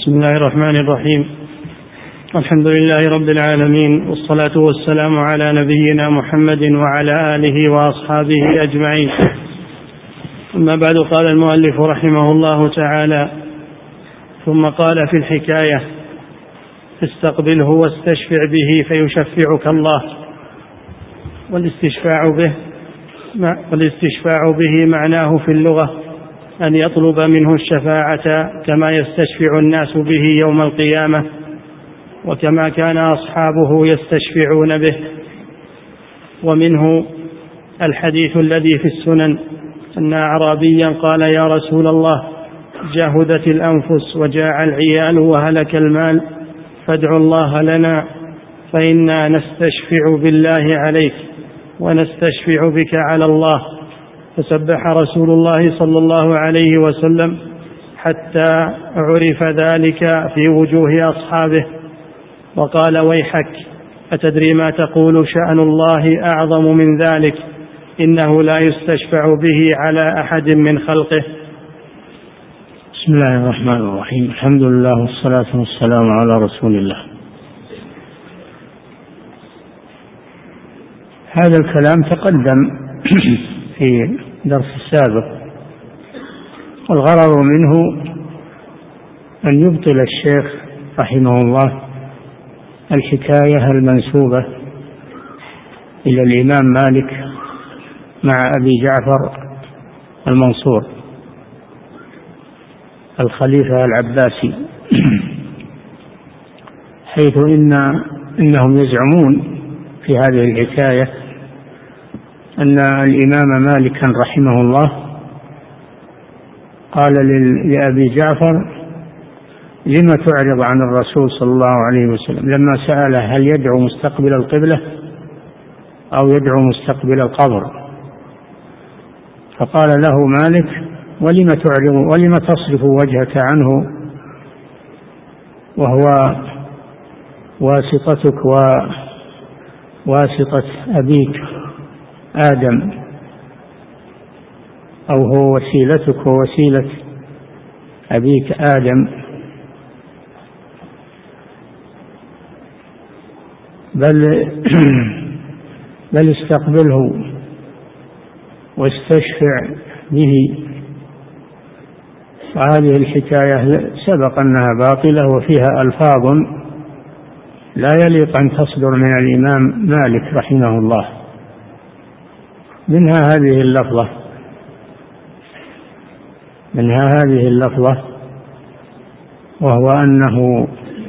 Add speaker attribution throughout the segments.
Speaker 1: بسم الله الرحمن الرحيم. الحمد لله رب العالمين، والصلاة والسلام على نبينا محمد وعلى آله وأصحابه أجمعين. أما بعد، قال المؤلف رحمه الله تعالى: ثم قال في الحكاية: استقبله واستشفع به فيشفعك الله. والاستشفاع به معناه في اللغة أن يطلب منه الشفاعة كما يستشفع الناس به يوم القيامة، وكما كان أصحابه يستشفعون به. ومنه الحديث الذي في السنن أن أعرابيا قال: يا رسول الله، جهدت الأنفس وجاع العيال وهلك المال، فادع الله لنا فإنا نستشفع بالله عليك ونستشفع بك على الله. فسبح رسول الله صلى الله عليه وسلم حتى عرف ذلك في وجوه أصحابه، وقال: ويحك، أتدري ما تقول؟ شأن الله أعظم من ذلك، إنه لا يستشفع به على أحد من خلقه.
Speaker 2: بسم الله الرحمن الرحيم. الحمد لله والصلاة والسلام على رسول الله. هذا الكلام تقدم في درس السابق، والغرض منه أن يبطل الشيخ رحمه الله الحكاية المنسوبة إلى الإمام مالك مع أبي جعفر المنصور الخليفة العباسي، حيث إنهم يزعمون في هذه الحكاية أن الإمام مالكا رحمه الله قال لأبي جعفر: لم تعرض عن الرسول صلى الله عليه وسلم، لما سأله هل يدعو مستقبل القبلة أو يدعو مستقبل القبر، فقال له مالك: ولم تعرض ولم تصرف وجهك عنه وهو واسطتك وواسطة أبيك آدم، أو هو وسيلتك ووسيلة أبيك آدم، بل استقبله واستشفع به. وهذه الحكاية سبق أنها باطلة وفيها ألفاظ لا يليق أن تصدر من الإمام مالك رحمه الله، منها هذه اللفظة وهو أنه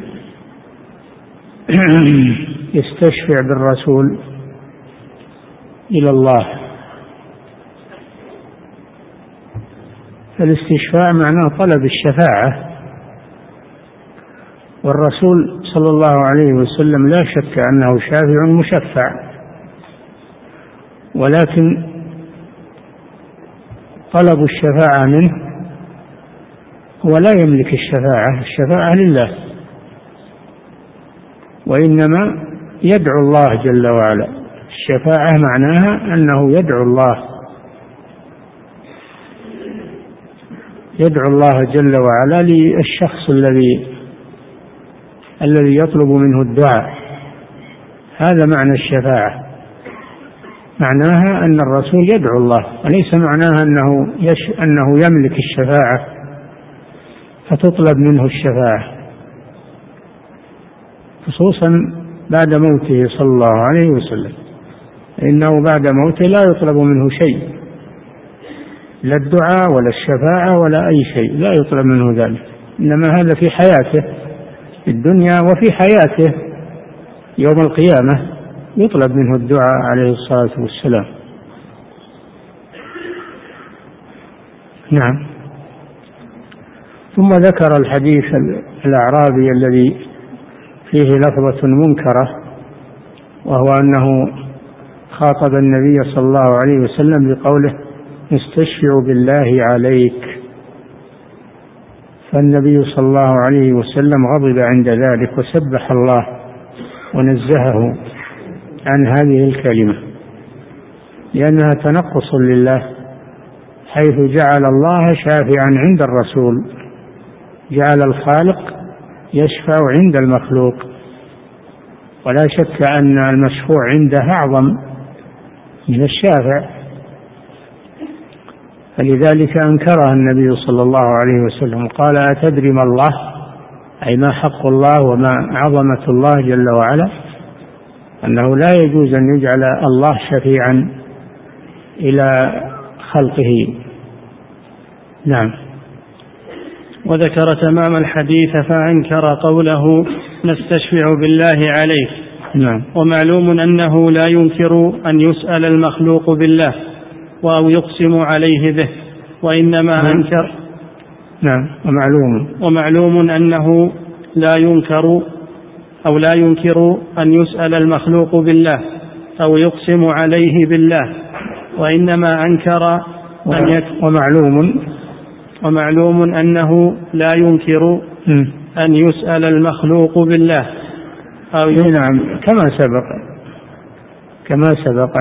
Speaker 2: يستشفع بالرسول إلى الله. فالاستشفاع معناه طلب الشفاعة، والرسول صلى الله عليه وسلم لا شك أنه شافع مشفع، ولكن طلب الشفاعة منه هو لا يملك الشفاعة لله، وإنما يدعو الله جل وعلا. الشفاعة معناها أنه يدعو الله جل وعلا للشخص الذي يطلب منه الدعاء. هذا معنى الشفاعة، معناها أن الرسول يدعو الله، وليس معناها أنه يملك الشفاعة فتطلب منه الشفاعة، خصوصا بعد موته صلى الله عليه وسلم، إنه بعد موته لا يطلب منه شيء، لا الدعاء ولا الشفاعة ولا أي شيء، لا يطلب منه ذلك، إنما هذا في حياته في الدنيا، وفي حياته يوم القيامة يطلب منه الدعاء عليه الصلاة والسلام. نعم. ثم ذكر الحديث الأعرابي الذي فيه لفظة منكرة، وهو أنه خاطب النبي صلى الله عليه وسلم بقوله: نستشفع بالله عليك. فالنبي صلى الله عليه وسلم غضب عند ذلك وسبح الله ونزهه عن هذه الكلمة، لأنها تنقص لله، حيث جعل الله شافعا عند الرسول، جعل الخالق يشفع عند المخلوق، ولا شك أن المشفوع عنده أعظم من الشافع، فلذلك أنكرها النبي صلى الله عليه وسلم، قال أتدري ما الله، أي ما حق الله وما عظمة الله جل وعلا، أنه لا يجوز أن يجعل الله شفيعا إلى خلقه. نعم.
Speaker 1: وذكر تمام الحديث فأنكر قوله نستشفع بالله عليه.
Speaker 2: نعم.
Speaker 1: ومعلوم أنه لا ينكر أن يسأل المخلوق بالله أو يقسم عليه به، وإنما أنكر.
Speaker 2: نعم.
Speaker 1: ومعلوم أنه لا ينكر أن يسأل المخلوق بالله أو يقسم عليه بالله، وإنما أنكر ومعلوم أنه لا ينكر أن يسأل المخلوق بالله أو
Speaker 2: نعم. كما سبق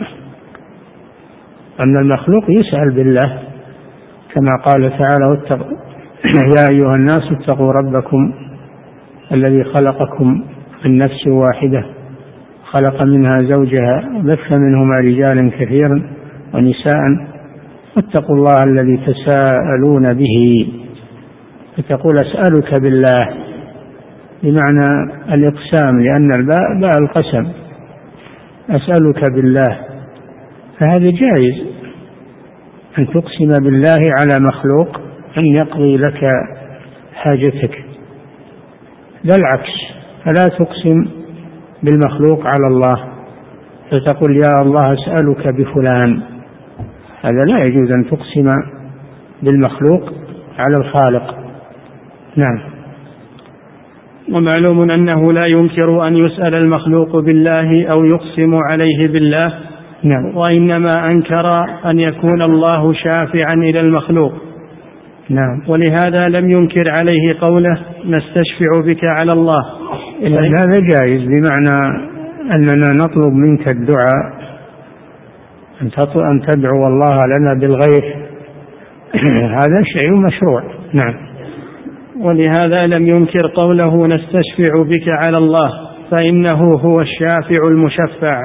Speaker 2: أن المخلوق يسأل بالله، كما قال تعالى يا أيها الناس اتقوا ربكم الذي خلقكم من نفس واحدة خلق منها زوجها بث منهما رجالا كثيرا ونساء واتقوا الله الذي تساءلون به، فتقول أسألك بالله بمعنى الإقسام، لأن الباء باء القسم، أسألك بالله، فهذا جائز أن تقسم بالله على مخلوق أن يقضي لك حاجتك، لا العكس، فلا تقسم بالمخلوق على الله فتقول يا الله أسألك بفلان، هذا لا يجوز أن تقسم بالمخلوق على الخالق. نعم.
Speaker 1: ومعلوم أنه لا ينكر أن يسأل المخلوق بالله أو يقسم عليه بالله.
Speaker 2: نعم.
Speaker 1: وإنما أنكر أن يكون الله شافعا إلى المخلوق.
Speaker 2: نعم.
Speaker 1: ولهذا لم ينكر عليه قوله نستشفع بك على الله،
Speaker 2: هذا جائز، بمعنى أننا نطلب منك الدعاء، أن تدعو الله لنا بالغيث، هذا شيء مشروع. نعم.
Speaker 1: ولهذا لم ينكر قوله نستشفع بك على الله، فإنه هو الشافع المشفع،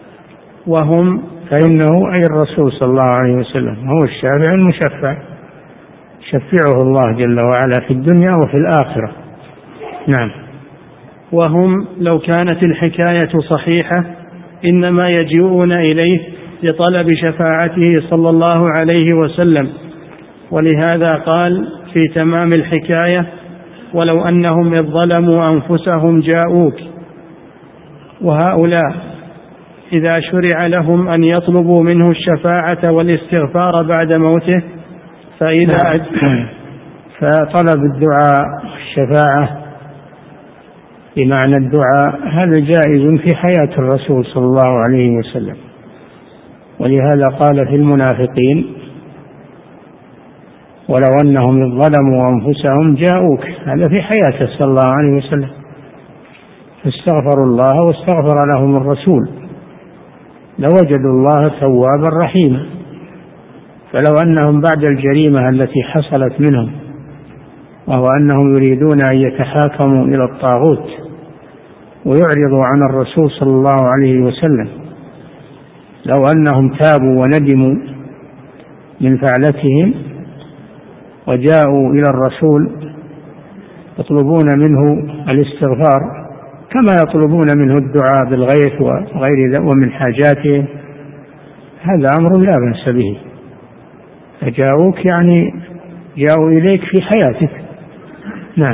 Speaker 2: فإنه أي الرسول صلى الله عليه وسلم هو الشافع المشفع، شفعه الله جل وعلا في الدنيا وفي الآخرة. نعم.
Speaker 1: وهم لو كانت الحكاية صحيحة إنما يجيئون إليه لطلب شفاعته صلى الله عليه وسلم، ولهذا قال في تمام الحكاية ولو أنهم إذ ظلموا أنفسهم جاءوك. وهؤلاء إذا شرع لهم أن يطلبوا منه الشفاعة والاستغفار بعد موته
Speaker 2: فطلب الدعاء الشفاعة بمعنى الدعاء هذا جائز في حياة الرسول صلى الله عليه وسلم، ولهذا قال في المنافقين ولو أنهم إذ ظلموا أنفسهم جاءوك، هذا في حياته صلى الله عليه وسلم، فاستغفروا الله واستغفر لهم الرسول لوجدوا الله توابا رحيما. فلو أنهم بعد الجريمة التي حصلت منهم، وهو أنهم يريدون أن يتحاكموا إلى الطاغوت ويعرضوا عن الرسول صلى الله عليه وسلم، لو أنهم تابوا وندموا من فعلتهم وجاءوا إلى الرسول يطلبون منه الاستغفار كما يطلبون منه الدعاء بالغيث وغير ذلك ومن حاجاتهم، هذا أمر لا بأس به. فجاءوك يعني جاءوا إليك في حياتك. نعم.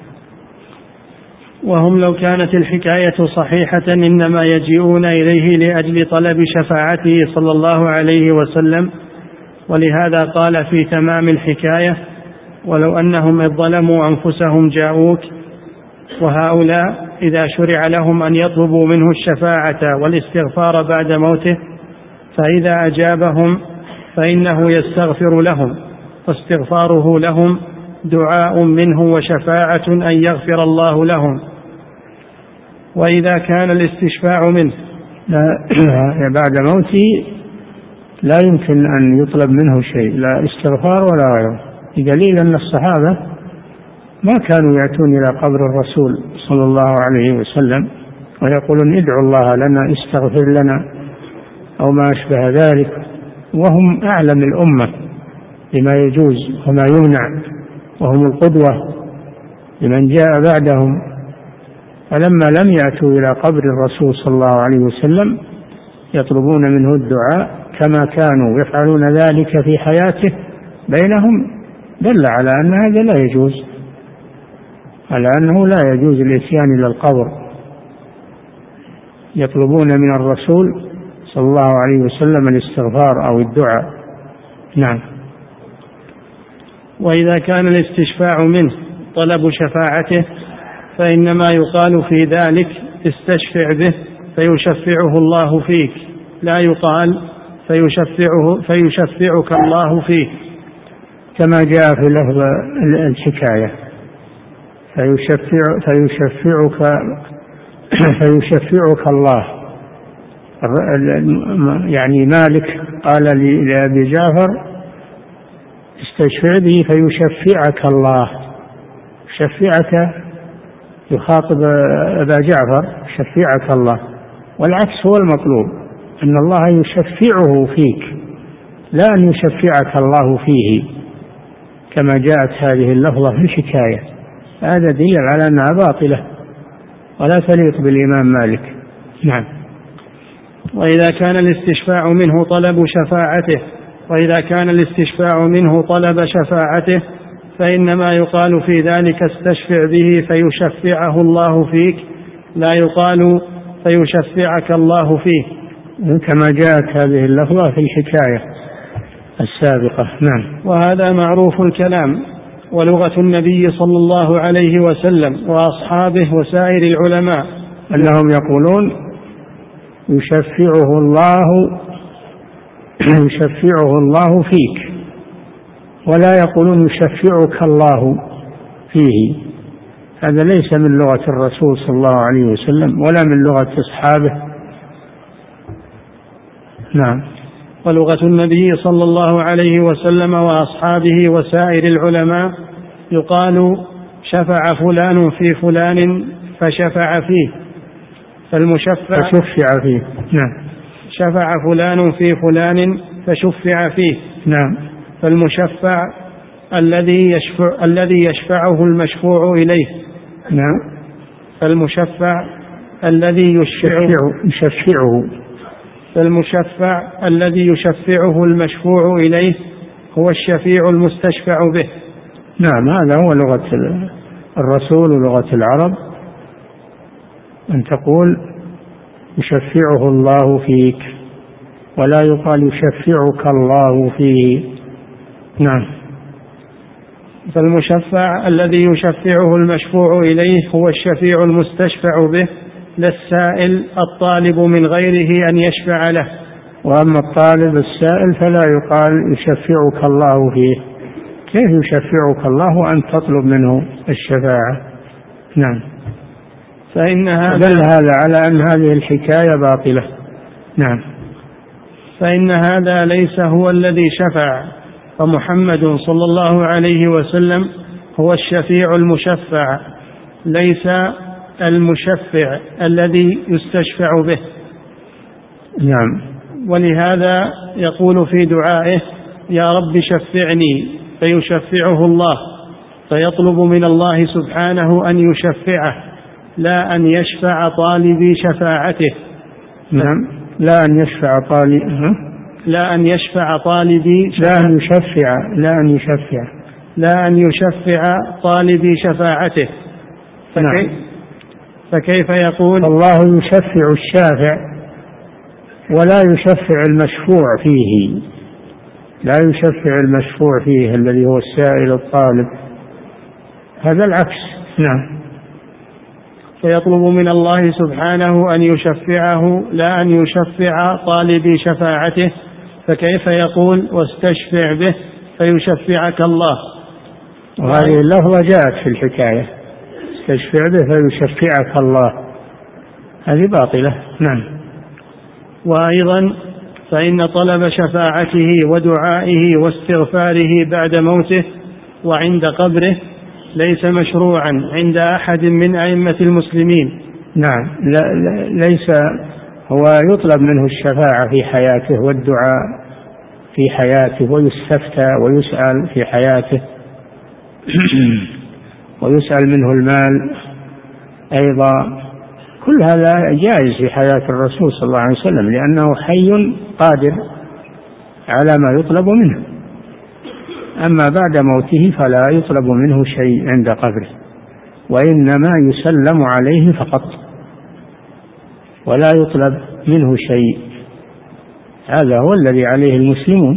Speaker 1: وهم لو كانت الحكاية صحيحة إنما يجيئون إليه لأجل طلب شفاعته صلى الله عليه وسلم، ولهذا قال في تمام الحكاية ولو أنهم إذ ظلموا أنفسهم جاءوك. وهؤلاء إذا شرع لهم أن يطلبوا منه الشفاعة والاستغفار بعد موته فإذا أجابهم فإنه يستغفر لهم، واستغفاره لهم دعاء منه وشفاعة أن يغفر الله لهم. وإذا كان الاستشفاع منه
Speaker 2: بعد موته لا يمكن أن يطلب منه شيء، لا استغفار ولا غيره، بدليل أن الصحابة ما كانوا يأتون إلى قبر الرسول صلى الله عليه وسلم ويقولون ادعوا الله لنا، استغفر لنا، أو ما أشبه ذلك، وهم أعلم الأمة بما يجوز وما يمنع، وهم القدوة لمن جاء بعدهم. فلما لم يأتوا إلى قبر الرسول صلى الله عليه وسلم يطلبون منه الدعاء كما كانوا يفعلون ذلك في حياته بينهم، دل على أن هذا لا يجوز، على أنه لا يجوز الإتيان إلى القبر. يطلبون من الرسول صلى الله عليه وسلم الاستغفار أو الدعاء. نعم.
Speaker 1: وإذا كان الاستشفاع منه طلب شفاعته فإنما يقال في ذلك استشفع به فيشفعه الله فيك، لا يقال فيشفعك الله فيه،
Speaker 2: كما جاء في لفظ الحكاية فيشفعك الله. يعني مالك قال لأبي جعفر استشفع به فيشفعك الله، شفعك يخاطب أبا جعفر شفعك الله، والعكس هو المطلوب، أن الله يشفعه فيك لا أن يشفعك الله فيه، كما جاءت هذه اللفظة في الحكاية. هذا دليل على أنها باطلة ولا تليق بالإمام مالك. نعم.
Speaker 1: وإذا كان الاستشفاع منه طلب شفاعته فإنما يقال في ذلك استشفع به فيشفعه الله فيك، لا يقال فيشفعك الله فيه،
Speaker 2: كما جاءت هذه اللفظة في الحكاية السابقة. نعم.
Speaker 1: وهذا معروف الكلام ولغة النبي صلى الله عليه وسلم وأصحابه وسائر العلماء
Speaker 2: أنهم يقولون يشفعه الله فيك، ولا يقولون يشفعك الله فيه. هذا ليس من لغة الرسول صلى الله عليه وسلم ولا من لغة أصحابه. نعم.
Speaker 1: ولغة النبي صلى الله عليه وسلم وأصحابه وسائر العلماء يقال شفع فلان في فلان فشفع فيه، فالمشفع
Speaker 2: فشفع فيه. نعم.
Speaker 1: شفع فلان في فلان فشفع فيه.
Speaker 2: نعم.
Speaker 1: فالمشفع الذي يشفعه المشفوع إليه.
Speaker 2: نعم.
Speaker 1: فالمشفع الذي يشفعه المشفوع إليه هو الشفيع المستشفع به.
Speaker 2: نعم. هذا هو لغة الرسول ولغة العرب، أن تقول يشفعه الله فيك، ولا يقال يشفعك الله فيه. نعم.
Speaker 1: فالمشفع الذي يشفعه المشفوع إليه هو الشفيع المستشفع به، لا السائل الطالب من غيره أن يشفع له.
Speaker 2: وأما الطالب السائل فلا يقال يشفعك الله فيه. كيف يشفعك الله وأن تطلب منه الشفاعة؟ نعم. دل هذا على أن هذه الحكاية باطلة. نعم.
Speaker 1: فإن هذا ليس هو الذي شفع، فمحمد صلى الله عليه وسلم هو الشفيع المشفع، ليس المشفع الذي يستشفع به.
Speaker 2: نعم.
Speaker 1: ولهذا يقول في دعائه يا رب شفعني، فيشفعه الله، فيطلب من الله سبحانه أن يشفعه، لا أن يشفع طالبي شفاعته.
Speaker 2: نعم. لا أن يشفع
Speaker 1: طالبي شفاعته. فكيف يقول
Speaker 2: الله يشفع الشافع ولا يشفع المشفوع فيه، لا يشفع المشفوع فيه الذي هو السائل الطالب، هذا العكس. نعم.
Speaker 1: فيطلب من الله سبحانه أن يشفعه لا أن يشفع طالبي شفاعته، فكيف يقول واستشفع به فيشفعك الله؟
Speaker 2: وهذه اللفظة جاءت في الحكاية استشفع به فيشفعك الله، هذه باطلة. نعم.
Speaker 1: وأيضا فإن طلب شفاعته ودعائه واستغفاره بعد موته وعند قبره ليس مشروعا عند أحد من أئمة المسلمين.
Speaker 2: نعم، ليس هو يطلب منه الشفاعة في حياته والدعاء في حياته، ويستفتى ويسأل في حياته ويسأل منه المال أيضا. كل هذا جائز في حياة الرسول صلى الله عليه وسلم، لأنه حي قادر على ما يطلب منه. أما بعد موته فلا يطلب منه شيء عند قبره، وإنما يسلم عليه فقط ولا يطلب منه شيء. هذا هو الذي عليه المسلمون.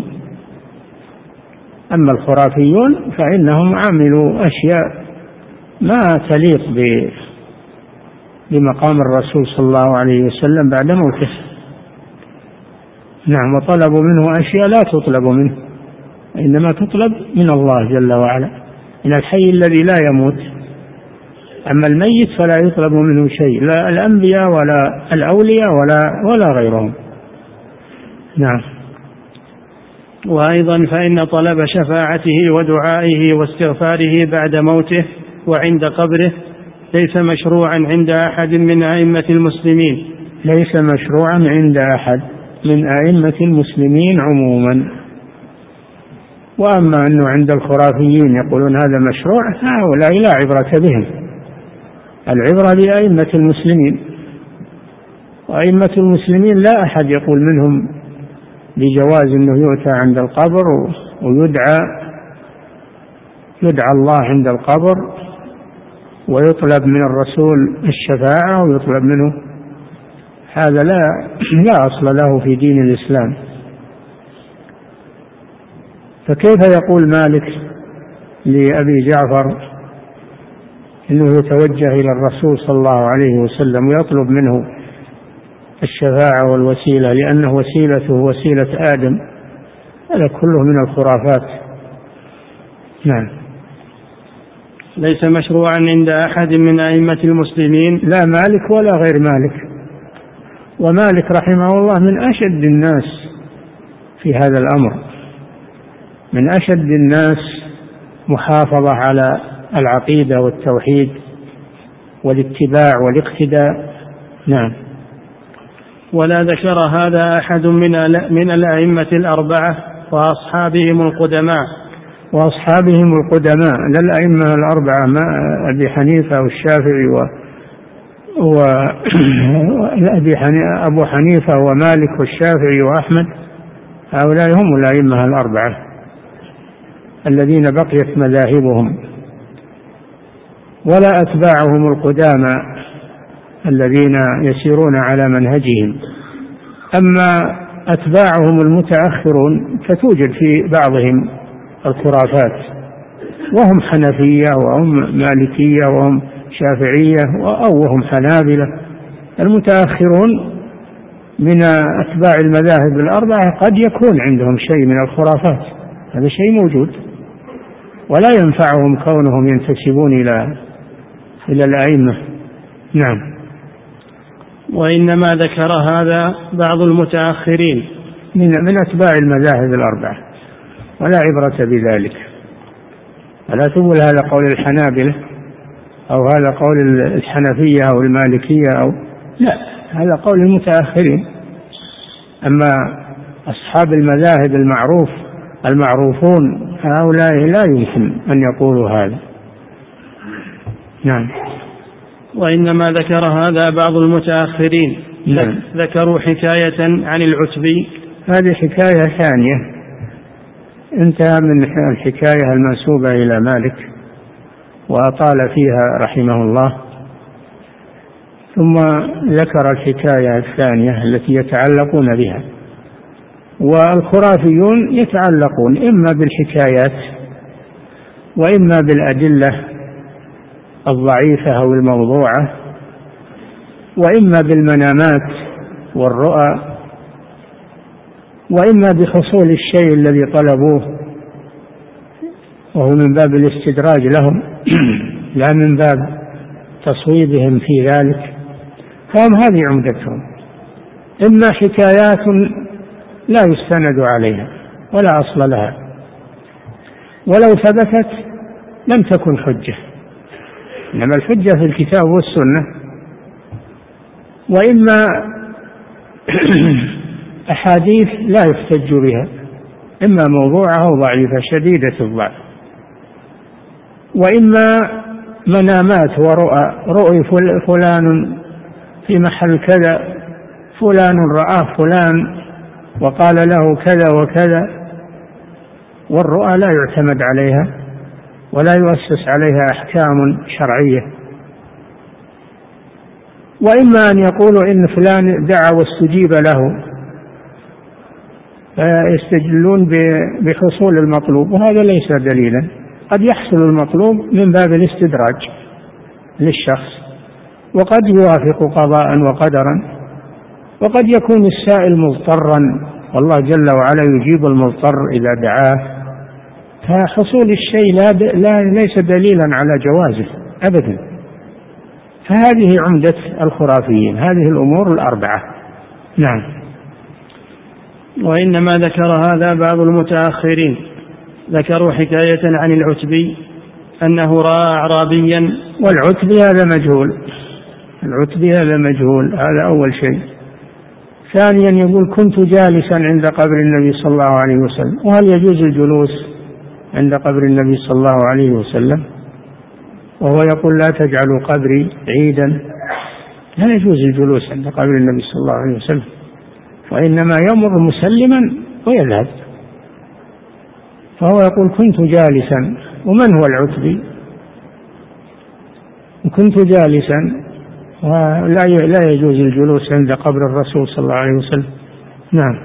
Speaker 2: أما الخرافيون فإنهم عملوا أشياء ما تليق بمقام الرسول صلى الله عليه وسلم بعد موته. نعم، وطلبوا منه أشياء لا تطلب منه، إنما تطلب من الله جل وعلا، من الحي الذي لا يموت. أما الميت فلا يطلب منه شيء، لا الأنبياء ولا الأولياء ولا غيرهم. نعم.
Speaker 1: وأيضا فإن طلب شفاعته ودعائه واستغفاره بعد موته وعند قبره ليس مشروعا عند أحد من أئمة المسلمين.
Speaker 2: ليس مشروعا عند أحد من أئمة المسلمين عموما. وأما أنه عند الخرافيين يقولون هذا مشروع، هؤلاء لا عبرة بهم، العبرة بأئمة المسلمين. وأئمة المسلمين لا أحد يقول منهم بجواز أنه يؤتى عند القبر ويدعى الله عند القبر، ويطلب من الرسول الشفاعة ويطلب منه. هذا لا أصل له في دين الإسلام. فكيف يقول مالك لأبي جعفر إنه يتوجه إلى الرسول صلى الله عليه وسلم ويطلب منه الشفاعة والوسيلة لأنه وسيلته وسيلة آدم؟ هذا كله من الخرافات. نعم.
Speaker 1: ليس مشروعا عند أحد من أئمة المسلمين،
Speaker 2: لا مالك ولا غير مالك. ومالك رحمه الله من أشد الناس في هذا الأمر، من أشد الناس محافظة على العقيدة والتوحيد والاتباع والاقتداء. نعم.
Speaker 1: ولا ذكر هذا أحد من الأئمة الأربعة وأصحابهم القدماء.
Speaker 2: وأصحابهم القدماء للأئمة الأربعة، أبي حنيفة والشافعي أبو حنيفة ومالك والشافعي وأحمد، هؤلاء هم الأئمة الأربعة الذين بقيت مذاهبهم. ولا أتباعهم القدامى الذين يسيرون على منهجهم. أما أتباعهم المتأخرون فتوجد في بعضهم الخرافات، وهم حنفية وهم مالكية وهم شافعية وهم حنابلة. المتأخرون من أتباع المذاهب الأربعة قد يكون عندهم شيء من الخرافات، هذا شيء موجود، ولا ينفعهم كونهم ينتسبون إلى الأئمة. نعم.
Speaker 1: وإنما ذكر هذا بعض المتأخرين
Speaker 2: من أتباع المذاهب الأربعة، ولا عبرة بذلك. ولا تقول هذا قول الحنابلة أو هذا قول الحنفية أو المالكية لا، هذا قول المتأخرين. أما أصحاب المذاهب المعروفون هؤلاء لا يمكن أن يقولوا هذا. نعم.
Speaker 1: وإنما ذكر هذا بعض المتأخرين.
Speaker 2: نعم.
Speaker 1: ذكروا حكاية عن العتبي.
Speaker 2: هذه حكاية ثانية انتهى من الحكاية المنسوبة إلى مالك وأطال فيها رحمه الله، ثم ذكر الحكاية الثانية التي يتعلقون بها. والخرافيون يتعلقون إما بالحكايات وإما بالأدلة الضعيفة أو الموضوعة، وإما بالمنامات والرؤى، وإما بحصول الشيء الذي طلبوه، وهو من باب الاستدراج لهم لا من باب تصويبهم في ذلك. فهم هذه عمدتهم، إما حكايات لا يستند عليها ولا أصل لها، ولو ثبتت لم تكن حجة، إنما الحجة في الكتاب والسنة. وإما أحاديث لا يحتج بها، إما موضوعة أو ضعيفة شديدة الضعف، وإما منامات رؤي فلان في محل كذا، فلان رآه فلان وقال له كذا وكذا، والرؤى لا يعتمد عليها ولا يؤسس عليها أحكام شرعية. وإما أن يقولوا إن فلان دعا واستجيب له، فيستدلون بحصول المطلوب، وهذا ليس دليلا. قد يحصل المطلوب من باب الاستدراج للشخص، وقد يوافق قضاء وقدرا، وقد يكون السائل مضطرا، والله جل وعلا يجيب المضطر إذا دعاه، فحصول الشيء ليس دليلا على جوازه أبدا. فهذه عمدة الخرافيين، هذه الأمور الأربعة. نعم.
Speaker 1: وإنما ذكر هذا بعض المتأخرين، ذكروا حكاية عن العتبي أنه رأى أعرابيا.
Speaker 2: والعتبي هذا مجهول، العتبي هذا مجهول، هذا أول شيء. ثانيا يقول كنت جالسا عند قبر النبي صلى الله عليه وسلم، وهل يجوز الجلوس عند قبر النبي صلى الله عليه وسلم؟ وهو يقول لا تجعلوا قبري عيدا، لا يجوز الجلوس عند قبر النبي صلى الله عليه وسلم، وإنما يمر مسلما ويذهب. فهو يقول كنت جالسا، ومن هو العتبي؟ كنت جالسا، ولا يجوز الجلوس عند قبر الرسول صلى الله عليه وسلم. نعم.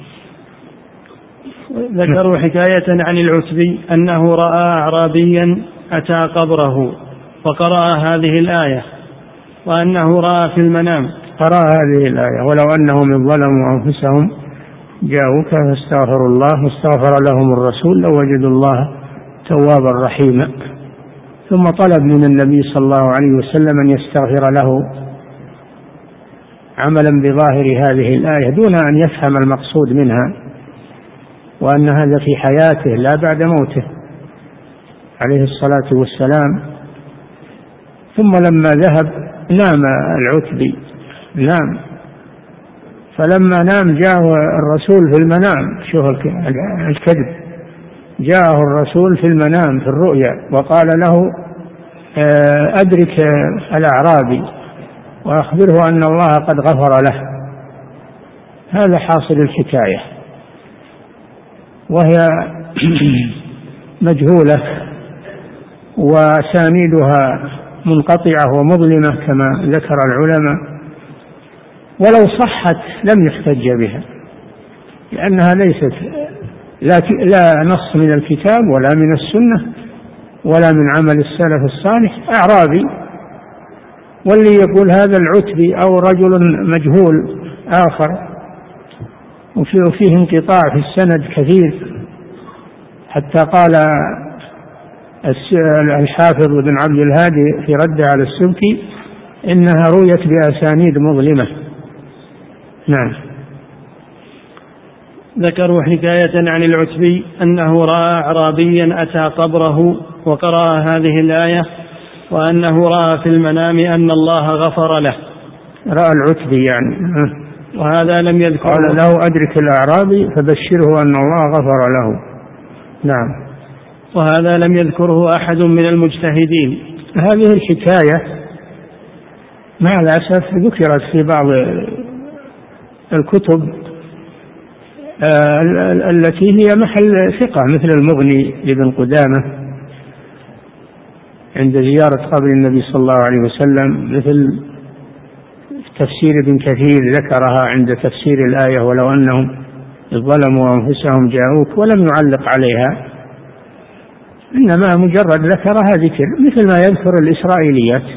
Speaker 1: ذكروا حكاية عن العتبي أنه رأى أعرابيا أتى قبره فقرأ هذه الآية، وأنه رأى في المنام.
Speaker 2: قرأ هذه الآية ولو أنهم ظلموا أنفسهم جاءوك فاستغفروا الله واستغفر لهم الرسول لوجدوا الله توابا رحيما. ثم طلب من النبي صلى الله عليه وسلم أن يستغفر له عملا بظاهر هذه الآية دون أن يفهم المقصود منها، وأن هذا في حياته لا بعد موته عليه الصلاة والسلام. ثم لما ذهب نام العتبي، نام، فلما نام جاءه الرسول في المنام، شوف الكذب، جاءه الرسول في المنام في الرؤيا وقال له أدرك الأعرابي وأخبره أن الله قد غفر له. هذا حاصل الحكاية، وهي مجهولة وأسانيدها منقطعة ومظلمة كما ذكر العلماء، ولو صحت لم يحتج بها، لأنها ليست لا نص من الكتاب ولا من السنة ولا من عمل السلف الصالح. أعرابي، واللي يقول هذا العتبي أو رجل مجهول آخر، وفيه انقطاع في السند كثير، حتى قال الحافظ بن عبد الهادي في رد على السبكي إنها رويت بأسانيد مظلمة. نعم.
Speaker 1: ذكروا حكاية عن العتبي أنه رأى أعرابيا أتى قبره وقرأ هذه الآية، وأنه رأى في المنام أن الله غفر له.
Speaker 2: رأى العتبي يعني،
Speaker 1: وهذا لم يذكر.
Speaker 2: قال له أدرك الأعرابي فبشره أن الله غفر له. نعم.
Speaker 1: وهذا لم يذكره أحد من المجتهدين.
Speaker 2: هذه الحكاية مع الأسف ذكرت في بعض الكتب التي هي محل ثقة، مثل المغني لابن قدامة عند زيارة قبر النبي صلى الله عليه وسلم، مثل تفسير ابن كثير ذكرها عند تفسير الآية ولو أنهم ظلموا أنفسهم جاءوك، ولم يعلق عليها، إنما مجرد ذكرها ذكر، مثل ما يذكر الإسرائيليات.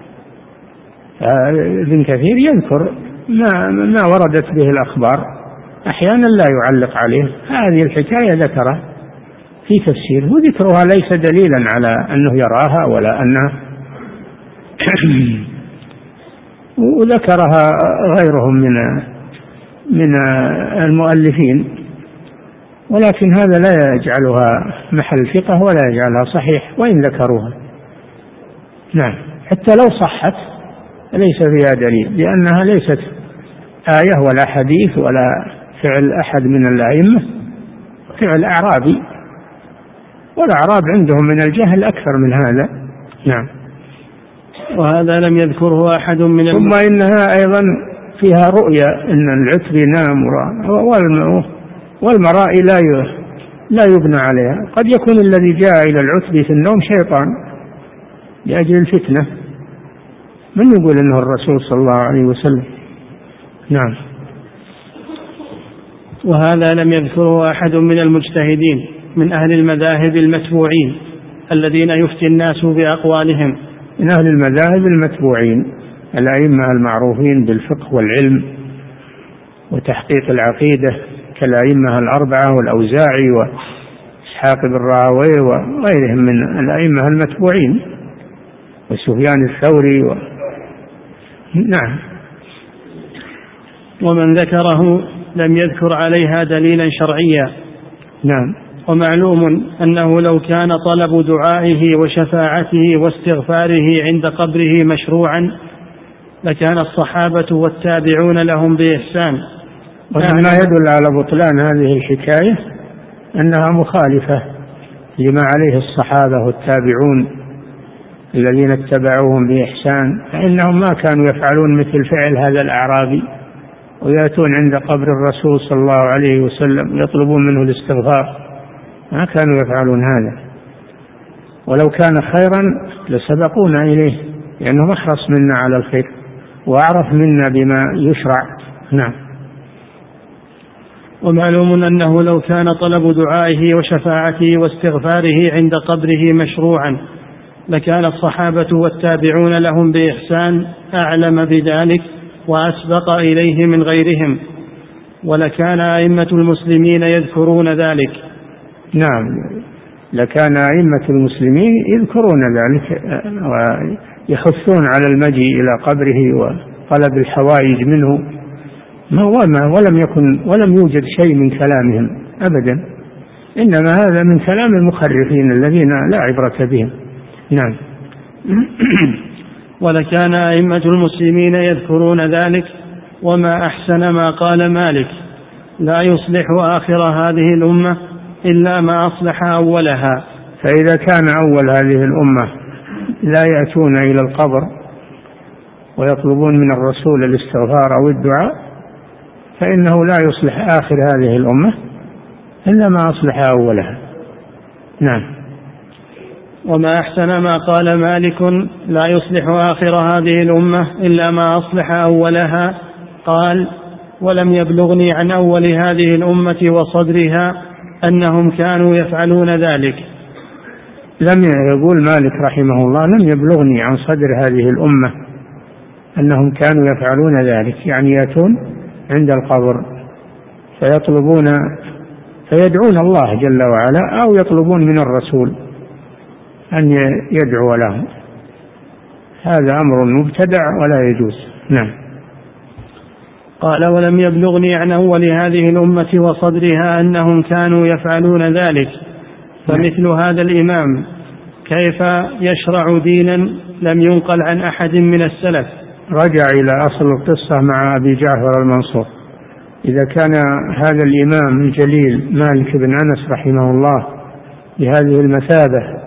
Speaker 2: ابن كثير يذكر ما وردت به الأخبار، أحيانا لا يعلق عليه. هذه الحكاية ذكرها في تفسيره، وذكرها ليس دليلا على أنه يراها ولا أنها وذكرها غيرهم من المؤلفين، ولكن هذا لا يجعلها محل ثقة ولا يجعلها صحيح وإن ذكروها. نعم، حتى لو صحت ليس فيها دليل، لأنها ليست آية ولا حديث ولا فعل أحد من الأئمة، فعل أعرابي، والأعراب عندهم من الجهل أكثر من هذا. نعم.
Speaker 1: وهذا لم يذكره أحد من
Speaker 2: ثم إنها أيضا فيها رؤيا أن العتر ينام والمرائي لا يبنى عليها. قد يكون الذي جاء إلى العتر في النوم شيطان لأجل الفتنة، من يقول أنه الرسول صلى الله عليه وسلم؟ نعم.
Speaker 1: وهذا لم يذكره أحد من المجتهدين من أهل المذاهب المتبوعين الذين يفتي الناس بأقوالهم.
Speaker 2: من أهل المذاهب المتبوعين الأئمة المعروفين بالفقه والعلم وتحقيق العقيدة كالأئمة الأربعة والأوزاعي وإسحاق بن راهويه وغيرهم من الأئمة المتبوعين وسفيان الثوري نعم.
Speaker 1: ومن ذكره لم يذكر عليها دليلا شرعيا.
Speaker 2: نعم.
Speaker 1: ومعلوم أنه لو كان طلب دعائه وشفاعته واستغفاره عند قبره مشروعا لكان الصحابة والتابعون لهم بإحسان.
Speaker 2: وما يدل على بطلان هذه الحكاية أنها مخالفة لما عليه الصحابة والتابعون الذين اتبعوهم بإحسان، فإنهم ما كانوا يفعلون مثل فعل هذا الأعرابي ويأتون عند قبر الرسول صلى الله عليه وسلم يطلبون منه الاستغفار، ما كانوا يفعلون هذا. ولو كان خيرا لسبقونا إليه، لأنه أحرص منا على الخير وأعرف منا بما يشرع. نعم.
Speaker 1: ومعلوم أنه لو كان طلب دعائه وشفاعته واستغفاره عند قبره مشروعا لكان الصحابة والتابعون لهم بإحسان أعلم بذلك وأسبق إليه من غيرهم، ولكان أئمة المسلمين يذكرون ذلك.
Speaker 2: نعم، لكان أئمة المسلمين يذكرون ذلك ويحثون على المجيء إلى قبره وطلب الحوائج منه، ولم يوجد شيء من كلامهم أبدا، إنما هذا من كلام المخرفين الذين لا عبرة بهم. نعم.
Speaker 1: ولكان أئمة المسلمين يذكرون ذلك. وما أحسن ما قال مالك: لا يصلح آخر هذه الأمة إلا ما أصلح أولها.
Speaker 2: فإذا كان أول هذه الأمة لا يأتون إلى القبر ويطلبون من الرسول الاستغفار أو الدعاء فإنه لا يصلح آخر هذه الأمة إلا ما أصلح أولها. نعم.
Speaker 1: وما أحسن ما قال مالك: لا يصلح آخر هذه الأمة إلا ما أصلح أولها. قال: ولم يبلغني عن أول هذه الأمة وصدرها أنهم كانوا يفعلون ذلك.
Speaker 2: لم يقول مالك رحمه الله: لم يبلغني عن صدر هذه الأمة أنهم كانوا يفعلون ذلك، يعني يأتون عند القبر فيدعون الله جل وعلا أو يطلبون من الرسول أن يدعو لهم. هذا أمر مبتدع ولا يجوز. نعم.
Speaker 1: قال: ولم يبلغني عن أول هذه الأمة وصدرها أنهم كانوا يفعلون ذلك. فمثل هذا الإمام كيف يشرع دينا لم ينقل عن أحد من السلف؟
Speaker 2: رجع إلى أصل القصة مع أبي جعفر المنصور. إذا كان هذا الإمام الجليل مالك بن أنس رحمه الله بهذه المثابة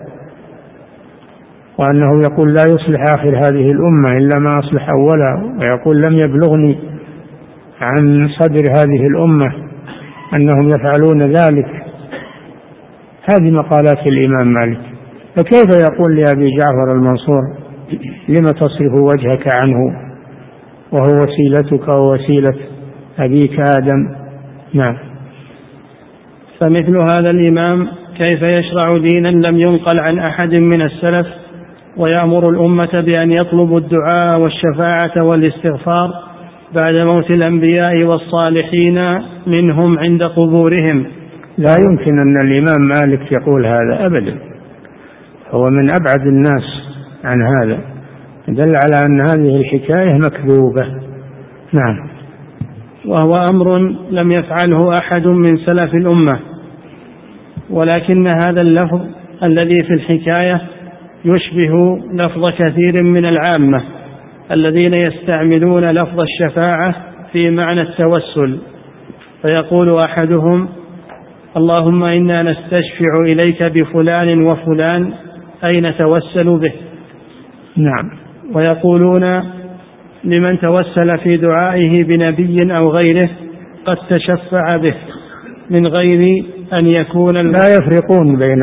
Speaker 2: وأنه يقول لا يصلح آخر هذه الأمة إلا ما أصلح أولها، ويقول لم يبلغني عن صدر هذه الأمة أنهم يفعلون ذلك، هذه مقالات الإمام مالك، فكيف يقول لأبي جعفر المنصور: لم تصرف وجهك عنه وهو وسيلتك ووسيلة أبيك آدم؟ نعم.
Speaker 1: فمثل هذا الإمام كيف يشرع دينا لم ينقل عن أحد من السلف ويأمر الأمة بأن يطلبوا الدعاء والشفاعة والاستغفار بعد موت الأنبياء والصالحين منهم عند قبورهم؟
Speaker 2: لا يمكن أن الإمام مالك يقول هذا أبدا، هو من أبعد الناس عن هذا، دل على أن هذه الحكاية مكذوبة. نعم.
Speaker 1: وهو أمر لم يفعله أحد من سلف الأمة، ولكن هذا اللفظ الذي في الحكاية يشبه لفظ كثير من العامة الذين يستعملون لفظ الشفاعة في معنى التوسل، فيقول أحدهم: اللهم إنا نستشفع إليك بفلان وفلان، أي نتوسل به.
Speaker 2: نعم.
Speaker 1: ويقولون لمن توسل في دعائه بنبي أو غيره قد تشفع به من غير أن يكون
Speaker 2: لا يفرقون بين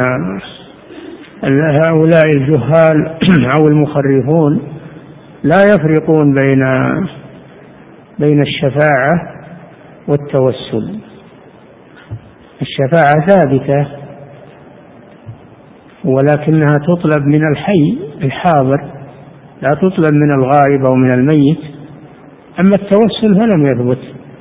Speaker 2: هؤلاء الجهال أو المخرفون، لا يفرقون بين الشفاعة والتوسل. الشفاعة ثابتة ولكنها تطلب من الحي الحاضر، لا تطلب من الغائب أو من الميت. أما التوسل فلم يثبت،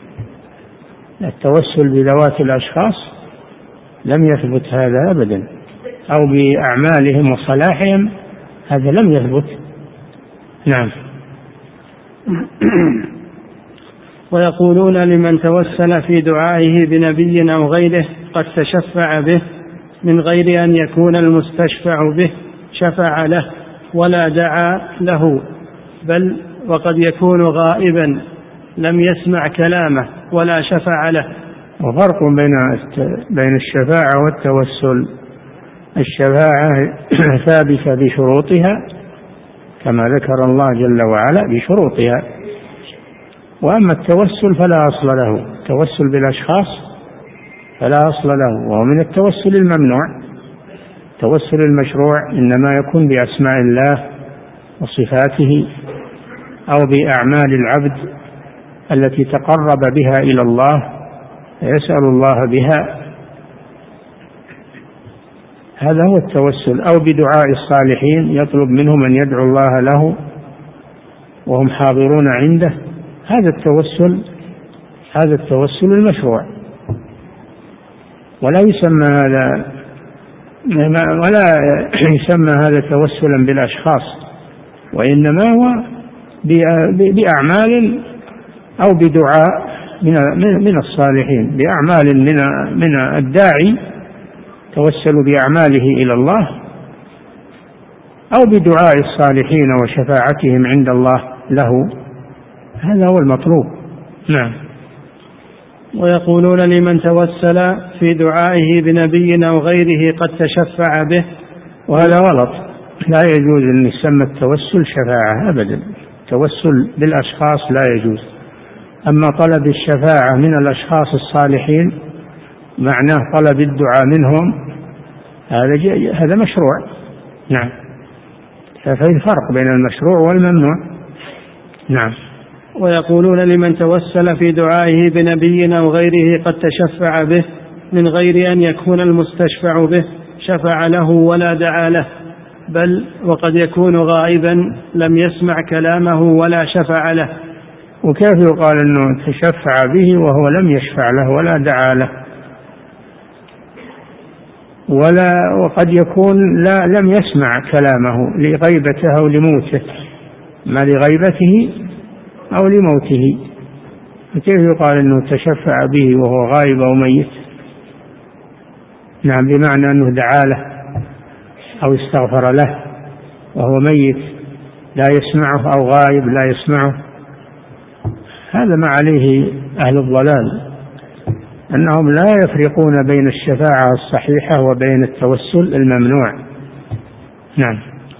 Speaker 2: التوسل بذوات الأشخاص لم يثبت هذا أبدا، أو بأعمالهم وصلاحهم، هذا لم يثبت. نعم.
Speaker 1: ويقولون لمن توسل في دعائه بنبي أو غيره قد تشفع به من غير أن يكون المستشفع به شفع له ولا دعا له، بل وقد يكون غائبا لم يسمع كلامه ولا شفع له.
Speaker 2: وفرق بين الشفاعة والتوسل: الشفاعة ثابتة بشروطها كما ذكر الله جل وعلا بشروطها، وأما التوسل فلا أصل له، التوسل بالأشخاص فلا أصل له، وهو من التوسل الممنوع. التوسل المشروع إنما يكون بأسماء الله وصفاته أو بأعمال العبد التي تقرب بها إلى الله يسأل الله بها، هذا هو التوسل. أو بدعاء الصالحين يطلب منهم أن يدعو الله له وهم حاضرون عنده، هذا التوسل المشروع. ولا يسمى هذا توسلا بالأشخاص، وإنما هو بأعمال أو بدعاء من الصالحين، بأعمال من الداعي توسل بأعماله إلى الله، أو بدعاء الصالحين وشفاعتهم عند الله له، هذا هو المطلوب. نعم.
Speaker 1: ويقولون لمن توسل في دعائه بنبي أو غيره قد تشفع به،
Speaker 2: وهذا غلط، لا يجوز أن يسمى التوسل شفاعة أبدا، التوسل بالأشخاص لا يجوز. أما طلب الشفاعة من الأشخاص الصالحين معناه طلب الدعاء منهم، هذا مشروع. نعم. ففي فرق بين المشروع والممنوع. نعم.
Speaker 1: ويقولون لمن توسل في دعائه بنبي أو غيره قد تشفع به من غير أن يكون المستشفع به شفع له ولا دعا له، بل وقد يكون غائبا لم يسمع كلامه ولا شفع له.
Speaker 2: وكيف يقال أنه تشفع به وهو لم يشفع له ولا دعا له؟ وقد يكون لم يسمع كلامه لغيبته أو لموته، ما لغيبته أو لموته، فكيف يقال أنه تشفع به وهو غائب أو ميت؟ نعم، بمعنى أنه دعا له أو استغفر له وهو ميت لا يسمعه أو غائب لا يسمعه. هذا ما عليه أهل الضلال، أنهم لا يفرقون بين الشفاعة الصحيحة وبين التوسل الممنوع. نعم.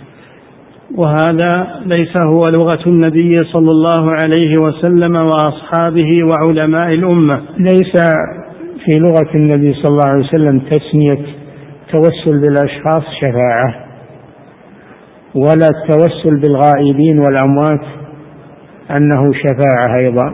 Speaker 1: وهذا ليس هو لغة النبي صلى الله عليه وسلم وأصحابه وعلماء الأمة.
Speaker 2: ليس في لغة النبي صلى الله عليه وسلم تسمية توسل بالأشخاص شفاعة، ولا التوسل بالغائبين والأموات أنه شفاعة أيضا.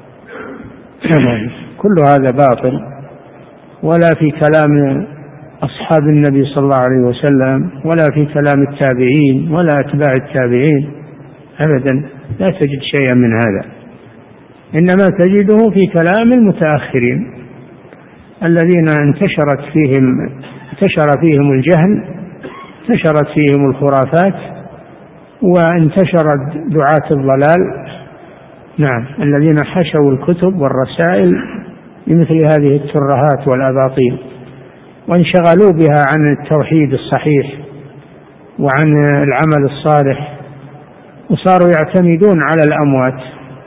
Speaker 2: كل هذا باطل، ولا في كلام أصحاب النبي صلى الله عليه وسلم، ولا في كلام التابعين ولا أتباع التابعين أبدا، لا تجد شيئا من هذا، إنما تجده في كلام المتأخرين الذين انتشر فيهم الجهل، انتشرت فيهم الخرافات، وانتشرت دعاة الضلال. نعم، الذين حشوا الكتب والرسائل بمثل هذه الترهات والأباطيل، وانشغلوا بها عن التوحيد الصحيح وعن العمل الصالح، وصاروا يعتمدون على الأموات،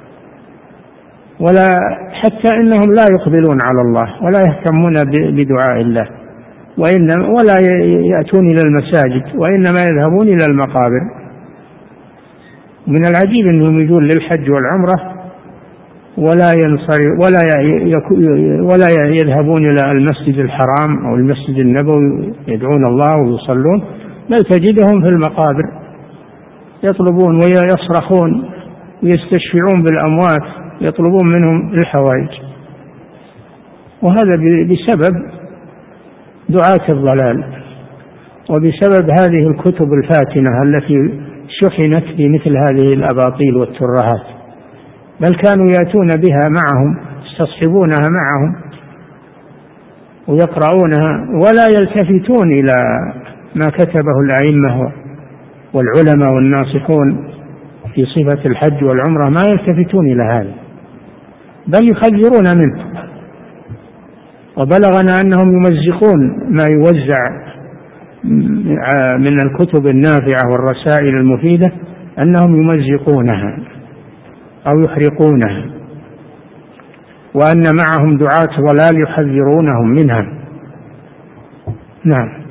Speaker 2: ولا حتى إنهم لا يقبلون على الله ولا يهتمون بدعاء الله، ولا يأتون إلى المساجد، وإنما يذهبون إلى المقابر. من العجيب أنهم يجون للحج والعمرة ولا يذهبون إلى المسجد الحرام أو المسجد النبوي يدعون الله ويصلون، بل تجدهم في المقابر يطلبون ويصرخون ويستشفعون بالأموات، يطلبون منهم الحوائج. وهذا بسبب دعاة الضلال، وبسبب هذه الكتب الفاتنة التي شحنت بمثل هذه الأباطيل والترهات، بل كانوا يأتون بها معهم، يستصحبونها معهم ويقرؤونها، ولا يلتفتون إلى ما كتبه الأئمة والعلماء والناصحون في صفة الحج والعمرة، ما يلتفتون إلى هذا، بل يحذرون منه. وبلغنا أنهم يمزقون ما يوزع من الكتب النافعة والرسائل المفيدة، أنهم يمزقونها أو يحرقونها، وأن معهم دعاة ضلال يحذرونهم منها. نعم.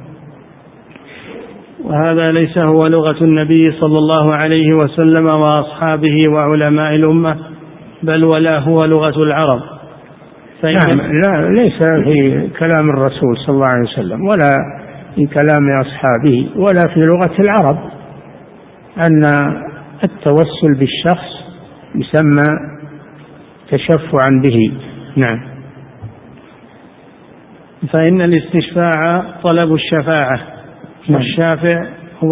Speaker 1: وهذا ليس هو لغة النبي صلى الله عليه وسلم وأصحابه وعلماء الأمة، بل ولا هو لغة العرب.
Speaker 2: نعم، لا، ليس في كلام الرسول صلى الله عليه وسلم ولا في كلام أصحابه ولا في لغة العرب أن التوسل بالشخص يسمى تشفعا به. نعم.
Speaker 1: فإن الاستشفاع طلب الشفاعة، والشافع هو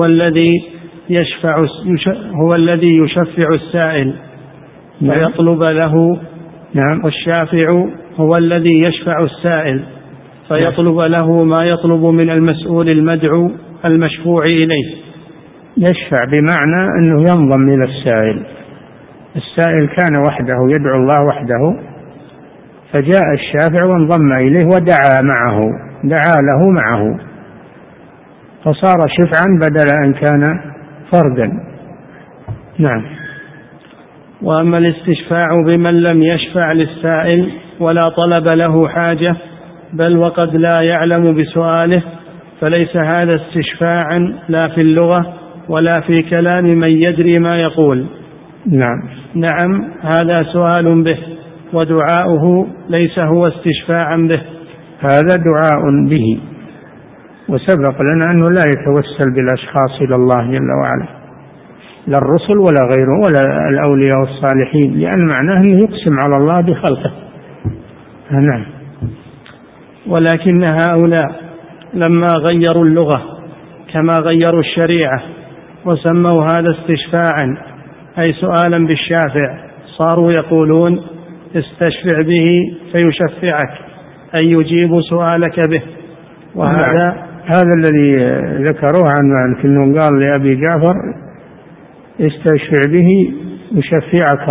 Speaker 1: الذي يشفع السائل فيطلب له.
Speaker 2: نعم.
Speaker 1: والشافع هو الذي يشفع السائل فيطلب له ما يطلب من المسؤول المدعو المشفوع إليه.
Speaker 2: يشفع بمعنى أنه ينضم إلى السائل. السائل كان وحده يدعو الله وحده، فجاء الشافع وانضم إليه ودعا له معه، فصار شفعا بدل أن كان فردا. نعم.
Speaker 1: وأما الاستشفاع بمن لم يشفع للسائل ولا طلب له حاجة، بل وقد لا يعلم بسؤاله، فليس هذا استشفاعا لا في اللغة ولا في كلام من يدري ما يقول. نعم، هذا سؤال به، ودعاؤه ليس هو استشفاعا به،
Speaker 2: هذا دعاء به. وسبق لنا أنه لا يتوسل بالأشخاص إلى الله جل وعلا، لا الرسل ولا غيره ولا الأولياء والصالحين، لأن معناه أنه يقسم على الله بخلقه. نعم.
Speaker 1: ولكن هؤلاء لما غيروا اللغة كما غيروا الشريعة وسموا هذا استشفاعا، أي سؤالا بالشافع، صاروا يقولون استشفع به فيشفعك، أي يجيب سؤالك به. وهذا
Speaker 2: هذا الذي ذكروه عن مالك، أنه قال لأبي جعفر استشفع به يشفعك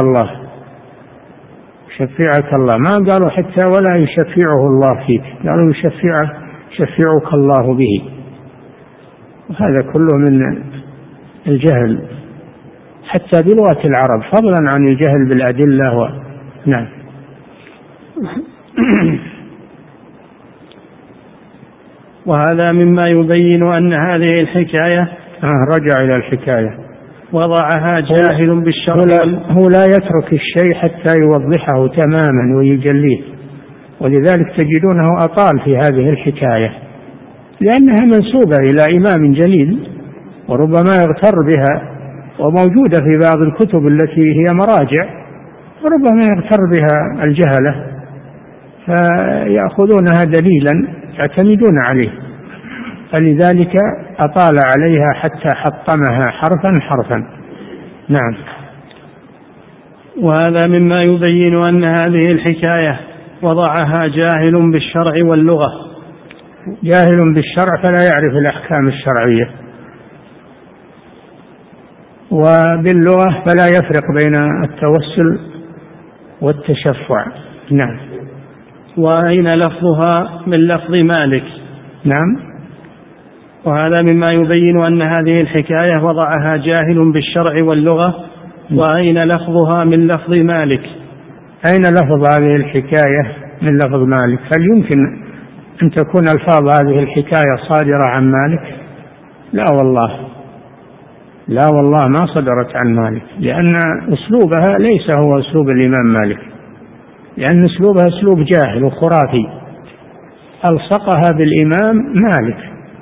Speaker 2: الله، ما قالوا حتى ولا يشفعه الله فيك، قالوا يشفعك الله به. وهذا كله من الجهل حتى بلغة العرب، فضلا عن الجهل بالأدلة. نعم.
Speaker 1: وهذا مما يبين أن هذه الحكاية
Speaker 2: رجع إلى الحكاية
Speaker 1: وضعها جاهل بالشرع.
Speaker 2: هو لا يترك الشيء حتى يوضحه تماما ويجليه، ولذلك تجدونه أطال في هذه الحكاية، لأنها منسوبة إلى إمام جليل وربما يغتر بها، وموجودة في بعض الكتب التي هي مراجع، وربما يغتر بها الجهلة فيأخذونها دليلا يعتمدون عليه، فلذلك أطال عليها حتى حطمها حرفا. نعم.
Speaker 1: وهذا مما يبين أن هذه الحكاية وضعها جاهل بالشرع واللغة.
Speaker 2: جاهل بالشرع فلا يعرف الأحكام الشرعية، وباللغة فلا يفرق بين التوسل والتشفع. نعم.
Speaker 1: وأين لفظها من لفظ مالك؟
Speaker 2: نعم.
Speaker 1: وهذا مما يبين أن هذه الحكاية وضعها جاهل بالشرع واللغة. وأين لفظها من لفظ مالك؟
Speaker 2: أين لفظ هذه الحكاية من لفظ مالك؟ هل يمكن أن تكون ألفاظ هذه الحكاية صادرة عن مالك؟ لا والله ما صدرت عن مالك، لأن أسلوبها ليس هو أسلوب الإمام مالك، لأن أسلوبها أسلوب جاهل وخرافي ألصقها بالإمام مالك.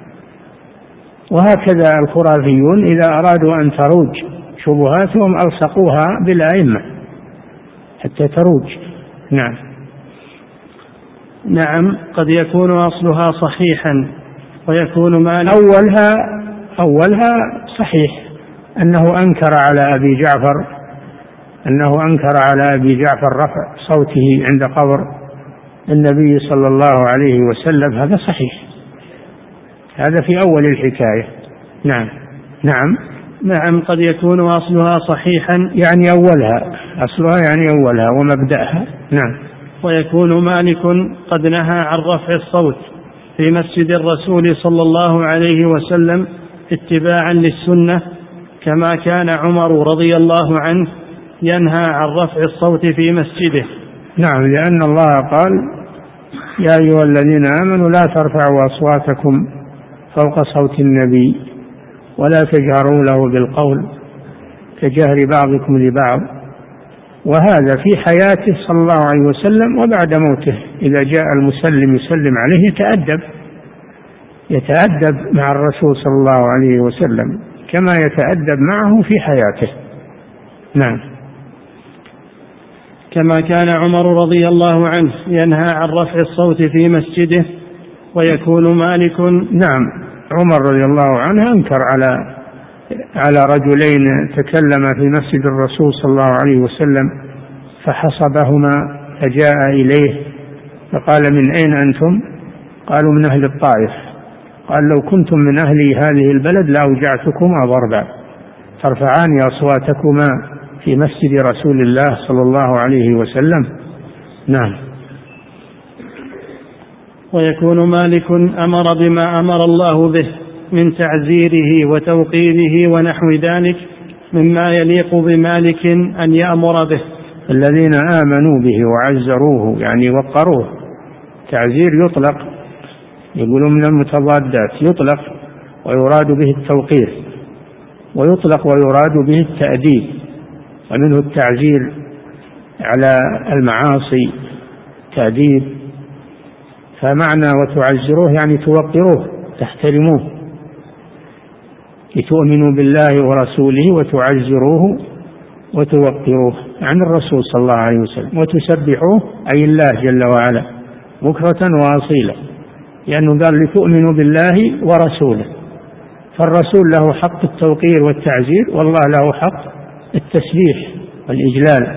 Speaker 2: وهكذا الخرافيون إذا أرادوا أن تروج شبهاتهم ألصقوها بالأئمة حتى تروج.
Speaker 1: نعم قد يكون أصلها صحيحا ويكون مالك.
Speaker 2: أولها صحيح أنه أنكر على أبي جعفر رفع صوته عند قبر النبي صلى الله عليه وسلم، هذا صحيح، هذا في أول الحكاية.
Speaker 1: نعم قد يكون أصلها صحيحا،
Speaker 2: يعني أولها ومبدأها.
Speaker 1: ويكون مالك قد نهى عن رفع الصوت في مسجد الرسول صلى الله عليه وسلم اتباعا للسنة، كما كان عمر رضي الله عنه ينهى عن رفع الصوت في مسجده.
Speaker 2: لأن الله قال: يا أيها الذين آمنوا لا ترفعوا أصواتكم فوق صوت النبي ولا تجهروا له بالقول كجهر بعضكم لبعض. وهذا في حياته صلى الله عليه وسلم، وبعد موته إذا جاء المسلم يسلم عليه يتأدب مع الرسول صلى الله عليه وسلم كما يتأدب معه في حياته.
Speaker 1: كما كان عمر رضي الله عنه ينهى عن رفع الصوت في مسجده. ويكون مالك.
Speaker 2: عمر رضي الله عنه أنكر على رجلين تكلم في مسجد الرسول صلى الله عليه وسلم فحصبهما، فجاء إليه فقال: من أين أنتم؟ قالوا: من أهل الطائف. قال: لو كنتم من أهل هذه البلد لأوجعتكما ضربا، ترفعان أصواتكما في مسجد رسول الله صلى الله عليه وسلم.
Speaker 1: ويكون مالك أمر بما أمر الله به من تعزيره وتوقيره ونحو ذلك مما يليق بمالك أن يأمر به.
Speaker 2: الذين آمنوا به وعزروه يعني وقروه. تعزير يطلق، يقولون من المتضادات، يطلق ويراد به التوقير، ويطلق ويراد به التأديب، ومنه التعزير على المعاصي تأديب. فمعنى وتعزروه يعني توقروه تحترموه، لتؤمنوا بالله ورسوله وتعزروه وتوقروه عن الرسول صلى الله عليه وسلم، وتسبحوه أي الله جل وعلا بكرة وأصيلا، لأنه قال لتؤمنوا بالله ورسوله، فالرسول له حق التوقير والتعزير، والله له حق التسبيح والإجلال.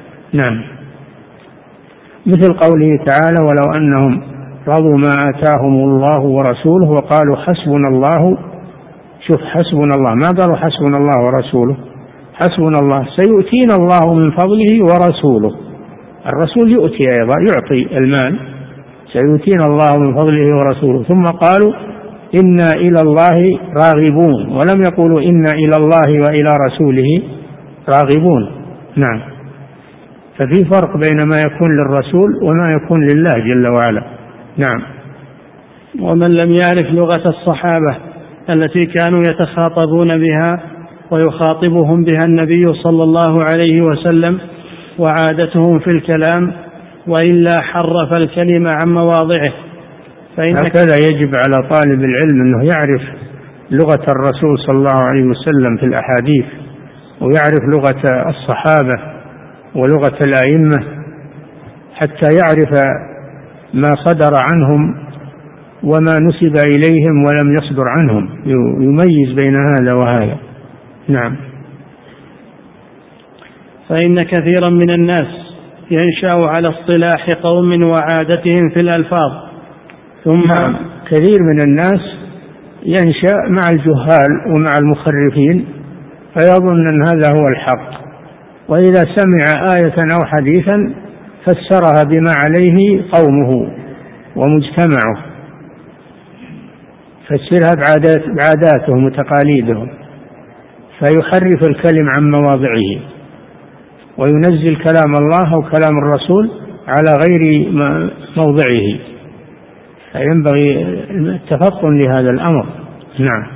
Speaker 2: مثل قوله تعالى: ولو أنهم رضوا ما آتاهم الله ورسوله وقالوا حسبنا الله. شوف، حسبنا الله، ما قالوا حسبنا الله ورسوله، حسبنا الله، سيؤتينا الله من فضله ورسوله. الرسول يؤتي أيضا، يعطي المال، سيؤتينا الله من فضله ورسوله. ثم قالوا إنا إلى الله راغبون، ولم يقولوا إنا إلى الله وإلى رسوله راغبون. ففي فرق بين ما يكون للرسول وما يكون لله جل وعلا.
Speaker 1: ومن لم يعرف لغة الصحابة التي كانوا يتخاطبون بها ويخاطبهم بها النبي صلى الله عليه وسلم وعادتهم في الكلام، وإلا حرف الكلمة عن مواضعه.
Speaker 2: هكذا يجب على طالب العلم أنه يعرف لغة الرسول صلى الله عليه وسلم في الأحاديث، ويعرف لغة الصحابة ولغة الأئمة، حتى يعرف ما صدر عنهم وما نسب إليهم ولم يصدر عنهم، يميز بين هذا وهذا.
Speaker 1: فإن كثيرا من الناس ينشأ على اصطلاح قوم وعادتهم في الألفاظ،
Speaker 2: ثم كثير من الناس ينشأ مع الجهال ومع المخرفين، فيظن أن هذا هو الحق، وإذا سمع آية أو حديثا فسرها بما عليه قومه ومجتمعه، يفسرها بعاداتهم وتقاليدهم، فيحرف الكلم عن مواضعه وينزل كلام الله أو كلام الرسول على غير موضعه، فينبغي التفطن لهذا الأمر. نعم.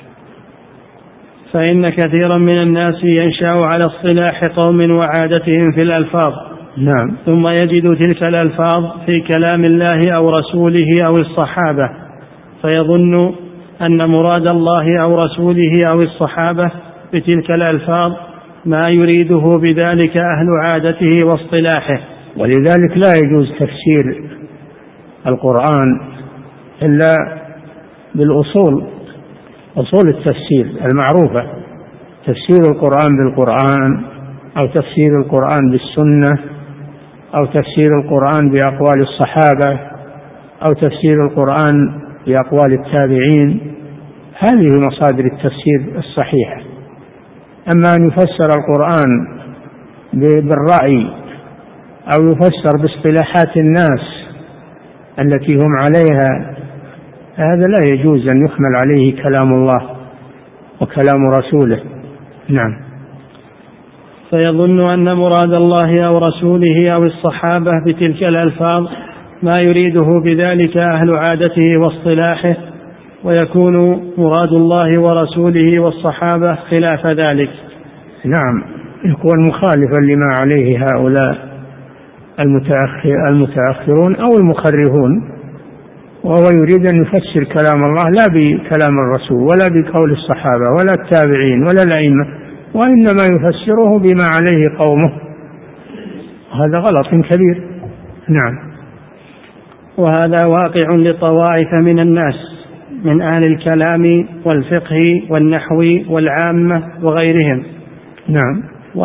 Speaker 1: فإن كثيرا من الناس ينشأ على اصطلاح قوم وعادتهم في الألفاظ،
Speaker 2: نعم،
Speaker 1: ثم يجد تلك الألفاظ في كلام الله أو رسوله أو الصحابة، فيظن أن مراد الله أو رسوله أو الصحابة بتلك الألفاظ ما يريده بذلك أهل عادته واصطلاحه.
Speaker 2: ولذلك لا يجوز تفسير القرآن إلا بالأصول، أصول التفسير المعروفة، تفسير القرآن بالقرآن، أو تفسير القرآن بالسنة، أو تفسير القرآن بأقوال الصحابة، أو تفسير القرآن بأقوال التابعين. هذه مصادر التفسير الصحيحة. أما أن يفسر القرآن بالرأي أو يفسر باصطلاحات الناس التي هم عليها، هذا لا يجوز أن يحمل عليه كلام الله وكلام رسوله. نعم.
Speaker 1: فيظن أن مراد الله أو رسوله أو الصحابة بتلك الألفاظ ما يريده بذلك أهل عادته واصطلاحه، ويكون مراد الله ورسوله والصحابة خلاف ذلك.
Speaker 2: نعم، يكون مخالفا لما عليه هؤلاء المتأخرون أو المخرفون، وهو يريد أن يفسر كلام الله لا بكلام الرسول ولا بقول الصحابة ولا التابعين ولا الأئمة، وإنما يفسره بما عليه قومه. هذا غلط كبير. نعم.
Speaker 1: وهذا واقع لطوائف من الناس من أهل الكلام والفقه والنحو والعامة وغيرهم.
Speaker 2: نعم.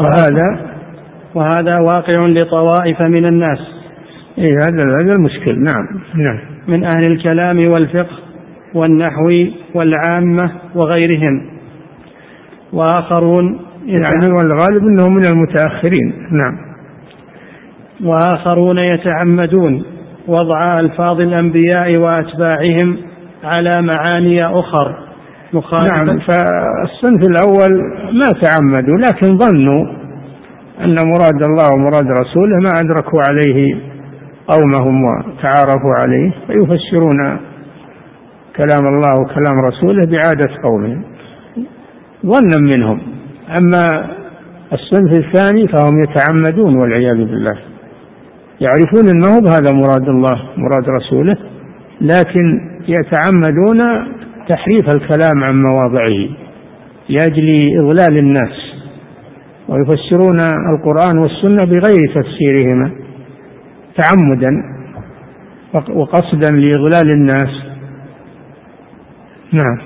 Speaker 1: وهذا واقع لطوائف من الناس.
Speaker 2: هذا المشكل. نعم. نعم.
Speaker 1: من أهل الكلام والفقه والنحو والعامة وغيرهم. وآخرون
Speaker 2: يعني والغالب أنهم من المتأخرين. نعم.
Speaker 1: وآخرون يتعمدون وضع ألفاظ الأنبياء وأتباعهم على معاني أخر مخالفة.
Speaker 2: نعم. فالصنف الأول ما تعمدوا، لكن ظنوا أن مراد الله ومراد رسوله ما أدركوا عليه قومهم وتعارفوا عليه، فيفسرون كلام الله وكلام رسوله بعادة قومهم ظنا منهم. أما الصنف الثاني فهم يتعمدون والعياذ بالله، يعرفون أنه هذا مراد الله مراد رسوله، لكن يتعمدون تحريف الكلام عن مواضعه لأجل إضلال الناس، ويفسرون القرآن والسنة بغير تفسيرهما تعمدا وقصدا لإضلال الناس. نعم.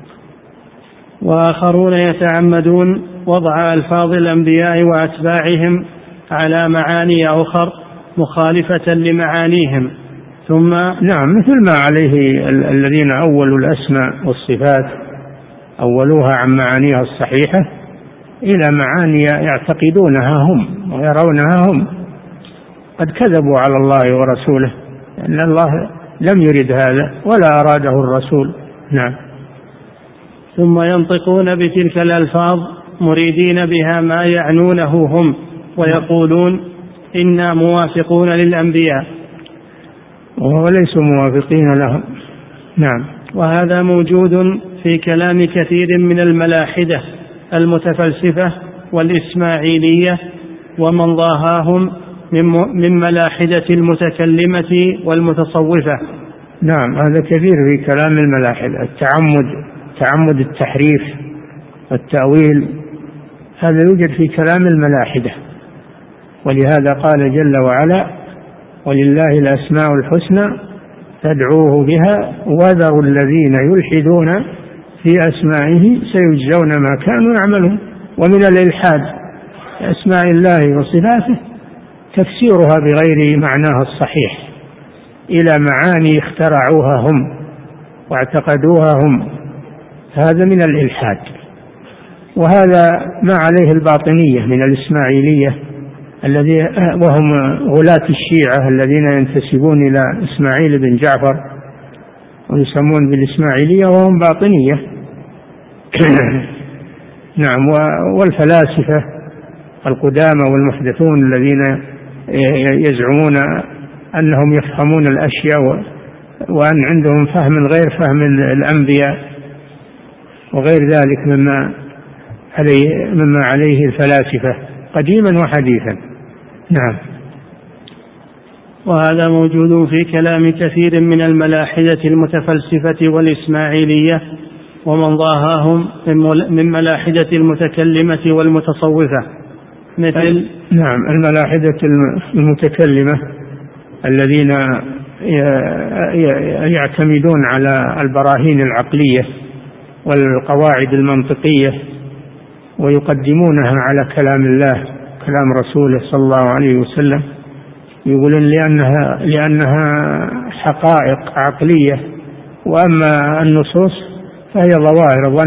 Speaker 1: وآخرون يتعمدون وضع ألفاظ الأنبياء وأتباعهم على معاني أخر مخالفة لمعانيهم، ثم
Speaker 2: نعم، مثل ما عليه الذين أولوا الأسماء والصفات، أولوها عن معانيها الصحيحة إلى معاني يعتقدونها هم ويرونها هم، قد كذبوا على الله ورسوله، لأن الله لم يرد هذا ولا أراده الرسول. نعم.
Speaker 1: ثم ينطقون بتلك الألفاظ مريدين بها ما يعنونه هم، ويقولون إنا موافقون للأنبياء
Speaker 2: وليسوا موافقين لهم. نعم.
Speaker 1: وهذا موجود في كلام كثير من الملاحدة المتفلسفة والإسماعيلية ومن ضاهاهم من ملاحدة المتكلمة والمتصوفة.
Speaker 2: نعم، هذا كثير في كلام الملاحدة، تعمد التحريف والتأويل، هذا يوجد في كلام الملاحدة. ولهذا قال جل وعلا: ولله الأسماء الحسنى فادعوه بها وذروا الذين يلحدون في أسمائه سيجزون ما كانوا يعملون. ومن الإلحاد في أسماء الله وصفاته تفسيرها بغير معناها الصحيح إلى معاني اخترعوها هم واعتقدوها هم، هذا من الإلحاد. وهذا ما عليه الباطنية من الإسماعيلية وهم غلاة الشيعة الذين ينتسبون إلى إسماعيل بن جعفر ويسمون بالإسماعيلية وهم باطنية. نعم. والفلاسفة القدامى والمحدثون الذين يزعمون أنهم يفهمون الأشياء وأن عندهم فهم غير فهم الأنبياء وغير ذلك مما عليه الفلاسفة قديما وحديثا. نعم.
Speaker 1: وهذا موجود في كلام كثير من الملاحدة المتفلسفة والإسماعيلية ومن ضاهاهم من ملاحدة المتكلمة والمتصوفة مثل
Speaker 2: نعم الملاحدة المتكلمة الذين يعتمدون على البراهين العقلية والقواعد المنطقية ويقدمونها على كلام الله كلام رسوله صلى الله عليه وسلم، يقولون لأنها حقائق عقلية، وأما النصوص فهي ظواهر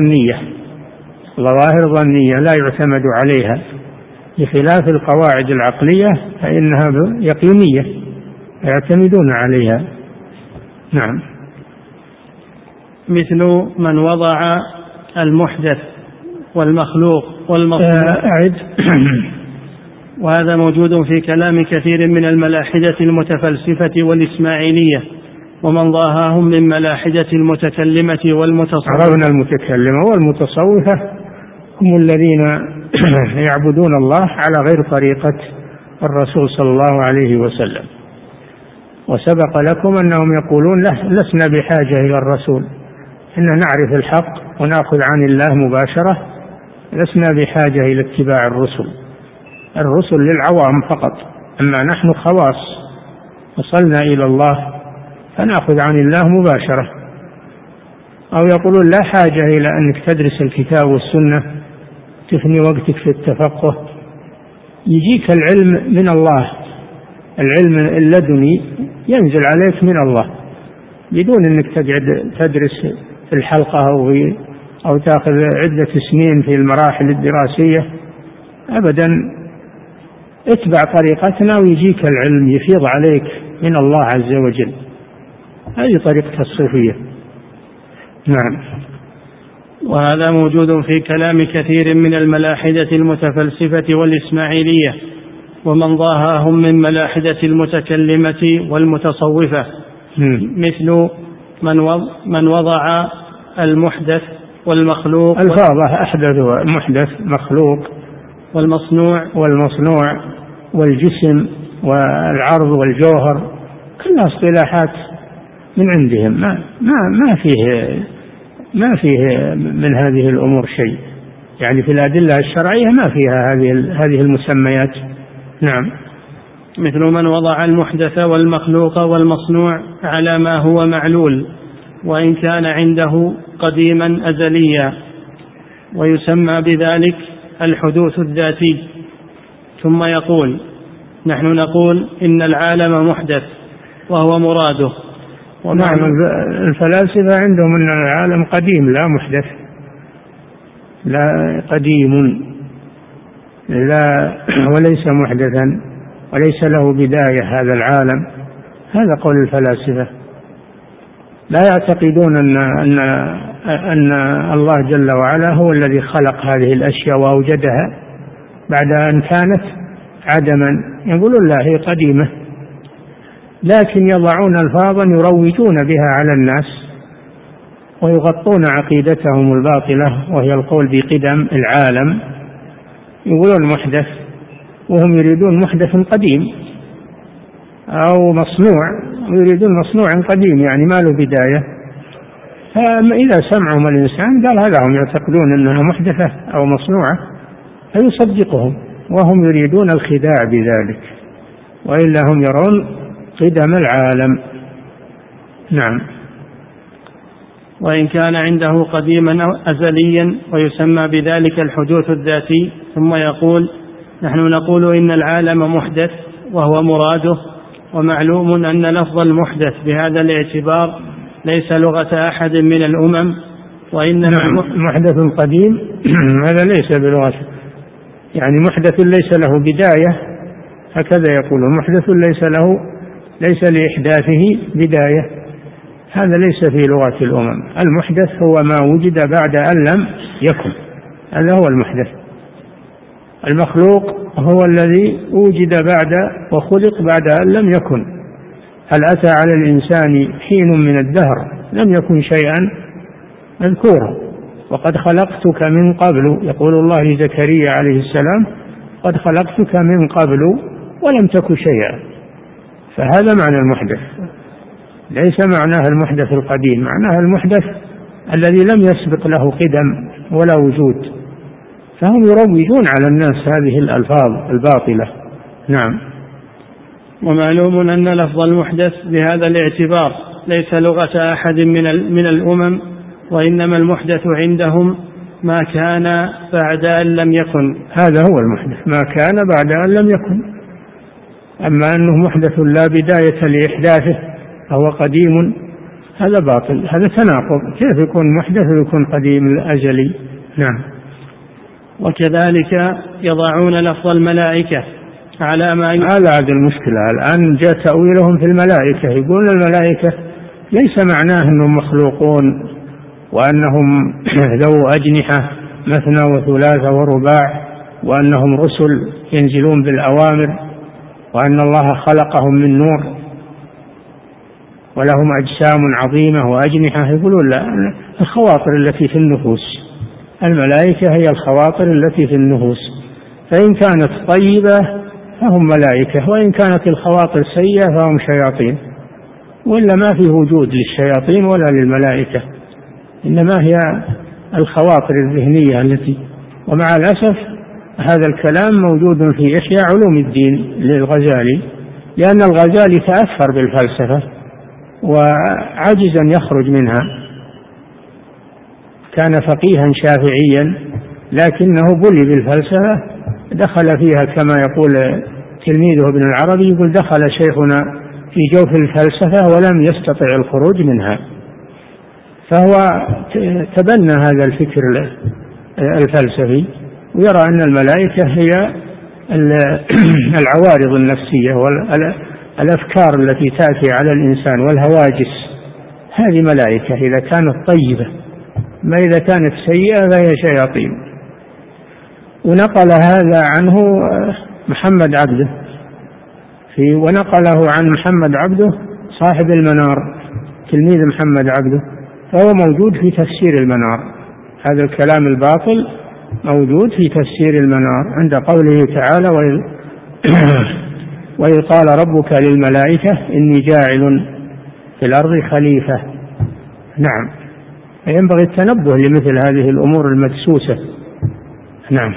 Speaker 2: ظنية لا يعتمد عليها، بخلاف القواعد العقلية فإنها يقينية يعتمدون عليها. نعم.
Speaker 1: مثل من وضع المحدث والمخلوق والمصنوع. وهذا موجود في كلام كثير من الملاحدة المتفلسفة والإسماعيلية ومن ضاهاهم من ملاحدة المتكلمة والمتصوفة.
Speaker 2: عرفنا المتكلمة والمتصوفة هم الذين يعبدون الله على غير طريقة الرسول صلى الله عليه وسلم، وسبق لكم أنهم يقولون لسنا بحاجة إلى الرسول، إن نعرف الحق ونأخذ عن الله مباشرة، لسنا بحاجة إلى اتباع الرسل للعوام فقط، أما نحن خواص وصلنا إلى الله فنأخذ عن الله مباشرة. أو يقولون لا حاجة إلى أنك تدرس الكتاب والسنة تفني وقتك في التفقه، يجيك العلم من الله، العلم اللدني ينزل عليك من الله بدون أنك تقعد تدرس في الحلقة أو تأخذ عدة سنين في المراحل الدراسية أبدا. اتبع طريقتنا ويجيك العلم يفيض عليك من الله عز وجل، هذه طريقة الصوفية. نعم.
Speaker 1: وهذا موجود في كلام كثير من الملاحدة المتفلسفة والإسماعيلية ومن ضاهاهم من ملاحدة المتكلمة والمتصوفة مثل من وضع المحدث والمخلوق
Speaker 2: الفاظة أحدث محدث مخلوق
Speaker 1: والمصنوع
Speaker 2: والجسم والعرض والجوهر، كلها اصطلاحات من عندهم، ما فيه من هذه الأمور شيء، يعني في الأدلة الشرعية ما فيها هذه المسميات. نعم.
Speaker 1: مثل من وضع المحدث والمخلوق والمصنوع على ما هو معلول وإن كان عنده قديما أزليا، ويسمى بذلك الحدوث الذاتي، ثم يقول نحن نقول إن العالم محدث وهو مراده.
Speaker 2: نعم. الفلاسفة عندهم أن العالم قديم لا محدث، لا قديم لا وليس محدثا وليس له بداية هذا العالم، هذا قول الفلاسفة. لا يعتقدون أن الله جل وعلا هو الذي خلق هذه الأشياء وأوجدها بعد أن كانت عدما، يقولون لا هي قديمة، لكن يضعون ألفاظا يروجون بها على الناس ويغطون عقيدتهم الباطلة وهي القول بقدم العالم، يقولون محدث وهم يريدون محدث قديم، أو مصنوع ويريدون مصنوع قديم يعني ما له بداية. فإذا سمعهم الإنسان قال هذا هم يعتقدون أنها محدثة أو مصنوعة فيصدقهم، وهم يريدون الخداع بذلك، وإلا هم يرون قدم العالم. نعم.
Speaker 1: وإن كان عنده قديما أو أزليا ويسمى بذلك الحدوث الذاتي، ثم يقول نحن نقول إن العالم محدث وهو مراده، ومعلوم أن لفظ المحدث بهذا الاعتبار ليس لغة أحد من الأمم، وإنما
Speaker 2: محدث قديم هذا ليس بلغة، يعني محدث ليس له بداية، هكذا يقول محدث ليس لإحداثه بداية، هذا ليس في لغة الأمم. المحدث هو ما وجد بعد أن لم يكن، هذا هو المحدث. المخلوق هو الذي وجد بعد وخلق بعد أن لم يكن. هل أتى على الإنسان حين من الدهر لم يكن شيئا مذكورا؟ وقد خلقتك من قبل، يقول الله لزكريا عليه السلام: قد خلقتك من قبل ولم تك شيئا. فهذا معنى المحدث، ليس معناه المحدث القديم، معناه المحدث الذي لم يسبق له قدم ولا وجود. فهم يروجون على الناس هذه الألفاظ الباطلة. نعم.
Speaker 1: ومعلوم أن لفظ المحدث بهذا الاعتبار ليس لغة أحد من الأمم، وإنما المحدث عندهم ما كان بعد أن لم يكن.
Speaker 2: هذا هو المحدث، ما كان بعد أن لم يكن. أما أنه محدث لا بداية لإحداثه فهو قديم، هذا باطل، هذا تناقض. كيف يكون محدث ويكون قديم الأزلي؟ نعم.
Speaker 1: وكذلك يضعون لفظ الملائكة على ما
Speaker 2: هذا المشكلة الآن جاء تأويلهم في الملائكة. يقول الملائكة ليس معناه أنهم مخلوقون وأنهم ذو أجنحة مثنى وثلاثة ورباع، وأنهم رسل ينزلون بالأوامر، وأن الله خلقهم من نور ولهم أجسام عظيمة وأجنحة. يقولون لا، الخواطر التي في النفوس. الملائكة هي الخواطر التي في النفوس، فإن كانت طيبة فهم ملائكة، وإن كانت الخواطر سيئة فهم شياطين. وإلا ما في وجود للشياطين ولا للملائكة، إنما هي الخواطر الذهنية التي. ومع الأسف هذا الكلام موجود في إحياء علوم الدين للغزالي، لأن الغزالي تأثر بالفلسفة وعجز أن يخرج منها. كان فقيها شافعيا لكنه بلي بالفلسفة، دخل فيها كما يقول تلميذه ابن العربي، يقول: دخل شيخنا في جوف الفلسفة ولم يستطع الخروج منها. فهو تبنى هذا الفكر الفلسفي، ويرى أن الملائكة هي العوارض النفسية والأفكار التي تأتي على الإنسان والهواجس، هذه ملائكة إذا كانت طيبة، ما إذا كانت سيئة فهي شياطين. ونقل هذا عنه محمد عبده ونقله عن محمد عبده صاحب المنار، تلميذ محمد عبده، فهو موجود في تفسير المنار. هذا الكلام الباطل موجود في تفسير المنار عند قوله تعالى: وإذ قال ربك للملائكة إني جاعل في الأرض خليفة. نعم، ينبغي التنبه لمثل هذه الأمور المدسوسة. نعم.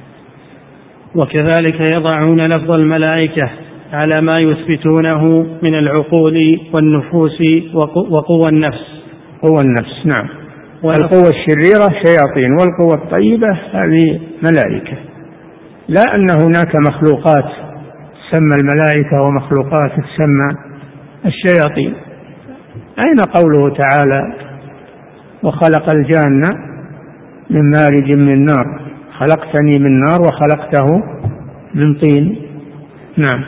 Speaker 1: وكذلك يضعون لفظ الملائكة على ما يثبتونه من العقول والنفوس وقوى النفس.
Speaker 2: قوى النفس، نعم. القوة الشريرة شياطين، والقوة الطيبة هذه ملائكة. لا أن هناك مخلوقات تسمى الملائكة ومخلوقات تسمى الشياطين. أين قوله تعالى: وخلق الجان من مارج من نار، خلقتني من نار وخلقته من طين. نعم.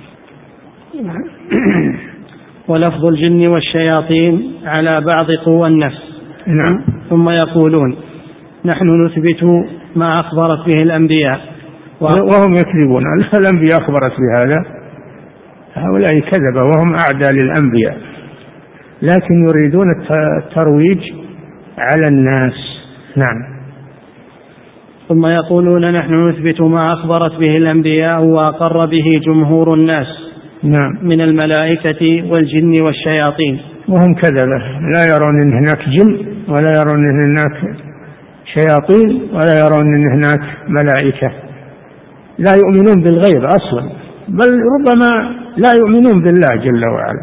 Speaker 1: ولفظ الجن والشياطين على بعض قوى النفس.
Speaker 2: نعم.
Speaker 1: ثم يقولون: نحن نثبت ما أخبرت به الأنبياء،
Speaker 2: وهم يكذبون. الأنبياء أخبرت بهذا، هؤلاء كذبة وهم أعدى للأنبياء، لكن يريدون الترويج على الناس. نعم.
Speaker 1: ثم يقولون: نحن نثبت ما أخبرت به الأنبياء وأقر به جمهور الناس.
Speaker 2: نعم.
Speaker 1: من الملائكة والجن والشياطين.
Speaker 2: وهم كذبة، لا يرون أن هناك جن، ولا يرون أن هناك شياطين، ولا يرون أن هناك ملائكة. لا يؤمنون بالغيب أصلا، بل ربما لا يؤمنون بالله جل وعلا،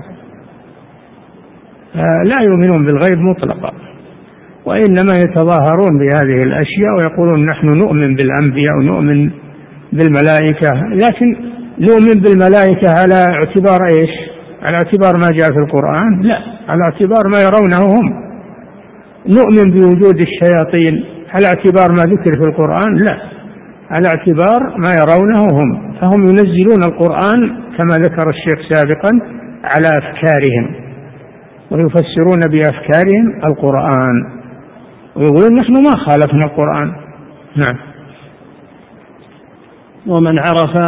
Speaker 2: لا يؤمنون بالغيب مطلقا، وإنما يتظاهرون بهذه الأشياء ويقولون: نحن نؤمن بالأنبياء ونؤمن بالملائكة، لكن نؤمن بالملائكة على اعتبار إيش؟ على اعتبار ما جاء في القرآن؟ لا، على اعتبار ما يرونه هم. نؤمن بوجود الشياطين على اعتبار ما ذكر في القرآن؟ لا، على اعتبار ما يرونه هم. فهم ينزلون القرآن كما ذكر الشيخ سابقا على أفكارهم، ويفسرون بأفكارهم القرآن ويقولون نحن ما خالفنا القرآن. نعم.
Speaker 1: ومن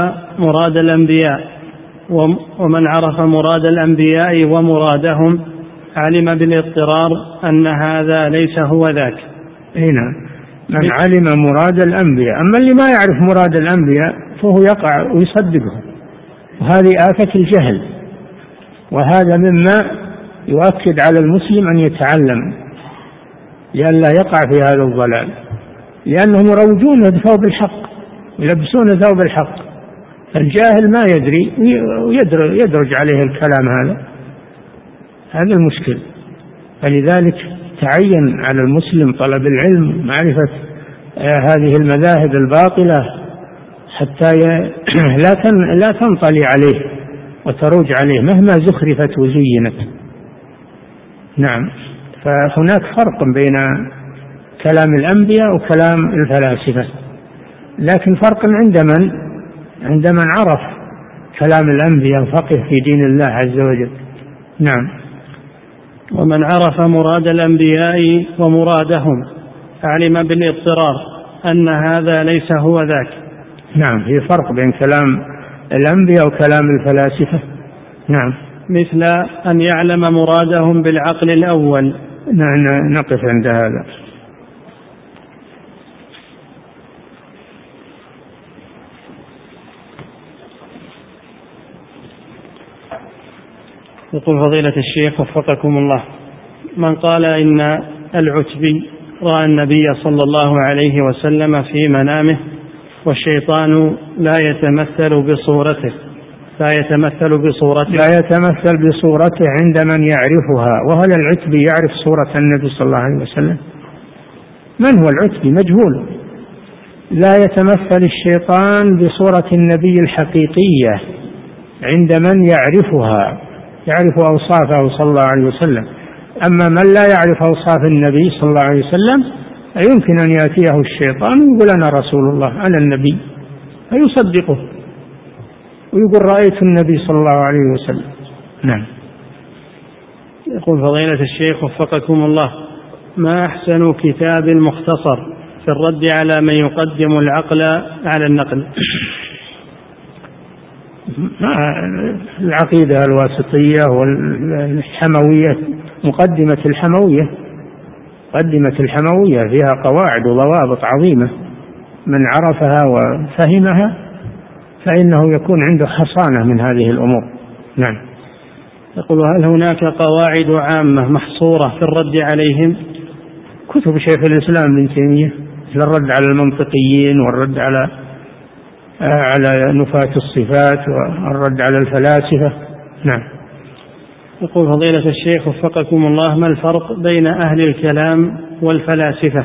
Speaker 1: عرف مراد الأنبياء ومرادهم علم بالاضطرار أن هذا ليس هو ذاك.
Speaker 2: هنا من علم مراد الأنبياء، أما اللي ما يعرف مراد الأنبياء فهو يقع ويصدقهم، وهذه آفة الجهل، وهذا مما يؤكد على المسلم أن يتعلم لئلا يقع في هذا الضلال، لأنهم يروجون بثوب الحق، يلبسون ثوب الحق، الجاهل ما يدري ويدرج عليه الكلام هذا المشكل. فلذلك تعين على المسلم طلب العلم، معرفة هذه المذاهب الباطلة حتى لا تنطلي عليه وتروج عليه مهما زخرفت وزينت. نعم. فهناك فرق بين كلام الأنبياء وكلام الفلاسفة، لكن فرق عند من عرف كلام الأنبياء وفقه في دين الله عز وجل. نعم.
Speaker 1: ومن عرف مراد الأنبياء ومرادهم علم بالاضطرار أن هذا ليس هو ذاك.
Speaker 2: نعم، في فرق بين كلام الأنبياء وكلام الفلاسفة. نعم.
Speaker 1: مثل أن يعلم مرادهم بالعقل الأول.
Speaker 2: نعم، نقف عند هذا.
Speaker 1: يقول فضيلة الشيخ وفقكم الله: من قال إن العتبي رأى النبي صلى الله عليه وسلم في منامه والشيطان لا يتمثل بصورته
Speaker 2: عند من يعرفها. وهل العتبي يعرف صورة النبي صلى الله عليه وسلم؟ من هو العتبي؟ مجهول. لا يتمثل الشيطان بصورة النبي الحقيقية عند من يعرفها، يعرف أوصافه صلى الله عليه وسلم. أما من لا يعرف أوصاف النبي صلى الله عليه وسلم يمكن أن يأتيه الشيطان ويقول أنا رسول الله، أنا النبي، فيصدقه ويقول رأيت النبي صلى الله عليه وسلم. نعم.
Speaker 1: يقول فضيلة الشيخ وفقكم الله: ما أحسن كتاب مختصر في الرد على من يقدم العقل على النقل؟
Speaker 2: العقيدة الواسطية والحموية، مقدمة الحموية فيها قواعد وضوابط عظيمة، من عرفها وفهمها فإنه يكون عنده حصانة من هذه الأمور. نعم.
Speaker 1: يقول: هل هناك قواعد عامة محصورة في الرد عليهم؟
Speaker 2: كتب شيخ الإسلام ابن تيمية، الرد على المنطقيين والرد على نفاة الصفات والرد على الفلاسفة. نعم.
Speaker 1: يقول فضيلة الشيخ وفقكم الله: ما الفرق بين أهل الكلام والفلاسفة؟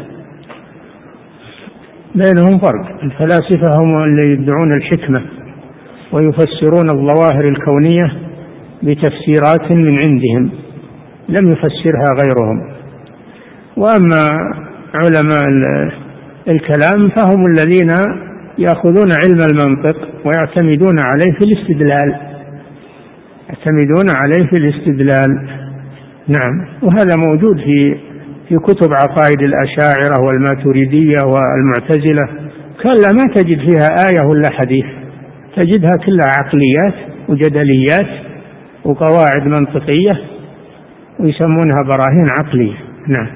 Speaker 2: بينهم فرق. الفلاسفة هم اللي يدعون الحكمة ويفسرون الظواهر الكونية بتفسيرات من عندهم لم يفسرها غيرهم. وأما علماء الكلام فهم الذين يأخذون علم المنطق ويعتمدون عليه في الاستدلال. نعم. وهذا موجود في كتب عقائد الأشاعرة والماتريدية والمعتزلة، كلا ما تجد فيها آية ولا حديث، تجدها كلها عقليات وجدليات وقواعد منطقية ويسمونها براهين عقلية. نعم.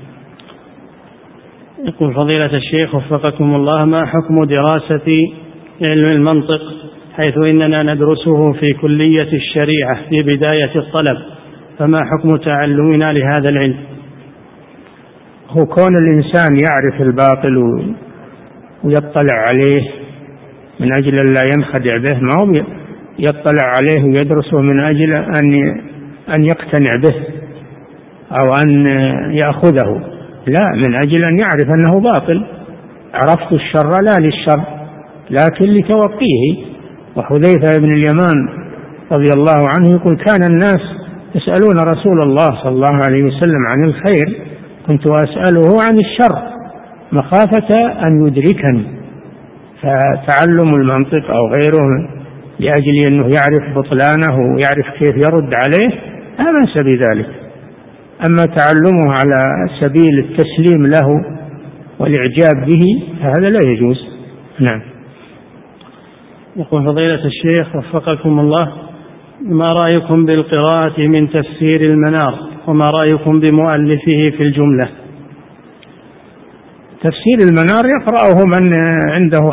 Speaker 1: يقول فضيلة الشيخ وفقكم الله: ما حكم دراسة علم المنطق حيث إننا ندرسه في كلية الشريعة في بداية الطلب، فما حكم تعلمنا لهذا العلم؟
Speaker 2: هو كون الإنسان يعرف الباطل ويطلع عليه من أجل أن لا ينخدع به، ما هو يطلع عليه ويدرسه من أجل أن يقتنع به أو أن يأخذه، لا، من أجل أن يعرف أنه باطل. عرفت الشر لا للشر لكن لتوقيه. وحذيفة بن اليمان رضي الله عنه يقول: كان الناس يسألون رسول الله صلى الله عليه وسلم عن الخير، كنت أسأله عن الشر مخافة أن يدركني. فتعلم المنطق أو غيره لأجل أنه يعرف بطلانه ويعرف كيف يرد عليه لا بأس بذلك، أما تعلمه على سبيل التسليم له والإعجاب به فهذا لا يجوز. نعم.
Speaker 1: يقول فضيلة الشيخ وفقكم الله، ما رأيكم بالقراءة من تفسير المنار، وما رأيكم بمؤلفه في الجملة؟
Speaker 2: تفسير المنار يقرأه من عنده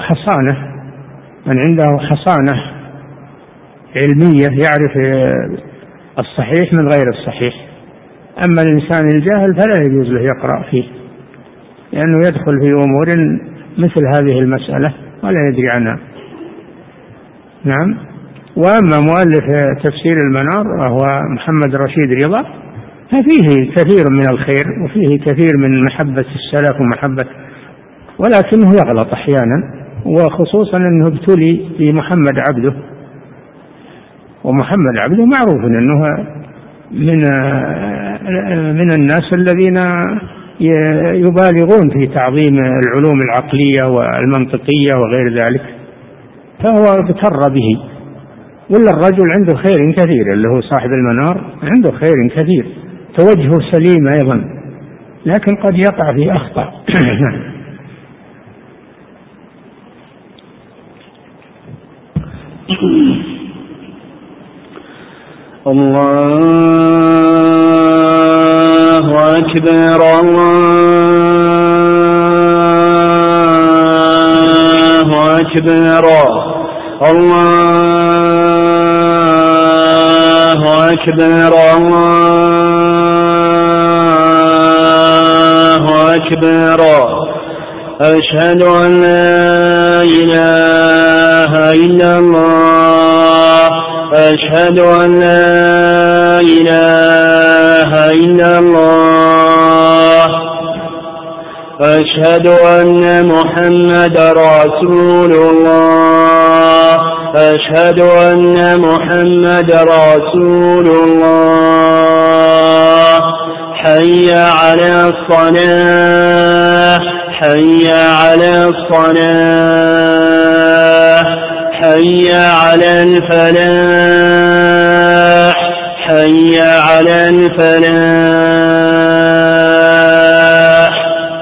Speaker 2: حصانة علمية، يعرف الصحيح من غير الصحيح. أما الإنسان الجاهل فلا يجوز له يقرأ فيه، لأنه يدخل في أمور مثل هذه المسألة ولا يدري عنها. نعم. وأما مؤلف تفسير المنار وهو محمد رشيد رضا ففيه كثير من الخير وفيه كثير من محبة السلف ولكنه يغلط أحيانا، وخصوصا أنه ابتلي بمحمد عبده، ومحمد عبده معروف أنه من الناس الذين يبالغون في تعظيم العلوم العقلية والمنطقية وغير ذلك، فهو اغتر به. ولا الرجل عنده خير كثير اللي هو صاحب المنار، عنده خير كثير، توجهه سليم أيضا، لكن قد يقع في أخطاء.
Speaker 3: الله أكبر الله أكبر الله أكبر الله أكبر. أشهد أن لا إله إلا الله، أشهد أن لا إله إلا الله، أشهد أن محمد رسول الله، أشهد أن محمد رسول الله. حي على الصلاة، حي على الصلاة، حي على الفلاح، حي على الفلاح.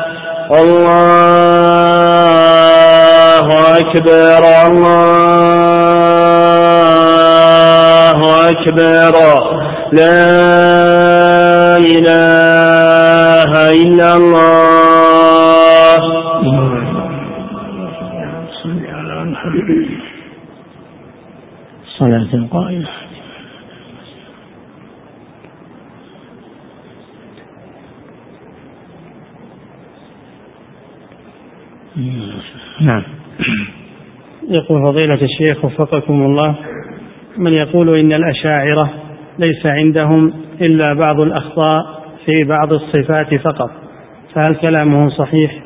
Speaker 3: الله أكبر الله أكبر. لا إله إلا الله.
Speaker 2: صلاة القائمة. نعم.
Speaker 1: يقول فضيلة الشيخ وفقكم الله، من يقول إن الأشاعرة ليس عندهم إلا بعض الأخطاء في بعض الصفات فقط، فهل كلامه صحيح؟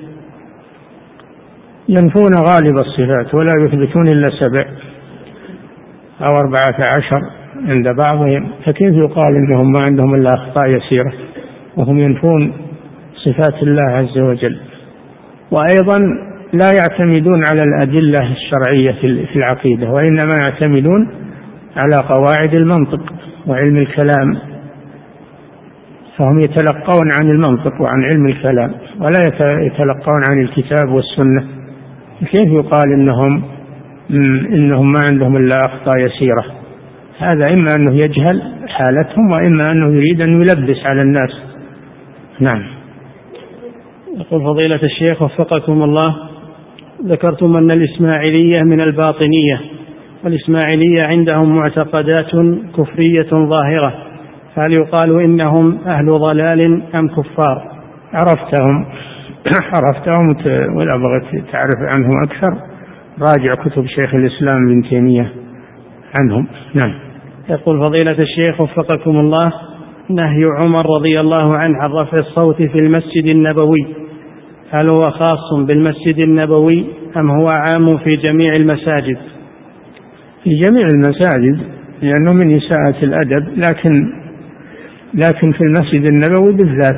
Speaker 2: ينفون غالب الصفات ولا يثبتون إلا 7 أو 14 عند بعضهم، فكيف يقال إنهم ما عندهم إلا أخطاء يسيرة وهم ينفون صفات الله عز وجل؟ وأيضا لا يعتمدون على الأدلة الشرعية في العقيدة، وإنما يعتمدون على قواعد المنطق وعلم الكلام، فهم يتلقون عن المنطق وعن علم الكلام ولا يتلقون عن الكتاب والسنة. كيف يقال إنهم ما عندهم إلا أخطاء يسيرة؟ هذا إما أنه يجهل حالتهم وإما أنه يريد أن يلبس على الناس. نعم.
Speaker 1: يقول فضيلة الشيخ وفقكم الله، ذكرتم أن الإسماعيلية من الباطنية، والإسماعيلية عندهم معتقدات كفرية ظاهرة، فهل يقال إنهم أهل ضلال أم كفار؟
Speaker 2: عرفتهم ولا بغيت تعرف عنهم أكثر راجع كتب شيخ الإسلام ابن تيمية عنهم. نعم.
Speaker 1: يقول فضيلة الشيخ وفقكم الله، نهي عمر رضي الله عنه عن رفع الصوت في المسجد النبوي، هل هو خاص بالمسجد النبوي أم هو عام في جميع المساجد؟
Speaker 2: في جميع المساجد، لأنه من إساءة الأدب، لكن في المسجد النبوي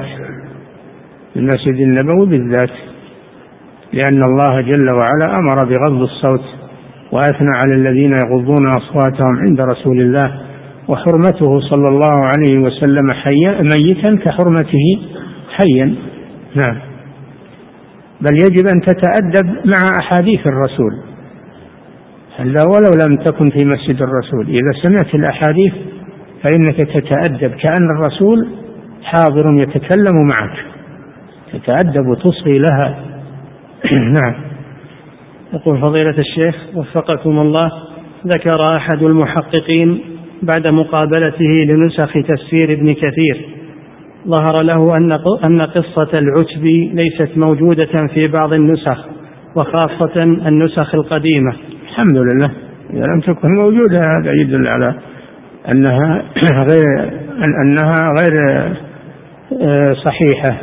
Speaker 2: بالذات، لأن الله جل وعلا أمر بغض الصوت وأثنى على الذين يغضون أصواتهم عند رسول الله وحرمته صلى الله عليه وسلم حيا ميتا كحرمته حيا. نعم. بل يجب أن تتأدب مع أحاديث الرسول ولو لم تكن في مسجد الرسول. إذا سمعت الأحاديث فإنك تتأدب كأن الرسول حاضر يتكلم معك، تتأدب وتصغي لها. نعم.
Speaker 1: يقول فضيلة الشيخ وفقكم الله، ذكر أحد المحققين بعد مقابلته لنسخ تفسير ابن كثير ظهر له أن قصة العتبي ليست موجودة في بعض النسخ، وخاصة النسخ القديمة.
Speaker 2: الحمد لله، إذا لم تكن موجودة هذا يدل على أنها غير صحيحة،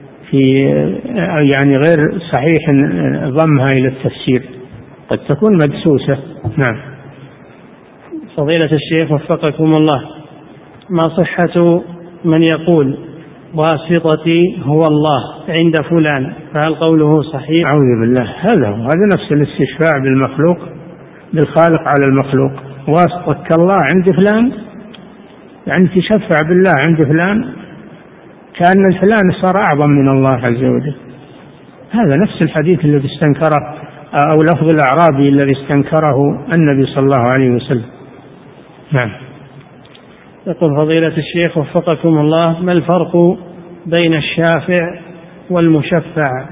Speaker 2: يعني غير صحيح ضمها إلى التفسير، قد تكون مدسوسة. نعم.
Speaker 1: فضيلة الشيخ وفقكم الله، ما صحة من يقول واسطتي هو الله عند فلان، فهل قوله صحيح؟
Speaker 2: أعوذ بالله، هذا نفس الاستشفاع بالمخلوق بالخالق على المخلوق. واسطتك الله عند فلان يعني تشفع بالله عند فلان كأن الفلان صار أعظم من الله عز وجل. هذا نفس الحديث الذي استنكره أو لفظ الأعرابي الذي استنكره النبي صلى الله عليه وسلم. نعم.
Speaker 1: يقول فضيلة الشيخ وفقكم الله، ما الفرق بين الشافع والمشفع؟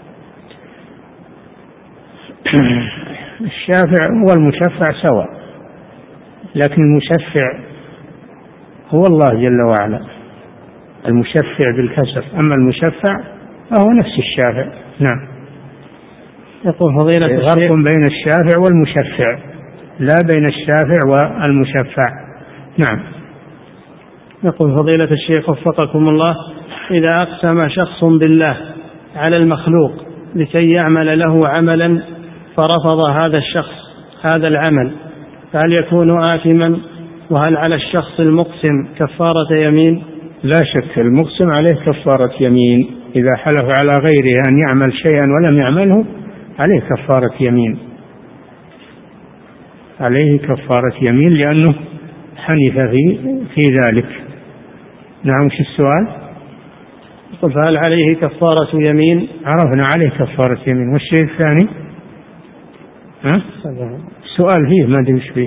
Speaker 2: الشافع والمشفع سواء، لكن المشفع هو الله جل وعلا، المشفع بالكسر، أما المشفع فهو نفس الشافع. نعم.
Speaker 1: يقول فضيلة الشيخ
Speaker 2: فرق بين الشافع والمشفع، لا بين الشافع والمشفع. نعم.
Speaker 1: يقول فضيلة الشيخ وفقكم الله، إذا أقسم شخص بالله على المخلوق لكي يعمل له عملا فرفض هذا الشخص هذا العمل، فهل يكون آثما؟ وهل على الشخص المقسم كفارة يمين؟
Speaker 2: لا شك المقسم عليه كفارة يمين، إذا حلف على غيره أن يعمل شيئا ولم يعمله عليه كفارة يمين، عليه كفارة يمين لأنه حنف في ذلك. نعم. وش السؤال؟
Speaker 1: يقول فهل عليه كفارة يمين؟
Speaker 2: عرفنا عليه كفارة يمين. والشيء الثاني السؤال فيه ما أدري وش فيه.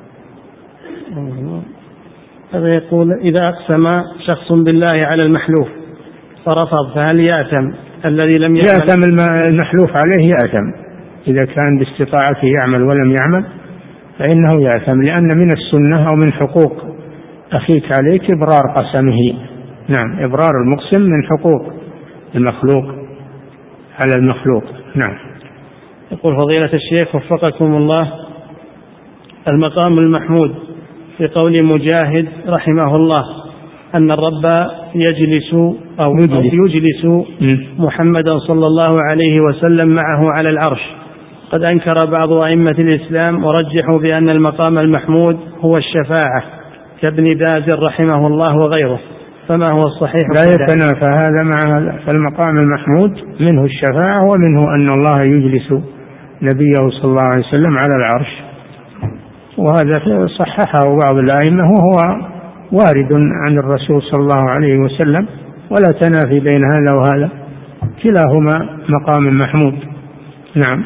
Speaker 1: هذا يقول إذا أقسم شخص بالله على المحلوف فرفض فهل يأثم الذي لم يعمل؟
Speaker 2: يأثم المحلوف عليه، يأثم إذا كان باستطاعته يعمل ولم يعمل فإنه يأثم، لأن من السنة أو من حقوق أخيك عليك إبرار قسمه. نعم. إبرار المقسم من حقوق المخلوق على المخلوق. نعم.
Speaker 1: يقول فضيلة الشيخ وفقكم الله، المقام المحمود في قول مجاهد رحمه الله أن الرب يجلس أو يجلس محمدا صلى الله عليه وسلم معه على العرش، قد أنكر بعض أئمة الإسلام ورجحوا بأن المقام المحمود هو الشفاعة كابن باز رحمه الله وغيره، فما هو الصحيح؟
Speaker 2: لا يتنافى هذا مع هذا، فالمقام المحمود منه الشفاعة ومنه أن الله يجلس نبيه صلى الله عليه وسلم على العرش، وهذا صححه بعض الأئمة وهو وارد عن الرسول صلى الله عليه وسلم، ولا تنافي بين هذا وهذا، كلاهما مقام محمود. نعم.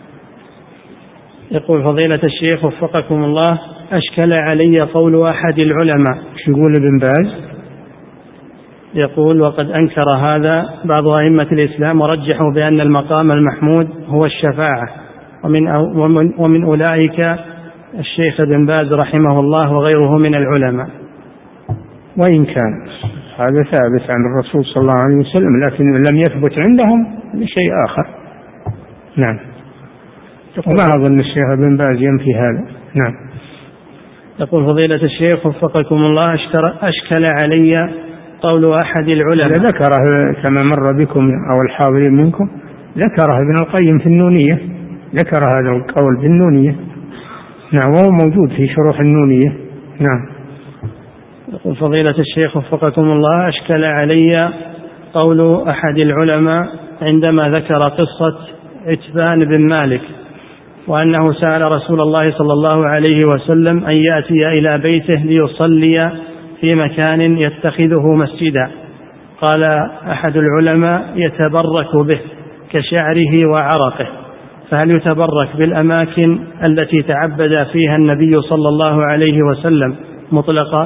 Speaker 1: يقول فضيلة الشيخ وفقكم الله، أشكل علي قول أحد العلماء.
Speaker 2: يقول ابن باز؟
Speaker 1: يقول وقد أنكر هذا بعض أئمة الإسلام ورجحوا بأن المقام المحمود هو الشفاعة، ومن أولئك الشيخ ابن باز رحمه الله وغيره من العلماء.
Speaker 2: وإن كان هذا ثابت عن الرسول صلى الله عليه وسلم، لكن لم يثبت عندهم لشيء آخر. نعم. ما أظن الشيخ ابن باز ينفي هذا. نعم.
Speaker 1: يقول فضيلة الشيخ وفقكم الله، أشكل علي قول أحد العلماء،
Speaker 2: ذكره كما مر بكم أو الحاضرين منكم، ذكره ابن القيم في النونية، ذكر هذا القول بالنونية. نعم. وهو موجود في شروح النونية. نعم.
Speaker 1: يقول فضيلة الشيخ وفقكم الله، أشكل علي قول أحد العلماء عندما ذكر قصة عتبان بن مالك وأنه سأل رسول الله صلى الله عليه وسلم أن يأتي إلى بيته ليصلي في مكان يتخذه مسجدا. قال أحد العلماء يتبرك به كشعره وعرقه، فهل يتبرك بالأماكن التي تعبد فيها النبي صلى الله عليه وسلم مطلقا؟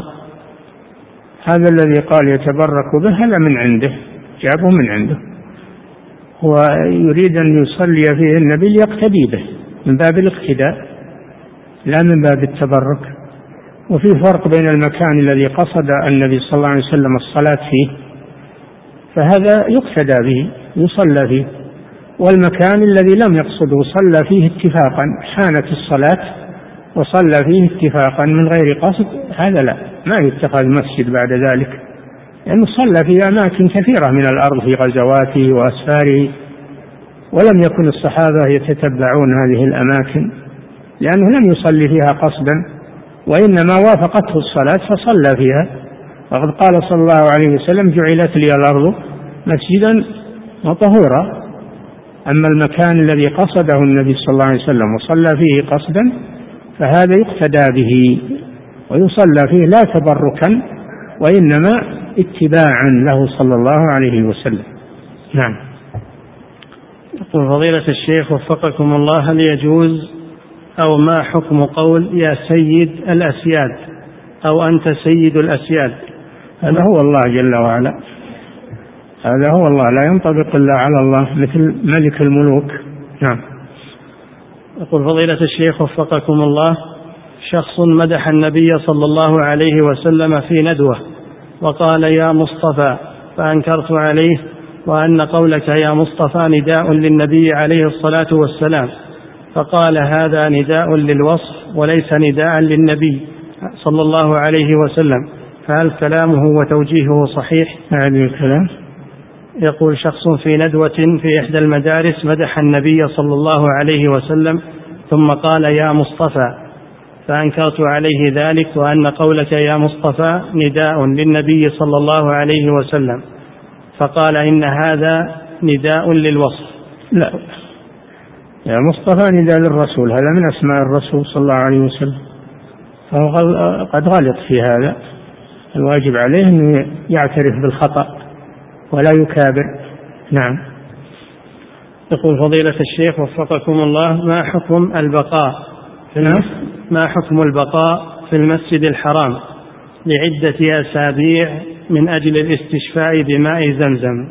Speaker 2: هذا الذي قال يتبرك به هذا من عنده، جابه من عنده، هو يريد أن يصلي فيه النبي ليقتدي به من باب الاقتداء لا من باب التبرك. وفي فرق بين المكان الذي قصد النبي صلى الله عليه وسلم الصلاة فيه فهذا يقتدى به يصلى فيه، والمكان الذي لم يقصده صلى فيه اتفاقا، حانت الصلاة وصلى فيه اتفاقا من غير قصد، هذا لا، ما يتخذ مسجد بعد ذلك، لأنه صلى في أماكن كثيرة من الأرض في غزواته وأسفاره، ولم يكن الصحابة يتتبعون هذه الأماكن لأنه لم يصلي فيها قصدا، وإنما وافقته الصلاة فصلى فيها. وقد قال صلى الله عليه وسلم جعلت لي الأرض مسجدا وطهورا. أما المكان الذي قصده النبي صلى الله عليه وسلم وصلى فيه قصدا فهذا يقتدى به ويصلى فيه لا تبركا وإنما اتباعا له صلى الله عليه وسلم. نعم.
Speaker 1: يقول فضيلة الشيخ وفقكم الله، هل يجوز أو ما حكم قول يا سيد الأسياد أو أنت سيد الأسياد؟
Speaker 2: هذا هو الله جل وعلا، هذا هو الله، لا ينطبق إلا على الله مثل ملك الملوك. نعم.
Speaker 1: يقول فضيلة الشيخ وفقكم الله، شخص مدح النبي صلى الله عليه وسلم في ندوة وقال يا مصطفى، فأنكرت عليه وأن قولك يا مصطفى نداء للنبي عليه الصلاة والسلام، فقال هذا نداء للوصف وليس نداء للنبي صلى الله عليه وسلم، فهل كلامه وتوجيهه صحيح؟
Speaker 2: هذا الكلام.
Speaker 1: يقول شخص في ندوة في إحدى المدارس مدح النبي صلى الله عليه وسلم ثم قال يا مصطفى، فأنكرت عليه ذلك وأن قولك يا مصطفى نداء للنبي صلى الله عليه وسلم، فقال إن هذا نداء للوصف.
Speaker 2: لا، يا مصطفى نداء للرسول، هذا من أسماء الرسول صلى الله عليه وسلم، فهو قد غلط في هذا، الواجب عليه أن يعترف بالخطأ ولا يكابر. نعم.
Speaker 1: يقول فضيلة الشيخ وفقكم الله، ما حكم البقاء في المسجد الحرام لعدة أسابيع من أجل الاستشفاء بماء زمزم؟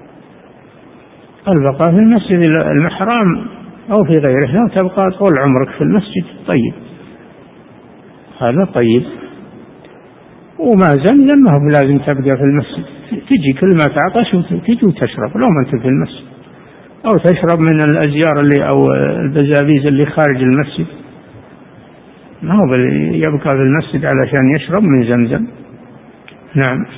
Speaker 2: البقاء في المسجد الحرام أو في غيره لا، تبقى طول عمرك في المسجد، طيب، هذا طيب، وما زمزم ما هو لازم تبقى في المسجد، تجي كل ما تعطش وتجي وتشرب لو ما أنت في المسجد، أو تشرب من الأزيار اللي أو البزابيز اللي خارج المسجد، ما هو يبقى في المسجد علشان يشرب من زمزم. نعم.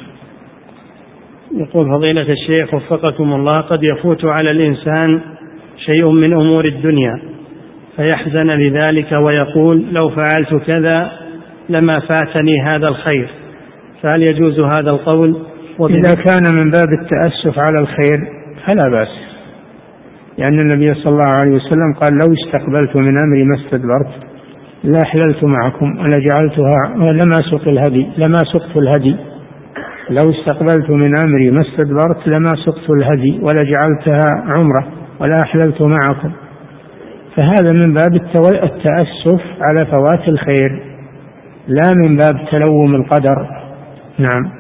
Speaker 1: يقول فضيلة الشيخ وفقكم الله، قد يفوت على الإنسان شيء من أمور الدنيا فيحزن لذلك ويقول لو فعلت كذا لما فاتني هذا الخير، فهل يجوز هذا القول؟
Speaker 2: إذا كان من باب التأسف على الخير فلا بأس، لأن النبي صلى الله عليه وسلم قال لو استقبلت من أمري ما استدبرت لا حللت معكم ولا جعلتها لما سقت الهدي، لو استقبلت من أمري ما استدبرت لما سقت الهدي ولا جعلتها عمرة ولا أحللت معكم، فهذا من باب التأسف على فوات الخير لا من باب تلوم القدر. نعم.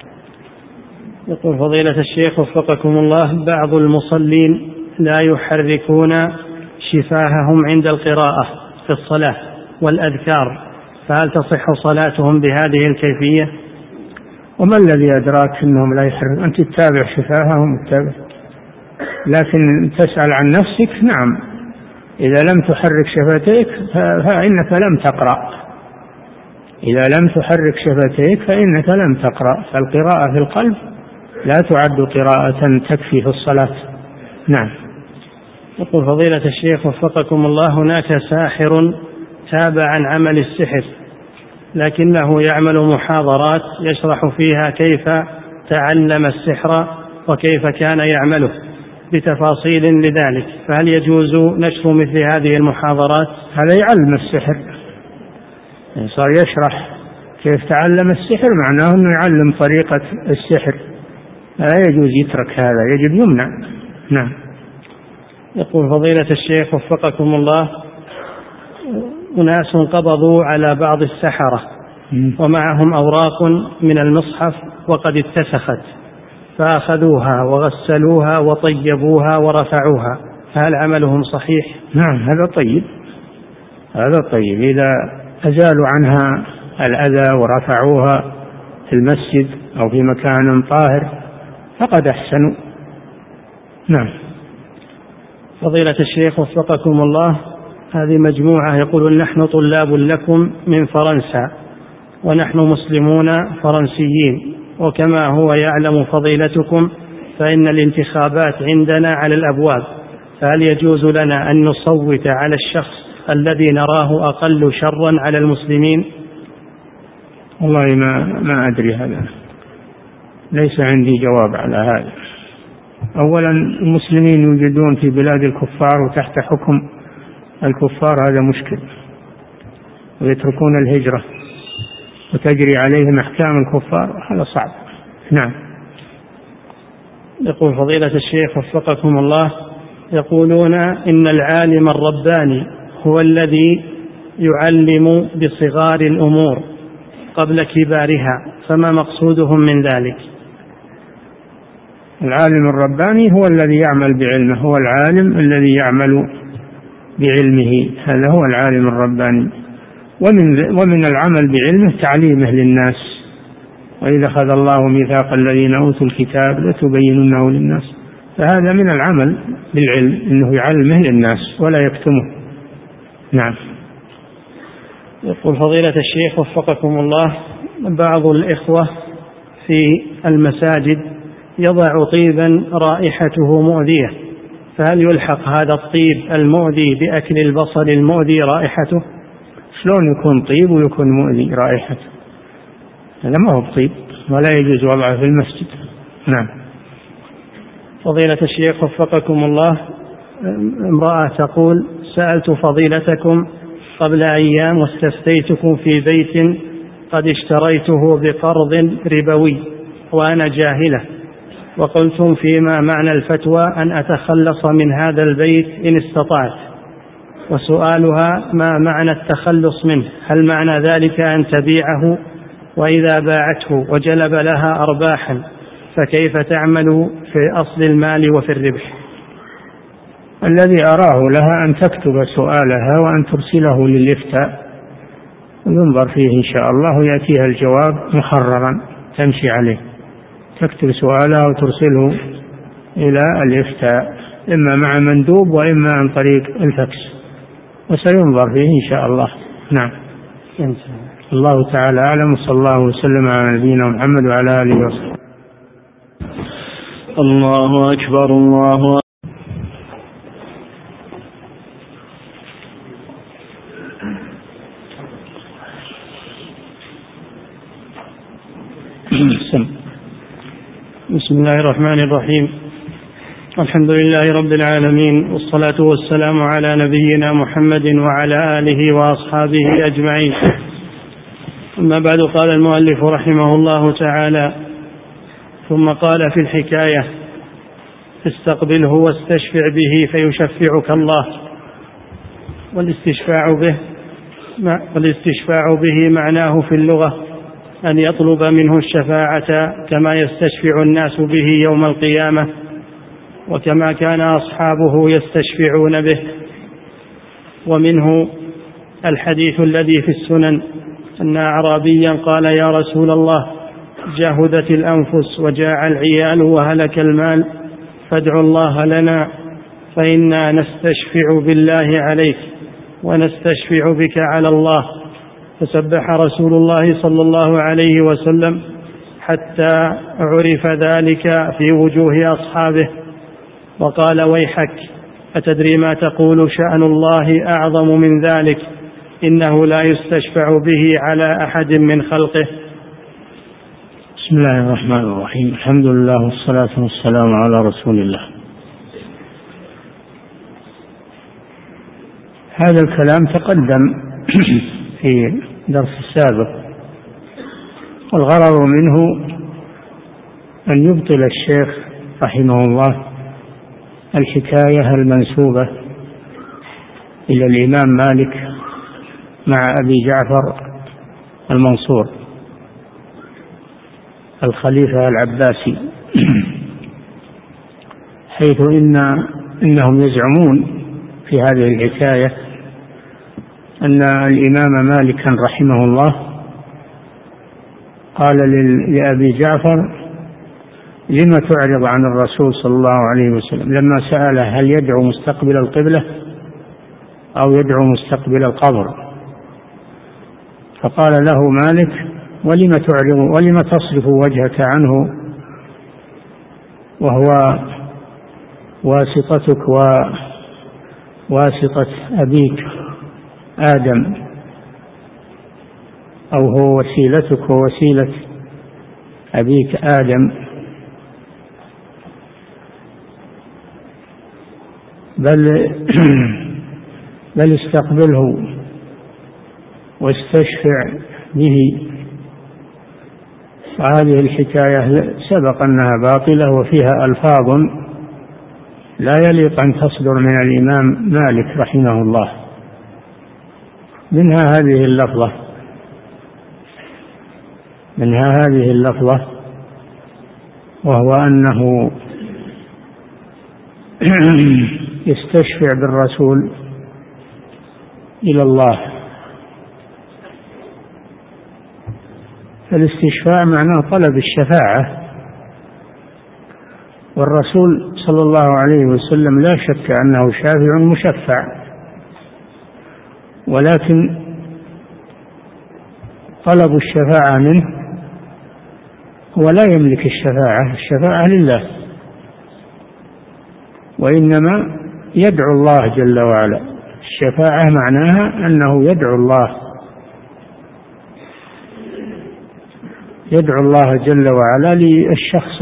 Speaker 1: يقول فضيلة الشيخ وفقكم الله، بعض المصلين لا يحركون شفاههم عند القراءة في الصلاة والأذكار، فهل تصح صلاتهم بهذه الكيفية؟
Speaker 2: وما الذي أدراك أنهم لا يحركون؟ أنت تتابع شفاههم تتابع، لكن تسأل عن نفسك. نعم، إذا لم تحرك شفتيك فإنك لم تقرأ، إذا لم تحرك شفتيك فإنك لم تقرأ، فالقراءة في القلب لا تعد قراءة تكفي في الصلاة. نعم.
Speaker 1: يقول فضيلة الشيخ وفقكم الله، هناك ساحر تاب عن عمل السحر لكنه يعمل محاضرات يشرح فيها كيف تعلم السحر وكيف كان يعمله، بتفاصيل لذلك، فهل يجوز نشر مثل هذه المحاضرات؟
Speaker 2: هذا يعلم السحر، صار يشرح كيف تعلم السحر، معناه أنه يعلم طريقة السحر، لا يجوز يترك هذا، يجب يمنع. نعم.
Speaker 1: يقول فضيلة الشيخ وفقكم الله، أناس قبضوا على بعض السحرة ومعهم أوراق من المصحف وقد اتسخت، فأخذوها وغسلوها وطيبوها ورفعوها، فهل عملهم صحيح؟
Speaker 2: نعم، هذا طيب، هذا طيب، إذا أزالوا عنها الأذى ورفعوها في المسجد أو في مكان طاهر فقد أحسنوا. نعم.
Speaker 1: فضيلة الشيخ وفقكم الله، هذه مجموعة يقول نحن طلاب لكم من فرنسا ونحن مسلمون فرنسيين، وكما هو يعلم فضيلتكم فإن الانتخابات عندنا على الأبواب، فهل يجوز لنا أن نصوت على الشخص الذي نراه أقل شرا على المسلمين؟
Speaker 2: والله ما أدري، هذا ليس عندي جواب على هذا. أولا المسلمين يوجدون في بلاد الكفار وتحت حكم الكفار، هذا مشكل، ويتركون الهجرة وتجري عليهم أحكام الكفار، هذا صعب. نعم.
Speaker 1: يقول فضيلة الشيخ وفقكم الله، يقولون إن العالم الرباني هو الذي يعلم بصغار الأمور قبل كبارها، فما مقصودهم من ذلك؟
Speaker 2: العالم الرباني هو الذي يعمل بعلمه، هو العالم الذي يعمل بعلمه، هذا هو العالم الرباني. ومن العمل بعلمه تعليمه للناس، وإذا أخذ الله ميثاق الذين أوتوا الكتاب لتبيننه للناس، فهذا من العمل بالعلم، إنه يعلمه للناس ولا يكتمه. نعم.
Speaker 1: يقول فضيلة الشيخ وفقكم الله، بعض الإخوة في المساجد يضع طيبا رائحته مؤذية، فهل يلحق هذا الطيب المؤذي بأكل البصل المؤذي رائحته؟
Speaker 2: شلون يكون طيب ويكون مؤذي رائحته؟ هذا ما هو طيب ولا يجوز وضعه في المسجد. نعم.
Speaker 1: فضيلة الشيخ وفقكم الله، امرأة تقول سألت فضيلتكم قبل أيام واستفتيتكم في بيت قد اشتريته بقرض ربوي وأنا جاهلة، وقلتم فيما معنى الفتوى أن أتخلص من هذا البيت إن استطعت، وسؤالها ما معنى التخلص منه؟ هل معنى ذلك أن تبيعه؟ وإذا باعته وجلب لها أرباحا فكيف تعمل في أصل المال وفي الربح؟
Speaker 2: الذي أراه لها أن تكتب سؤالها وأن ترسله للإفتاء وينظر فيه إن شاء الله ويأتيها الجواب محررا تمشي عليه، تكتب سؤالها وترسله إلى الإفتاء إما مع مندوب وإما عن طريق الفاكس، وسينظر فيه إن شاء الله. نعم. الله تعالى أعلم، صلى الله وسلم على نبينا محمد وعلى آله وصحبه.
Speaker 3: الله أكبر، الله
Speaker 1: بسم الله الرحمن الرحيم، الحمد لله رب العالمين، والصلاة والسلام على نبينا محمد وعلى آله وأصحابه أجمعين. أما بعد، قال المؤلف رحمه الله تعالى: ثم قال في الحكاية: استقبله واستشفع به فيشفعك الله. والاستشفاع به معناه في اللغة أن يطلب منه الشفاعة كما يستشفع الناس به يوم القيامة، وكما كان أصحابه يستشفعون به. ومنه الحديث الذي في السنن أن أعرابيا قال: يا رسول الله، جهدت الأنفس وجاع العيال وهلك المال، فادع الله لنا فإنا نستشفع بالله عليك ونستشفع بك على الله. فسبح رسول الله صلى الله عليه وسلم حتى عرف ذلك في وجوه أصحابه، وقال: ويحك، أتدري ما تقول؟ شأن الله أعظم من ذلك، إنه لا يستشفع به على أحد من خلقه.
Speaker 2: بسم الله الرحمن الرحيم، الحمد لله والصلاة والسلام على رسول الله. هذا الكلام تقدم في درس السابق، والغرض منه أن يبطل الشيخ رحمه الله الحكاية المنسوبة إلى الإمام مالك مع أبي جعفر المنصور الخليفة العباسي، حيث إنهم يزعمون في هذه الحكاية أن الإمام مالكا رحمه الله قال لأبي جعفر: لما تعرض عن الرسول صلى الله عليه وسلم؟ لما سأله هل يدعو مستقبل القبلة أو يدعو مستقبل القبر، فقال له مالك: ولم تصرف وجهك عنه وهو واسطتك وواسطة أبيك آدم، أو هو وسيلتك ووسيلة أبيك آدم، بل استقبله واستشفع به. وهذه الحكاية سبق أنها باطلة وفيها ألفاظ لا يليق أن تصدر من الإمام مالك رحمه الله، منها هذه اللفظة وهو أنه يستشفع بالرسول إلى الله. فالاستشفاع معناه طلب الشفاعة، والرسول صلى الله عليه وسلم لا شك أنه شافع مشفع، ولكن طلب الشفاعة منه هو لا يملك الشفاعة لله، وإنما يدعو الله جل وعلا. الشفاعة معناها أنه يدعو الله جل وعلا للشخص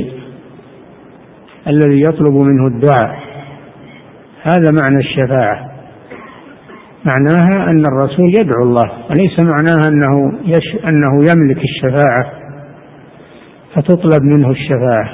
Speaker 2: الذي يطلب منه الدعاء. هذا معنى الشفاعة، معناها أن الرسول يدعو الله، وليس معناها أنه يملك الشفاعة فتطلب منه الشفاعة،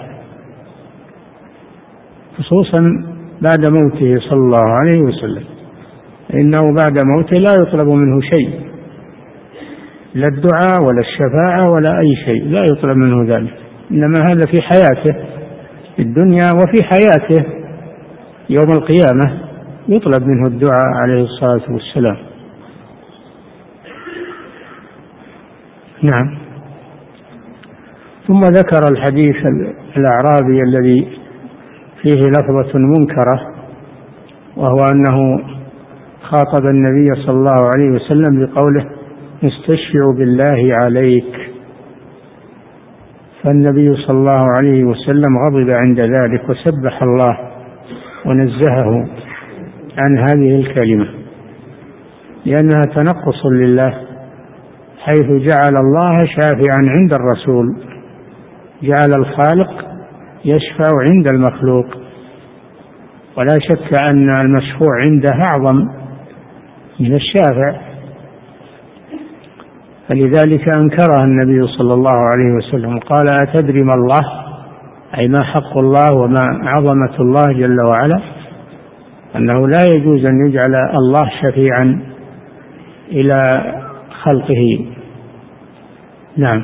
Speaker 2: خصوصا بعد موته صلى الله عليه وسلم، إنه بعد موته لا يطلب منه شيء، لا الدعاء ولا الشفاعة ولا أي شيء، لا يطلب منه ذلك، إنما هذا في حياته في الدنيا، وفي حياته يوم القيامة يطلب منه الدعاء عليه الصلاة والسلام. نعم. ثم ذكر الحديث الأعرابي الذي فيه لفظة منكرة، وهو أنه خاطب النبي صلى الله عليه وسلم بقوله: نستشفع بالله عليك. فالنبي صلى الله عليه وسلم غضب عند ذلك وسبح الله ونزهه عن هذه الكلمة، لأنها تنقص لله، حيث جعل الله شافعا عند الرسول، جعل الخالق يشفع عند المخلوق، ولا شك أن المشفوع عنده أعظم من الشافع، فلذلك أنكرها النبي صلى الله عليه وسلم، قال: أتدري ما الله؟ أي ما حق الله وما عظمة الله جل وعلا، أنه لا يجوز أن يجعل الله شفيعا إلى خلقه. نعم.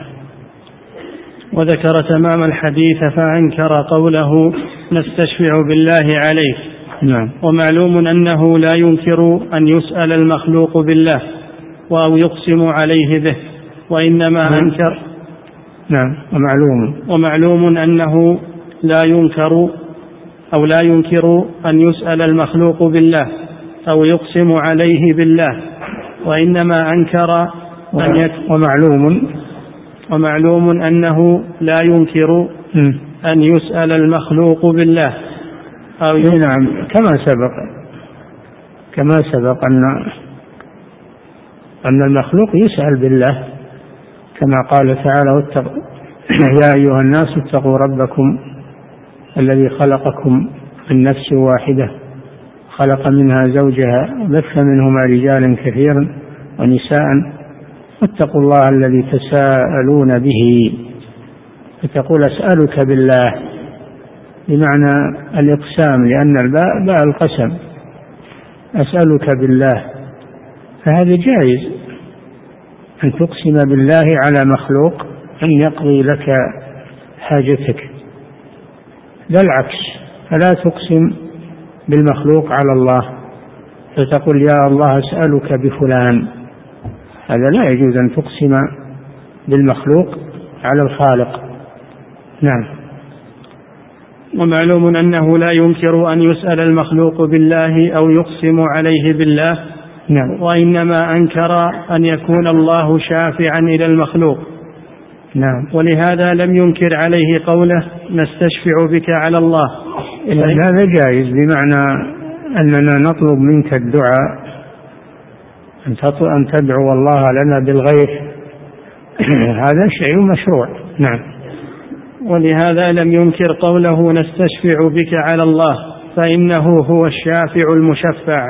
Speaker 1: وذكر تمام الحديث فأنكر قوله: نستشفع بالله عليك.
Speaker 2: نعم.
Speaker 1: ومعلوم أنه لا ينكر أن يسأل المخلوق بالله أو يقسم عليه به، وإنما أنكر.
Speaker 2: نعم.
Speaker 1: ومعلوم أنه لا ينكر أن يسأل المخلوق بالله أو يقسم عليه بالله، وإنما أنكر ومعلوم أنه لا ينكر أن يسأل المخلوق بالله أو
Speaker 2: نعم. كما سبق أن المخلوق يسأل بالله، كما قال تعالى: يا أيها الناس اتقوا ربكم الذي خلقكم من نفس واحدة خلق منها زوجها بث منهما رجالا كثيرا ونساء واتقوا الله الذي تساءلون به. فتقول أسألك بالله بمعنى الإقسام، لأن الباء باء القسم، أسألك بالله. فهذا جائز أن تقسم بالله على مخلوق أن يقضي لك حاجتك، لا العكس. فلا تقسم بالمخلوق على الله فتقول يا الله أسألك بفلان، هذا لا يجوز أن تقسم بالمخلوق على الخالق. نعم.
Speaker 1: ومعلوم أنه لا ينكر أن يسأل المخلوق بالله أو يقسم عليه بالله.
Speaker 2: نعم.
Speaker 1: وإنما أنكر أن يكون الله شافعا إلى المخلوق.
Speaker 2: نعم.
Speaker 1: ولهذا لم ينكر عليه قوله نستشفع بك على الله.
Speaker 2: هذا جائز، بمعنى أننا نطلب منك الدعاء، أن تدعو الله لنا بالغيث، هذا شيء مشروع. نعم.
Speaker 1: ولهذا لم ينكر قوله نستشفع بك على الله، فإنه هو الشافع المشفع،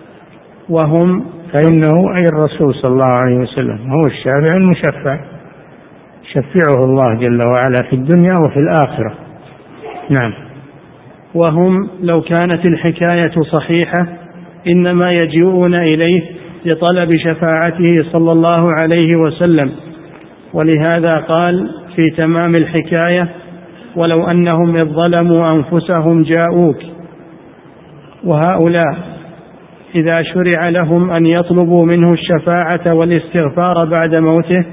Speaker 2: فإنه أي الرسول صلى الله عليه وسلم هو الشافع المشفع، شفعه الله جل وعلا في الدنيا وفي الآخرة. نعم.
Speaker 1: وهم لو كانت الحكاية صحيحة إنما يجيئون إليه لطلب شفاعته صلى الله عليه وسلم، ولهذا قال في تمام الحكاية ولو أنهم إذ ظلموا أنفسهم جاءوك. وهؤلاء إذا شرع لهم أن يطلبوا منه الشفاعة والاستغفار بعد موته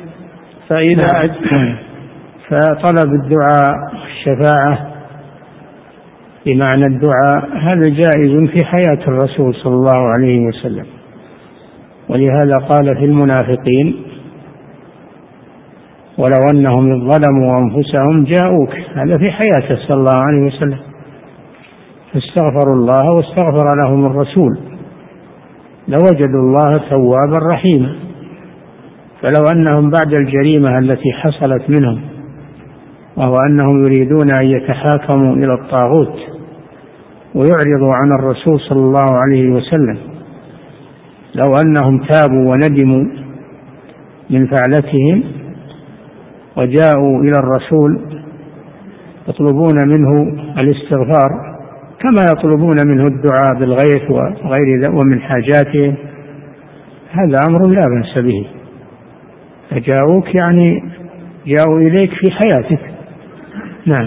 Speaker 2: فطلب الدعاء الشفاعة بمعنى الدعاء هذا جائز في حياة الرسول صلى الله عليه وسلم. ولهذا قال في المنافقين ولو أنهم إذ ظلموا أنفسهم جاءوك، هذا في حياته صلى الله عليه وسلم، فاستغفروا الله واستغفر لهم الرسول لوجدوا الله توابا رحيما. فلو أنهم بعد الجريمة التي حصلت منهم، وهو أنهم يريدون أن يتحاكموا إلى الطاغوت ويعرضوا عن الرسول صلى الله عليه وسلم، لو أنهم تابوا وندموا من فعلتهم وجاءوا إلى الرسول يطلبون منه الاستغفار كما يطلبون منه الدعاء بالغيث وغير ذلك ومن حاجاتهم، هذا أمر لا بأس به. فجاءوك يعني جاءوا إليك في حياتك. نعم.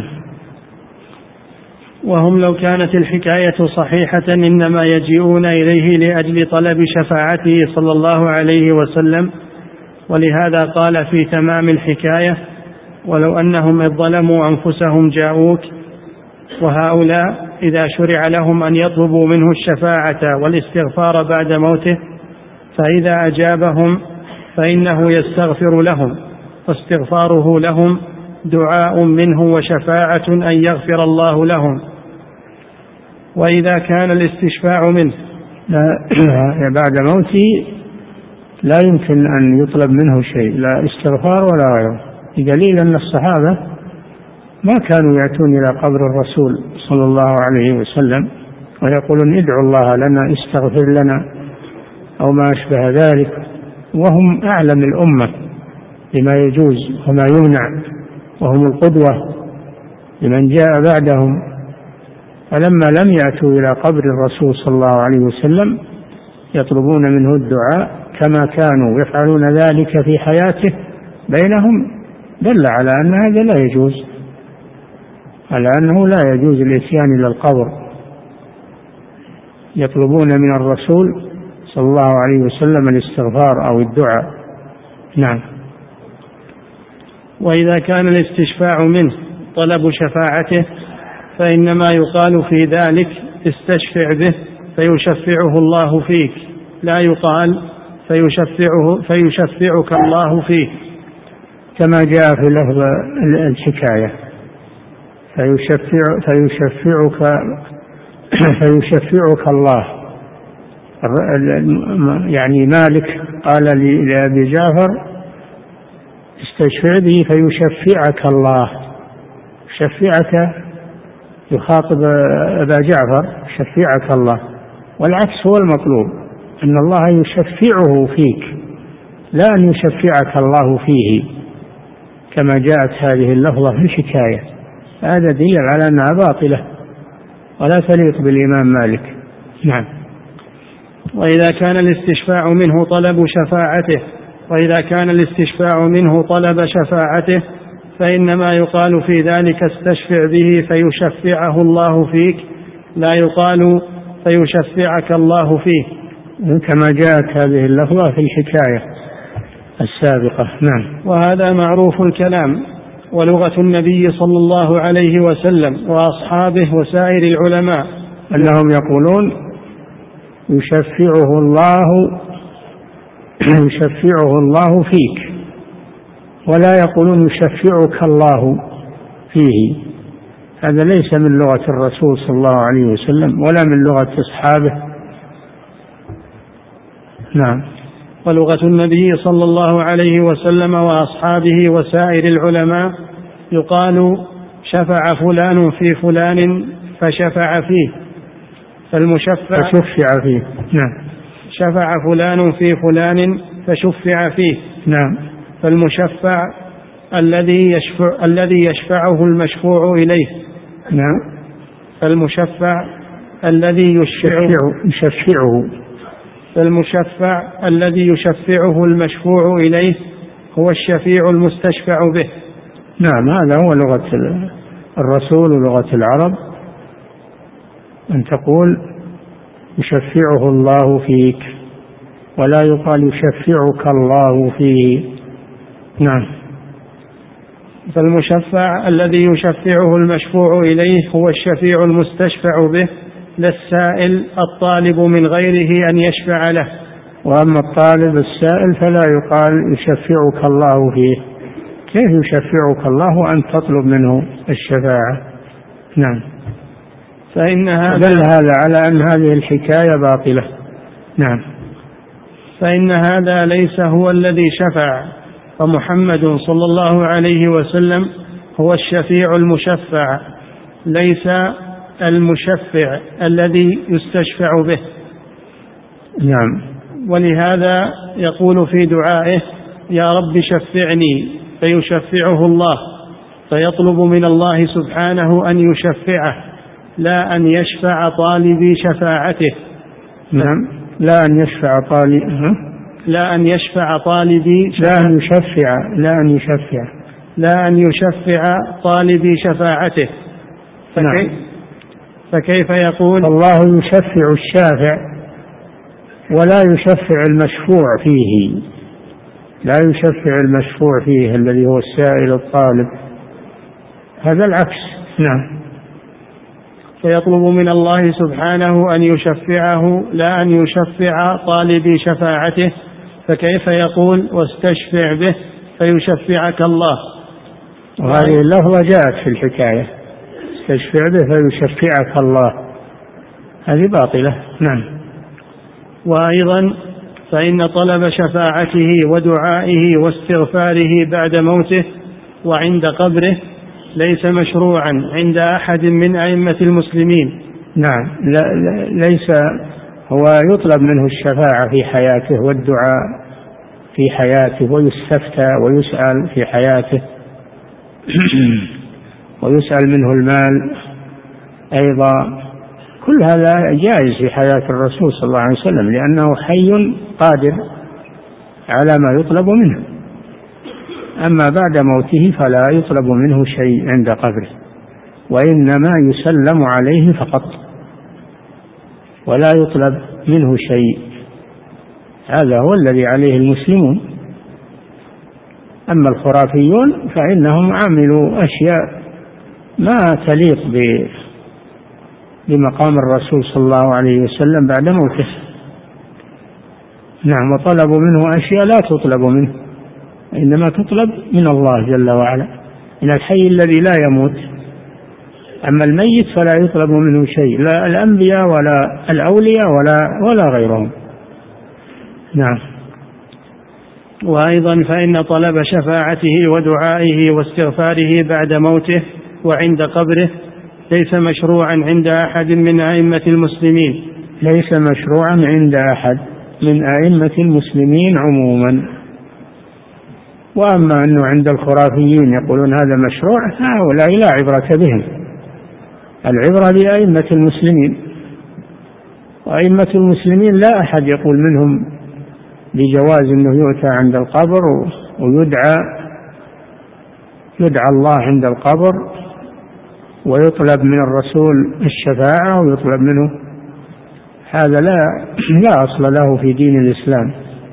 Speaker 1: وهم لو كانت الحكاية صحيحة إنما يجيئون إليه لأجل طلب شفاعته صلى الله عليه وسلم، ولهذا قال في تمام الحكاية ولو أنهم إذ ظلموا أنفسهم جاءوك. وهؤلاء إذا شرع لهم أن يطلبوا منه الشفاعة والاستغفار بعد موته فإذا أجابهم فإنه يستغفر لهم، واستغفاره لهم دعاء منه وشفاعة أن يغفر الله لهم. وإذا كان الاستشفاع منه
Speaker 2: بعد موته لا يمكن أن يطلب منه شيء، لا استغفار ولا غيره، بدليل أن الصحابة ما كانوا يأتون إلى قبر الرسول صلى الله عليه وسلم ويقولون ادعوا الله لنا استغفر لنا أو ما أشبه ذلك، وهم أعلم الأمة بما يجوز وما يمنع، وهم القدوة لمن جاء بعدهم. فلما لم يأتوا إلى قبر الرسول صلى الله عليه وسلم يطلبون منه الدعاء كما كانوا يفعلون ذلك في حياته بينهم، دل على أن هذا لا يجوز، على أنه لا يجوز الإتيان إلى القبر. يطلبون من الرسول صلى الله عليه وسلم الاستغفار أو الدعاء. نعم.
Speaker 1: وإذا كان الاستشفاع منه طلب شفاعته فإنما يقال في ذلك استشفع به فيشفعه الله فيك، لا يقال فيشفعك الله فيه،
Speaker 2: كما جاء في لفظ الحكاية فيشفعك الله. يعني مالك قال لأبي جعفر استشفع به فيشفعك الله، شفعك يخاطب أبا جعفر شفعك الله، والعكس هو المطلوب، أن الله يشفعه فيك لا أن يشفعك الله فيه كما جاءت هذه اللفظة في الحكاية. هذا دليل على أنها باطلة ولا تليق بالإمام مالك. نعم.
Speaker 1: وإذا كان الاستشفاع منه طلب شفاعته فإنما يقال في ذلك استشفع به فيشفعه الله فيك، لا يقال فيشفعك الله فيه،
Speaker 2: كما جاءت هذه اللفظة في الحكاية السابقة. نعم.
Speaker 1: وهذا معروف الكلام ولغة النبي صلى الله عليه وسلم وأصحابه وسائر العلماء
Speaker 2: أنهم يقولون يشفعه الله فيك، ولا يقولون يشفعك الله فيه. هذا ليس من لغة الرسول صلى الله عليه وسلم ولا من لغة أصحابه. نعم.
Speaker 1: ولغة النبي صلى الله عليه وسلم وأصحابه وسائر العلماء يقال شفع فلان في فلان فشفع فيه،
Speaker 2: فشفع فيه. نعم.
Speaker 1: شفع فلان في فلان فشفع فيه.
Speaker 2: نعم.
Speaker 1: فالمشفع الذي يشفعه المشفوع إليه.
Speaker 2: نعم.
Speaker 1: فالمشفع الذي يشفعه المشفوع إليه هو الشفيع المستشفع به.
Speaker 2: نعم. هذا هو لغة الرسول ولغة العرب، أن تقول يشفعه الله فيك ولا يقال يشفعك الله فيه. نعم.
Speaker 1: فالمشفع الذي يشفعه المشفوع إليه هو الشفيع المستشفع به، للسائل الطالب من غيره أن يشفع له.
Speaker 2: وأما الطالب السائل فلا يقال يشفعك الله فيه. كيف يشفعك الله وأنت تطلب منه الشفاعة؟ نعم. دل هذا على أن هذه الحكاية باطلة. نعم.
Speaker 1: فإن هذا ليس هو الذي شفع، فمحمد صلى الله عليه وسلم هو الشفيع المشفع، ليس المشفع الذي يستشفع به.
Speaker 2: نعم.
Speaker 1: ولهذا يقول في دعائه يا رب شفعني، فيشفعه الله، فيطلب من الله سبحانه أن يشفعه لا أن يشفع طالبي شفاعته.
Speaker 2: نعم. لا أن يشفع
Speaker 1: طالبي شفاعته. فكيف يقول
Speaker 2: الله يشفع الشافع ولا يشفع المشفوع فيه، لا يشفع المشفوع فيه الذي هو السائل الطالب، هذا العكس. نعم.
Speaker 1: فيطلب من الله سبحانه أن يشفعه لا أن يشفع طالبي شفاعته، فكيف يقول واستشفع به فيشفعك الله؟
Speaker 2: وهذه اللفظة جاءت في الحكاية استشفع به فيشفعك الله، هذه باطلة. نعم.
Speaker 1: وأيضا فإن طلب شفاعته ودعائه واستغفاره بعد موته وعند قبره ليس مشروعا عند أحد من أئمة المسلمين.
Speaker 2: نعم. ليس هو يطلب منه الشفاعة في حياته والدعاء في حياته ويستفتى ويسأل في حياته ويسأل منه المال أيضا، كل هذا جائز في حياة الرسول صلى الله عليه وسلم لأنه حي قادر على ما يطلب منه. أما بعد موته فلا يطلب منه شيء عند قبره، وإنما يسلم عليه فقط ولا يطلب منه شيء. هذا هو الذي عليه المسلمون. أما الخرافيون فإنهم عملوا أشياء ما تليق بمقام الرسول صلى الله عليه وسلم بعد موته. نعم. وطلبوا منه أشياء لا تطلب منه، إنما تطلب من الله جل وعلا، من الحي الذي لا يموت. أما الميت فلا يطلب منه شيء، لا الأنبياء ولا الأولياء ولا غيرهم. نعم.
Speaker 1: وأيضا فإن طلب شفاعته ودعائه واستغفاره بعد موته وعند قبره ليس مشروعا عند أحد من أئمة المسلمين.
Speaker 2: ليس مشروعا عند أحد من أئمة المسلمين عموما. وأما أنه عند الخرافيين يقولون هذا مشروع، هؤلاء لا عبرة بهم، العبرة بأئمة المسلمين. وأئمة المسلمين لا أحد يقول منهم بجواز أنه يؤتى عند القبر ويدعى الله عند القبر ويطلب من الرسول الشفاعة ويطلب منه، هذا لا أصل له في دين الإسلام.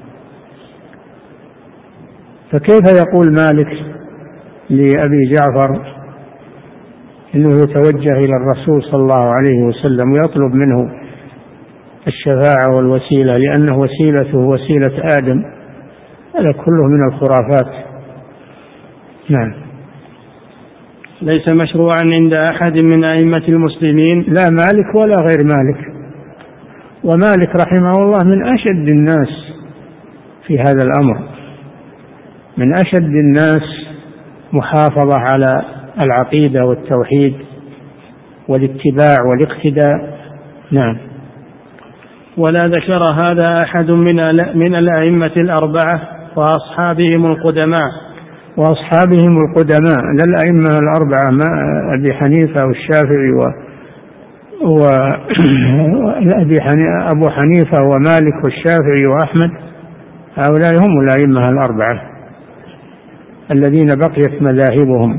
Speaker 2: فكيف يقول مالك لأبي جعفر إنه يتوجه إلى الرسول صلى الله عليه وسلم ويطلب منه الشفاعة والوسيلة لأنه وسيلته وسيلة آدم؟ هذا كله من الخرافات. نعم.
Speaker 1: ليس مشروعا عند أحد من أئمة المسلمين،
Speaker 2: لا مالك ولا غير مالك. ومالك رحمه الله من أشد الناس في هذا الأمر، من أشد الناس محافظة على العقيدة والتوحيد والاتباع والاقتداء. نعم.
Speaker 1: ولا ذكر هذا أحد من الأئمة الأربعة وأصحابهم القدماء لا الأئمة الأربعة، ما أبي حنيفة والشافعي أبو حنيفة ومالك والشافعي وأحمد، هؤلاء هم الأئمة الأربعة الذين بقيت مذاهبهم،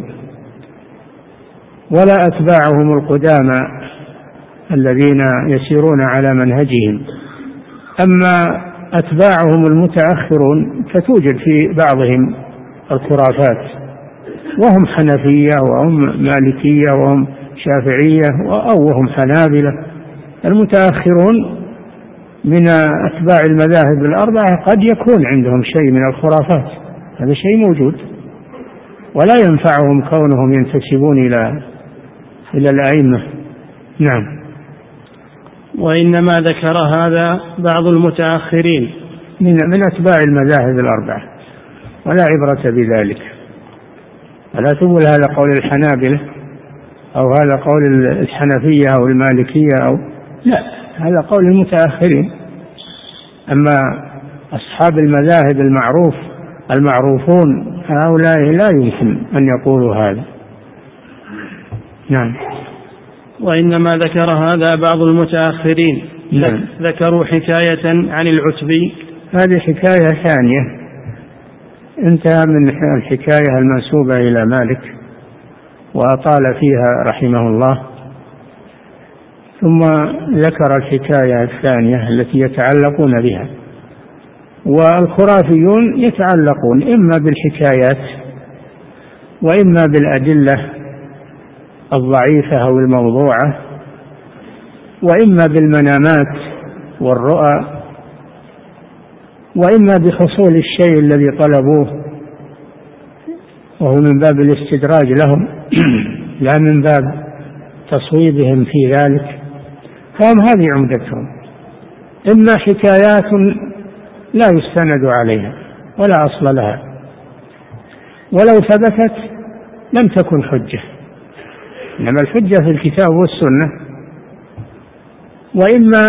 Speaker 1: ولا أتباعهم القدامى الذين يسيرون على منهجهم. أما أتباعهم المتأخرون فتوجد في بعضهم الخرافات، وهم حنفية وهم مالكية وهم شافعية وهم حنابلة. المتأخرون من أتباع المذاهب الأربعة قد يكون عندهم شيء من الخرافات، هذا شيء موجود، ولا ينفعهم كونهم ينتسبون إلى الأئمة. نعم. وإنما ذكر هذا بعض المتأخرين
Speaker 2: من أتباع المذاهب الأربعة، ولا عبرة بذلك. ولا تقول هذا قول الحنابلة أو هذا قول الحنفية أو المالكية لا، هذا قول المتأخرين. أما أصحاب المذاهب المعروفون هؤلاء لا يمكن أن يقولوا هذا. نعم.
Speaker 1: وإنما ذكر هذا بعض المتأخرين.
Speaker 2: نعم.
Speaker 1: ذكروا حكاية عن العتبي،
Speaker 2: هذه حكاية ثانية انتهى من الحكاية المنسوبة إلى مالك وأطال فيها رحمه الله، ثم ذكر الحكاية الثانية التي يتعلقون بها. والخرافيون يتعلقون إما بالحكايات وإما بالأدلة الضعيفة أو الموضوعة، وإما بالمنامات والرؤى، وإما بحصول الشيء الذي طلبوه، وهو من باب الاستدراج لهم لا من باب تصويبهم في ذلك. فهم هذه عمدتهم، إما حكايات لا يستند عليها ولا أصل لها، ولو ثبتت لم تكن حجة، إنما الحجة في الكتاب والسنة، وإما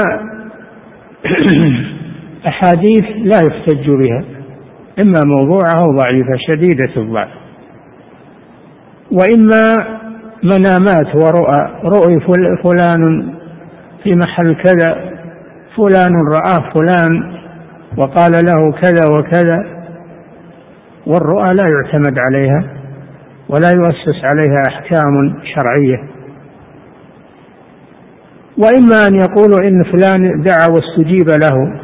Speaker 2: أحاديث لا يحتج بها، إما موضوعة أو ضعيفة شديدة الضعف، وإما منامات رؤي فلان في محل كذا، فلان رآه فلان وقال له كذا وكذا، والرؤى لا يعتمد عليها ولا يؤسس عليها أحكام شرعية. وإما أن يقولوا إن فلان دعا واستجيب له،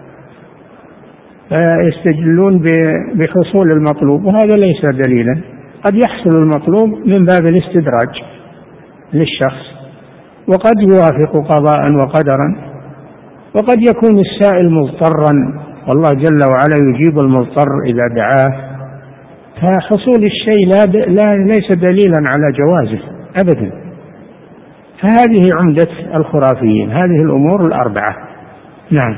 Speaker 2: فيستدلون بحصول المطلوب، وهذا ليس دليلا. قد يحصل المطلوب من باب الاستدراج للشخص، وقد يوافق قضاء وقدرا، وقد يكون السائل مضطرا، والله جل وعلا يجيب المضطر إذا دعاه. فحصول الشيء ليس دليلا على جوازه أبدا. فهذه عمدة الخرافيين، هذه الأمور الأربعة. نعم.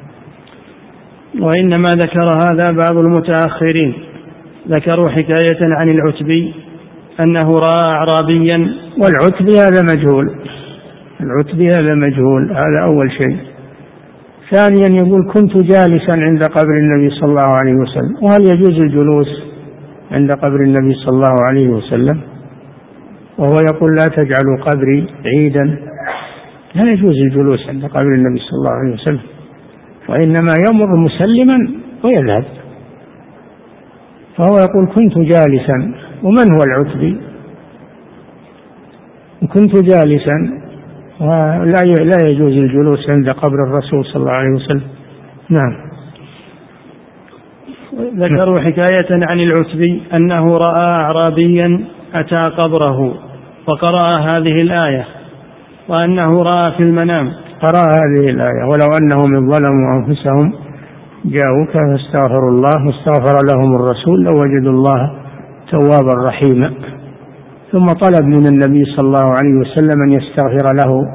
Speaker 1: وإنما ذكر هذا بعض المتأخرين. ذكروا حكاية عن العتبي أنه رأى أعرابيا،
Speaker 2: والعتبي هذا مجهول، العتبي هذا مجهول، هذا أول شيء. ثانيا يقول كنت جالسا عند قبر النبي صلى الله عليه وسلم، وهل يجوز الجلوس عند قبر النبي صلى الله عليه وسلم؟ وهو يقول لا تجعلوا قبري عيدا. لا يجوز الجلوس عند قبر النبي صلى الله عليه وسلم، وإنما يمر مسلما ويذهب. فهو يقول كنت جالسا، ومن هو العتبي؟ كنت جالسا، ولا يجوز الجلوس عند قبر الرسول صلى الله عليه وسلم. نعم.
Speaker 1: ذكروا حكاية عن العتبي أنه رأى أعرابيا أتى قبره وقرأ هذه الآية، وأنه رأى في المنام.
Speaker 2: قرأ هذه الآية ولو أنهم ظلموا أنفسهم جاءوك فاستغفروا الله واستغفر لهم الرسول لوجدوا الله توابا رحيما. ثم طلب من النبي صلى الله عليه وسلم أن يستغفر له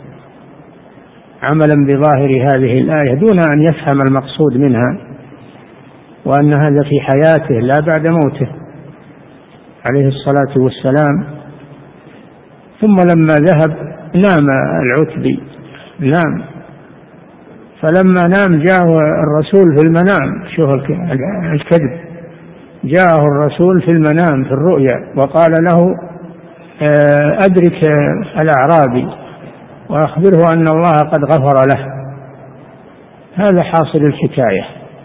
Speaker 2: عملا بظاهر هذه الآية دون أن يفهم المقصود منها، وأن هذا في حياته لا بعد موته عليه الصلاة والسلام. ثم لما ذهب نام العتبي، نام، فلما نام جاءه الرسول في المنام. شوف الكذب، جاءه الرسول في المنام في الرؤيا وقال له أدرك الأعرابي وأخبره أن الله قد غفر له. هذا حاصل الحكاية،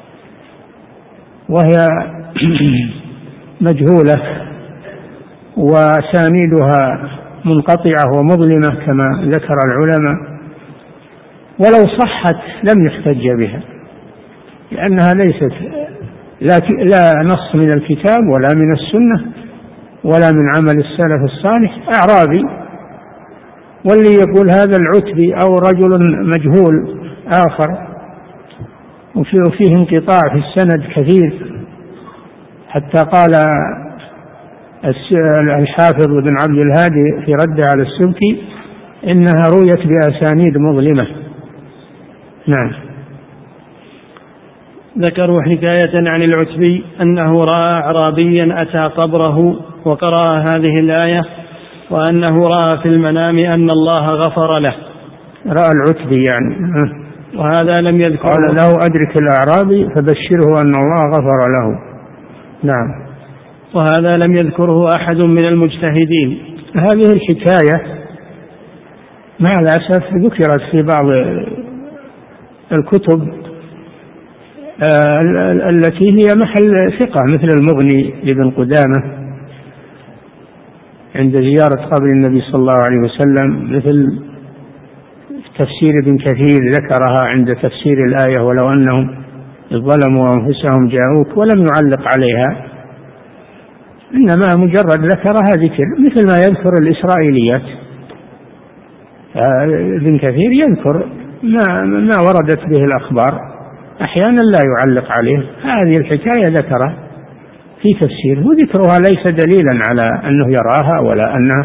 Speaker 2: وهي مجهولة وأسانيدها منقطعة ومظلمة كما ذكر العلماء، ولو صحت لم يحتج بها، لأنها ليست لا نص من الكتاب ولا من السنة ولا من عمل السلف الصالح. أعرابي، واللي يقول هذا العتبي أو رجل مجهول آخر، وفيه انقطاع في السند كثير، حتى قال الحافظ بن عبد الهادي في رد على السبكي إنها رويت بأسانيد مظلمة. نعم.
Speaker 1: ذكروا حكاية عن العتبي أنه رأى أعرابيا أتى قبره وقرأ هذه الآية، وأنه رأى في المنام أن الله غفر له.
Speaker 2: رأى العتبي يعني،
Speaker 1: وهذا لم يذكر.
Speaker 2: قال له أدرك الأعرابي فبشره أن الله غفر له. نعم.
Speaker 1: وهذا لم يذكره أحد من المجتهدين.
Speaker 2: هذه الحكاية مع الأسف ذكرت في بعض الكتب التي هي محل ثقة، مثل المغني لابن قدامة عند زيارة قبر النبي صلى الله عليه وسلم، مثل تفسير ابن كثير ذكرها عند تفسير الآية ولو أنهم ظلموا أنفسهم جاءوك، ولم يعلق عليها، إنما مجرد ذكرها ذكر، مثل ما يذكر الإسرائيليات. ابن كثير يذكر ما وردت به الأخبار، أحيانا لا يعلق عليه. هذه الحكاية ذكرها في تفسيره، وذكرها ليس دليلا على أنه يراها ولا أنها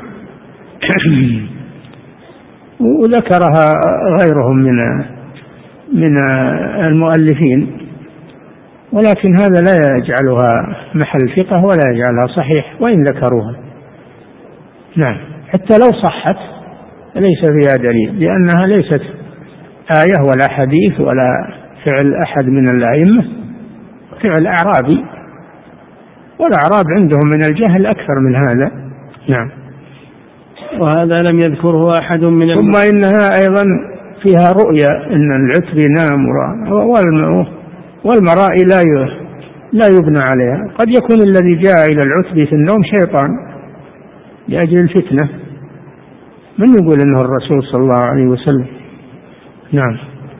Speaker 2: وذكرها غيرهم من المؤلفين، ولكن هذا لا يجعلها محل ثقة ولا يجعلها صحيح وإن ذكروها. نعم. حتى لو صحت ليس فيها دليل، لأنها ليست آية ولا حديث ولا فعل أحد من الأئمة، فعل أعرابي، والأعراب عندهم من الجهل أكثر من هذا. نعم.
Speaker 1: وهذا لم يذكره أحد من
Speaker 2: ثم إنها أيضا فيها رؤيا أن العتبي نام، والمرائي لا يبنى عليها. قد يكون الذي جاء إلى العتبي في النوم شيطان لأجل الفتنة، من يقول إنه الرسول صلى الله عليه وسلم. نعم.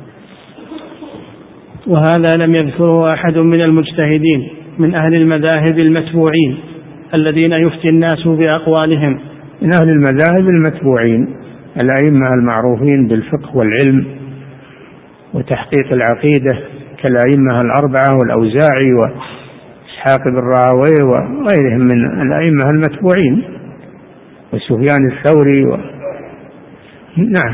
Speaker 1: وهذا لم يذكره أحد من المجتهدين من أهل المذاهب المتبوعين الذين يفتي الناس بأقوالهم.
Speaker 2: من أهل المذاهب المتبوعين الأئمة المعروفين بالفقه والعلم وتحقيق العقيدة كالأئمة الأربعة والأوزاعي وإسحاق بن راهويه وغيرهم من الأئمة المتبوعين وسفيان الثوري نعم.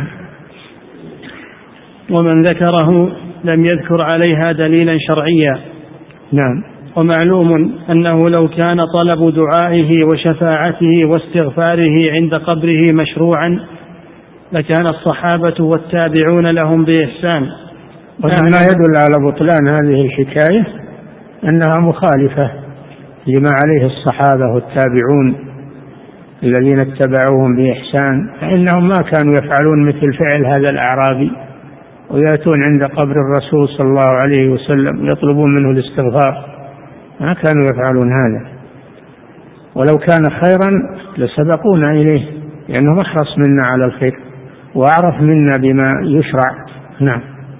Speaker 1: ومن ذكره لم يذكر عليها دليلا شرعيا.
Speaker 2: نعم.
Speaker 1: ومعلوم أنه لو كان طلب دعائه وشفاعته واستغفاره عند قبره مشروعا لكان الصحابة والتابعون لهم بإحسان.
Speaker 2: ومما يدل على بطلان هذه الحكاية أنها مخالفة لما عليه الصحابة والتابعون الذين اتبعوهم بإحسان، فإنهم ما كانوا يفعلون مثل فعل هذا الأعرابي ويأتون عند قبر الرسول صلى الله عليه وسلم يطلبون منه الاستغفار، ما كانوا يفعلون هذا. ولو كان خيرا لسبقونا إليه، لأنهم أحرص منا على الخير وأعرف منا بما يشرع. نعم.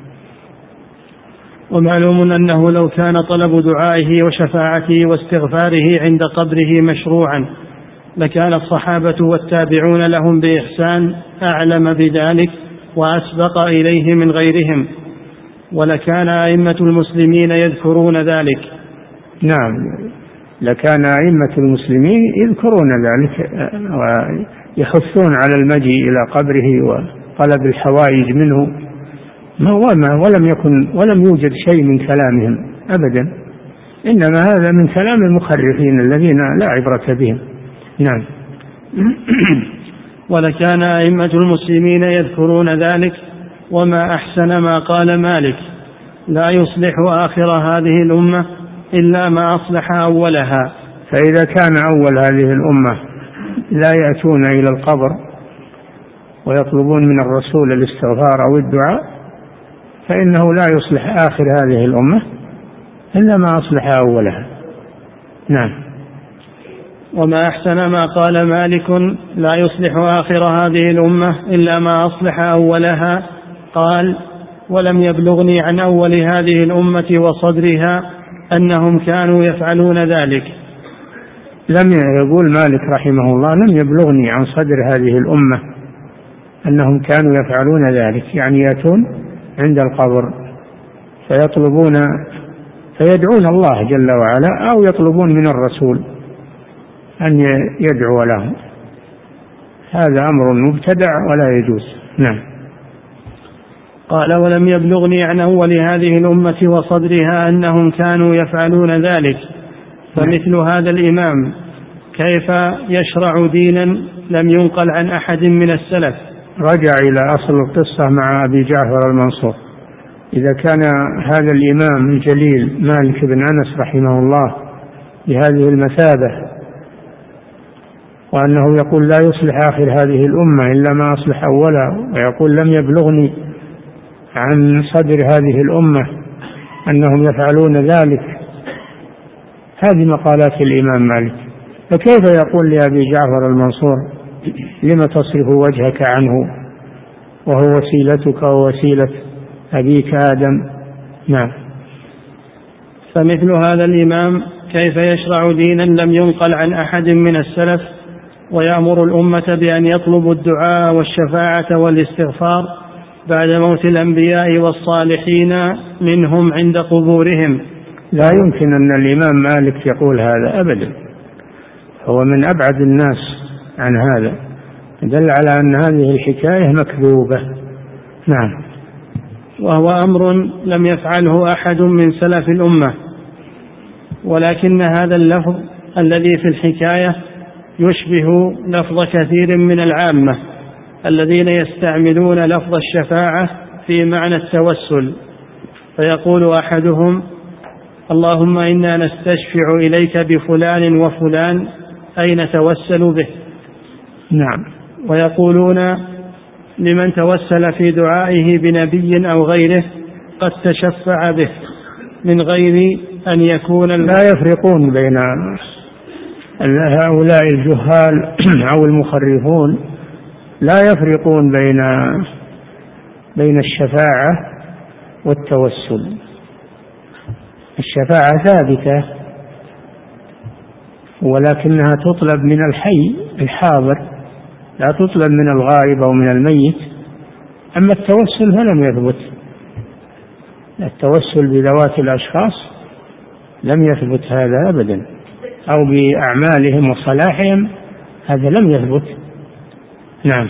Speaker 1: ومعلوم أنه لو كان طلب دعائه وشفاعته واستغفاره عند قبره مشروعا لكان الصحابة والتابعون لهم بإحسان أعلم بذلك وأسبق إليه من غيرهم، ولكان أئمة المسلمين يذكرون ذلك.
Speaker 2: نعم، لكان أئمة المسلمين يذكرون ذلك ويحثون على المجيء إلى قبره وطلب الحوائج منه، ولم يوجد شيء من كلامهم أبدا، إنما هذا من كلام المخرفين الذين لا عبرة بهم. نعم.
Speaker 1: ولكان أئمة المسلمين يذكرون ذلك. وما أحسن ما قال مالك: لا يصلح آخر هذه الأمة إلا ما أصلح أولها.
Speaker 2: فإذا كان أول هذه الأمة لا يأتون إلى القبر ويطلبون من الرسول الاستغفار أو الدعاء، فإنه لا يصلح آخر هذه الأمة إلا ما أصلح أولها. نعم.
Speaker 1: وما أحسن ما قال مالك: لا يصلح آخر هذه الأمة إلا ما أصلح أولها. قال: ولم يبلغني عن أول هذه الأمة وصدرها أنهم كانوا يفعلون ذلك.
Speaker 2: لم يقول مالك رحمه الله: لم يبلغني عن صدر هذه الأمة أنهم كانوا يفعلون ذلك، يعني يأتون عند القبر فيدعون الله جل وعلا أو يطلبون من الرسول أن يدعو لهم. هذا أمر مبتدع ولا يجوز. نعم.
Speaker 1: قال: ولم يبلغني عن أول هذه الأمة وصدرها أنهم كانوا يفعلون ذلك. فمثل هذا الإمام كيف يشرع دينا لم ينقل عن أحد من السلف؟
Speaker 2: رجع إلى أصل القصة مع أبي جعفر المنصور. إذا كان هذا الإمام الجليل مالك بن أنس رحمه الله بهذه المثابة، وأنه يقول لا يصلح آخر هذه الأمة إلا ما أصلح أولها، ويقول لم يبلغني عن صدر هذه الأمة أنهم يفعلون ذلك، هذه مقالات الإمام مالك، فكيف يقول لأبي جعفر المنصور: لم تصرف وجهك عنه وهو وسيلتك ووسيلة أبيك آدم؟ نعم.
Speaker 1: فمثل هذا الإمام كيف يشرع دينا لم ينقل عن أحد من السلف ويأمر الأمة بأن يطلبوا الدعاء والشفاعة والاستغفار بعد موت الأنبياء والصالحين منهم عند قبورهم؟
Speaker 2: لا يمكن أن الإمام مالك يقول هذا أبدا، هو من أبعد الناس عن هذا، دل على أن هذه الحكاية مكذوبة. نعم.
Speaker 1: وهو أمر لم يفعله أحد من سلف الأمة، ولكن هذا اللفظ الذي في الحكاية يشبه لفظ كثير من العامة الذين يستعملون لفظ الشفاعة في معنى التوسل، فيقول أحدهم: اللهم إنا نستشفع إليك بفلان وفلان، أي نتوسل به.
Speaker 2: نعم.
Speaker 1: ويقولون لمن توسل في دعائه بنبي أو غيره قد تشفع به، من غير أن يكون
Speaker 2: لا يفرقون بين هؤلاء الجهال أو المخرفون، لا يفرقون بين الشفاعة والتوسل. الشفاعة ثابتة ولكنها تطلب من الحي الحاضر، لا تطلب من الغائب أو من الميت. أما التوسل فلم يثبت، التوسل بذوات الأشخاص لم يثبت هذا أبدا، أو بأعمالهم وصلاحهم، هذا لم يثبت. نعم.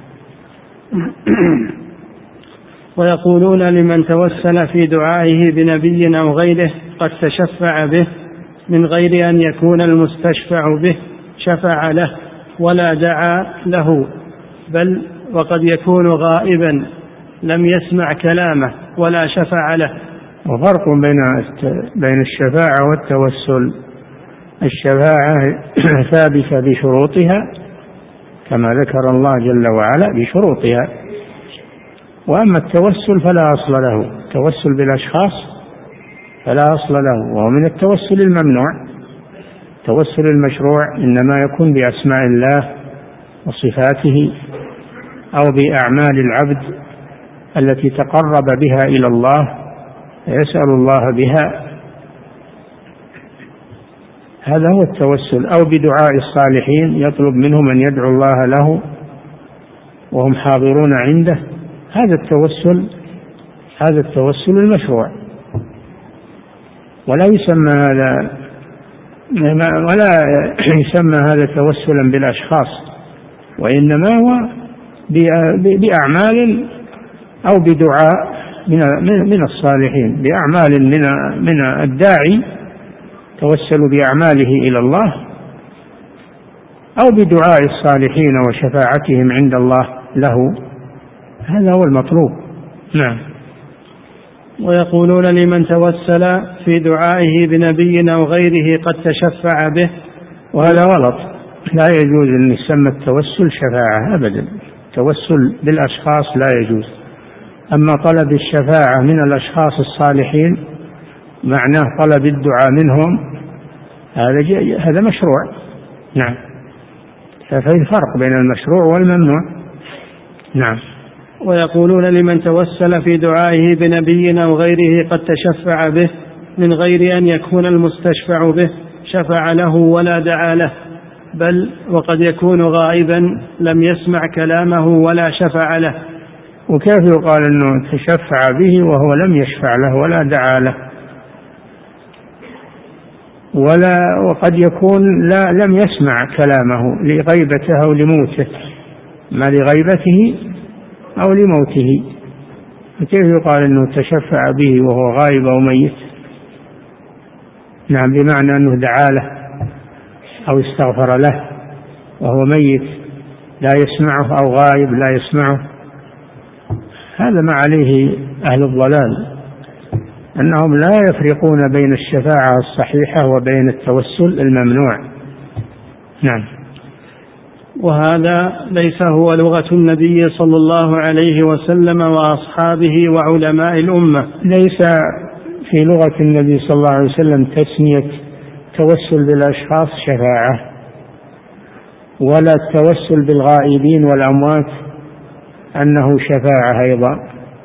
Speaker 1: ويقولون لمن توسل في دعائه بنبي أو غيره قد تشفع به، من غير أن يكون المستشفع به شفع له ولا دعا له، بل وقد يكون غائبا لم يسمع كلامه ولا شفع له.
Speaker 2: وفرق بين الشفاعة والتوسل. الشفاعة ثابتة بشروطها كما ذكر الله جل وعلا بشروطها، وأما التوسل فلا أصل له. التوسل بالأشخاص فلا أصل له، وهو من التوسل الممنوع. التوسل المشروع إنما يكون بأسماء الله وصفاته أو بأعمال العبد التي تقرب بها إلى الله يسأل الله بها، هذا هو التوسل. أو بدعاء الصالحين يطلب منهم أن يدعو الله له وهم حاضرون عنده، هذا التوسل المشروع. ولا يسمى هذا توسلا بالأشخاص، وإنما هو بأعمال أو بدعاء من الصالحين، بأعمال من الداعي توسل بأعماله إلى الله، أو بدعاء الصالحين وشفاعتهم عند الله له، هذا هو المطلوب. نعم.
Speaker 1: ويقولون لمن توسل في دعائه بنبي أو غيره قد تشفع به،
Speaker 2: وهذا غلط. لا يجوز أن يسمى التوسل شفاعة أبدا. التوسل بالأشخاص لا يجوز. أما طلب الشفاعة من الأشخاص الصالحين معناه طلب الدعاء منهم، هذا مشروع. نعم. ففي فرق بين المشروع والممنوع. نعم.
Speaker 1: ويقولون لمن توسل في دعائه بنبي أو غيره قد تشفع به من غير أن يكون المستشفع به شفع له ولا دعا له، بل وقد يكون غائبا لم يسمع كلامه ولا شفع له.
Speaker 2: وكيف يقال أنه تشفع به وهو لم يشفع له ولا دعا له؟ وقد يكون لم يسمع كلامه لغيبته أو لموته، ما لغيبته أو لموته، فكيف يقال أنه تشفع به وهو غائب أو ميت؟ نعم، بمعنى أنه دعا له أو استغفر له وهو ميت لا يسمعه أو غائب لا يسمعه. هذا ما عليه أهل الضلال، أنهم لا يفرقون بين الشفاعة الصحيحة وبين التوسل الممنوع. نعم.
Speaker 1: وهذا ليس هو لغة النبي صلى الله عليه وسلم وأصحابه وعلماء الأمة.
Speaker 2: ليس في لغة النبي صلى الله عليه وسلم تسمية توسل بالأشخاص شفاعة، ولا التوسل بالغائبين والأموات أنه شفاعة أيضا.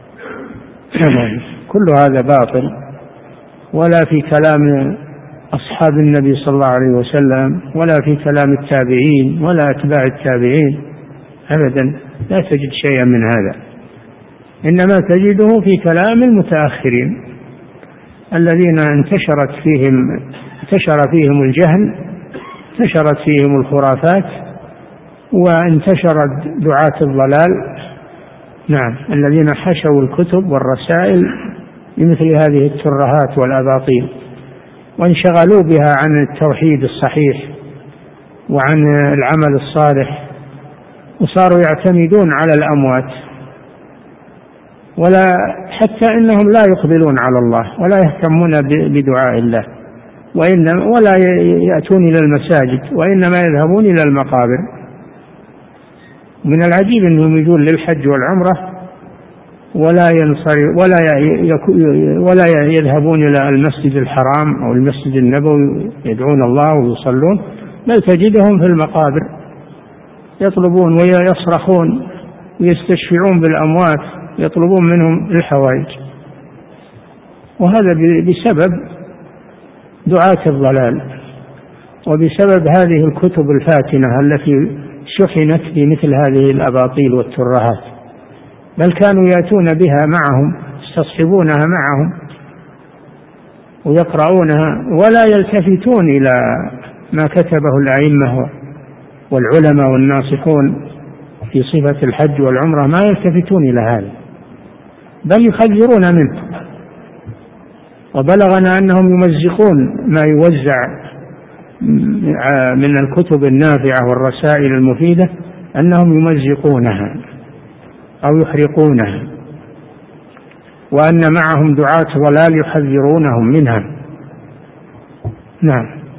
Speaker 2: كل هذا باطل، ولا في كلام أصحاب النبي صلى الله عليه وسلم، ولا في كلام التابعين ولا أتباع التابعين أبدا، لا تجد شيئا من هذا. إنما تجده في كلام المتأخرين الذين انتشر فيهم الجهل، انتشرت فيهم الخرافات، وانتشرت دعاة الضلال. نعم، الذين حشوا الكتب والرسائل بمثل هذه الترهات والأباطيل، وانشغلوا بها عن التوحيد الصحيح وعن العمل الصالح، وصاروا يعتمدون على الأموات، ولا حتى إنهم لا يقبلون على الله ولا يهتمون بدعاء الله، ولا يأتون إلى المساجد، وإنما يذهبون إلى المقابر. من العجيب أنهم يجون للحج والعمرة ولا يذهبون إلى المسجد الحرام أو المسجد النبوي يدعون الله ويصلون، بل تجدهم في المقابر يطلبون ويصرخون ويستشفعون بالأموات، يطلبون منهم الحوائج. وهذا بسبب دعاة الضلال، وبسبب هذه الكتب الفاتنة التي شحنت بمثل هذه الأباطيل والترهات، بل كانوا يأتون بها معهم، يستصحبونها معهم ويقرؤونها، ولا يلتفتون إلى ما كتبه الأئمة والعلماء والناصحون في صفة الحج والعمرة، ما يلتفتون إلى هذا، بل يحذرون منه. وبلغنا أنهم يمزقون ما يوزع من الكتب النافعة والرسائل المفيدة، أنهم يمزقونها أو يحرقونها، وأن معهم دعاة ضلال يحذرونهم منها. نعم.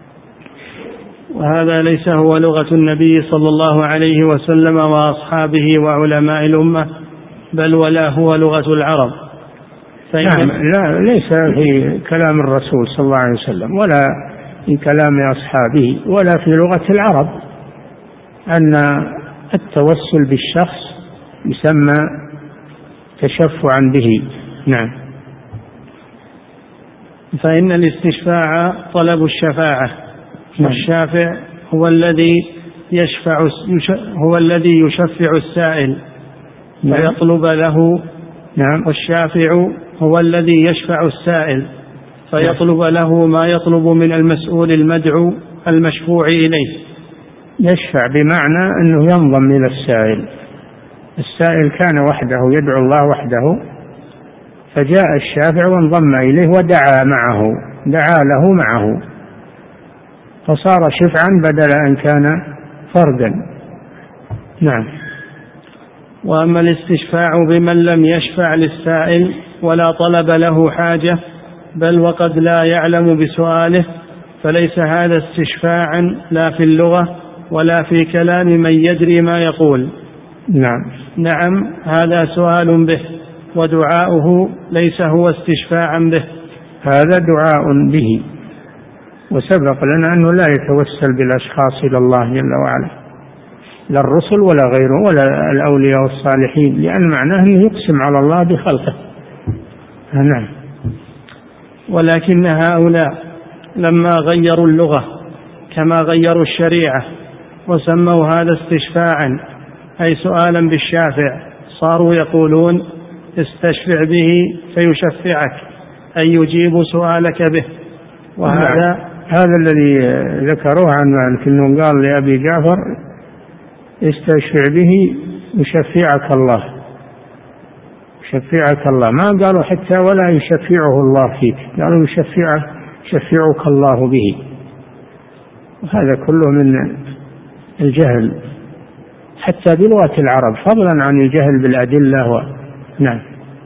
Speaker 1: وهذا ليس هو لغة النبي صلى الله عليه وسلم وأصحابه وعلماء الأمة، بل ولا هو لغة العرب.
Speaker 2: نعم، لا، ليس في كلام الرسول صلى الله عليه وسلم ولا في كلام أصحابه ولا في لغة العرب أن التوسل بالشخص يسمى تشفعا به. نعم.
Speaker 1: فإن الاستشفاع طلب الشفاعة، والشافع هو الذي يشفع السائل فيطلب له.
Speaker 2: نعم.
Speaker 1: والشافع هو الذي يشفع السائل فيطلب له ما يطلب من المسؤول المدعو المشفوع إليه.
Speaker 2: يشفع بمعنى أنه ينضم إلى السائل. السائل كان وحده يدعو الله وحده، فجاء الشافع وانضم إليه ودعا له معه، فصار شفعا بدل أن كان فردا. نعم.
Speaker 1: وأما الاستشفاع بمن لم يشفع للسائل ولا طلب له حاجة بل وقد لا يعلم بسؤاله، فليس هذا استشفاعا لا في اللغة ولا في كلام من يدري ما يقول. نعم، هذا سؤال به، ودعاؤه ليس هو استشفاعا به،
Speaker 2: هذا دعاء به. وسبق لنا أنه لا يتوسل بالأشخاص إلى الله جل وعلا، لا الرسل ولا غيره ولا الأولياء والصالحين، لأن معناه أنه يقسم على الله بخلقه. نعم.
Speaker 1: ولكن هؤلاء لما غيروا اللغة كما غيروا الشريعة وسموا هذا استشفاعا أي سؤالا بالشافع، صاروا يقولون استشفع به فيشفعك، أي يجيب سؤالك به. وهذا
Speaker 2: هذا الذي ذكروه عن مالك، أنه قال لأبي جعفر استشفع به يشفعك الله، ما قالوا حتى ولا يشفعه الله فيك، قالوا يشفعك الله به. وهذا كله من الجهل حتى بلغة العرب، فضلا عن الجهل بالأدلة. نعم.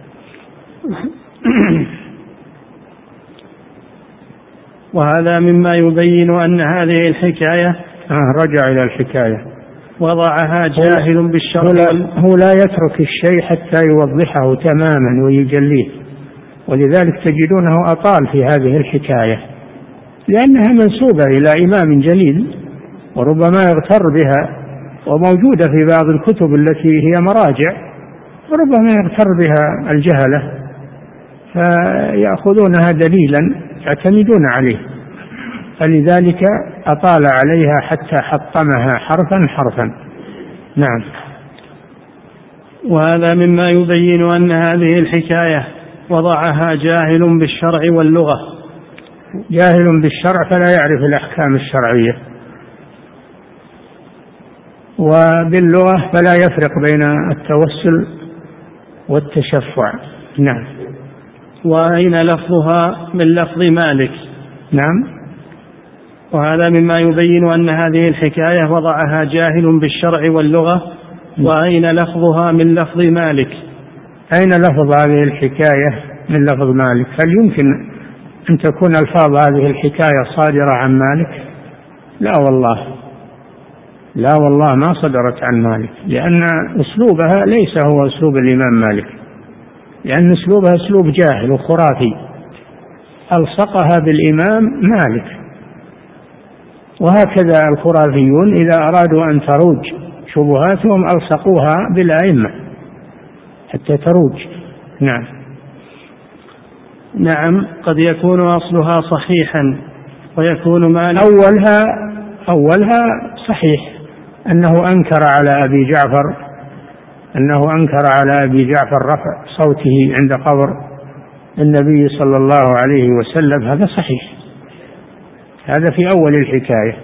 Speaker 1: وهذا مما يبين أن هذه الحكاية
Speaker 2: رجع إلى الحكاية
Speaker 1: وضعها جاهل بالشرع.
Speaker 2: هو لا يترك الشيء حتى يوضحه تماما ويجليه، ولذلك تجدونه أطال في هذه الحكاية، لأنها منسوبة إلى إمام جليل وربما يغتر بها، وموجودة في بعض الكتب التي هي مراجع، وربما يغتر بها الجهلة فيأخذونها دليلا يعتمدون عليه، فلذلك أطال عليها حتى حطمها حرفا. نعم.
Speaker 1: وهذا مما يبين أن هذه الحكاية وضعها جاهل بالشرع واللغة.
Speaker 2: جاهل بالشرع فلا يعرف الأحكام الشرعية، وباللغة فلا يفرق بين التوسل والتشفع. نعم.
Speaker 1: وأين لفظها من لفظ مالك؟
Speaker 2: نعم.
Speaker 1: وهذا مما يبين أن هذه الحكاية وضعها جاهل بالشرع واللغة. وأين لفظها من لفظ مالك؟
Speaker 2: أين لفظ هذه الحكاية من لفظ مالك؟ هل يمكن أن تكون ألفاظ هذه الحكاية صادرة عن مالك؟ لا والله ما صدرت عن مالك، لأن أسلوبها ليس هو أسلوب الإمام مالك، لأن أسلوبها أسلوب جاهل وخرافي ألصقها بالإمام مالك. وهكذا الخرافيون إذا أرادوا أن تروج شبهاتهم ألصقوها بالأئمة حتى تروج. نعم.
Speaker 1: نعم، قد يكون أصلها صحيحا ويكون مالك
Speaker 2: أولها صحيح، أنه أنكر على أبي جعفر رفع صوته عند قبر النبي صلى الله عليه وسلم، هذا صحيح، هذا في أول الحكاية.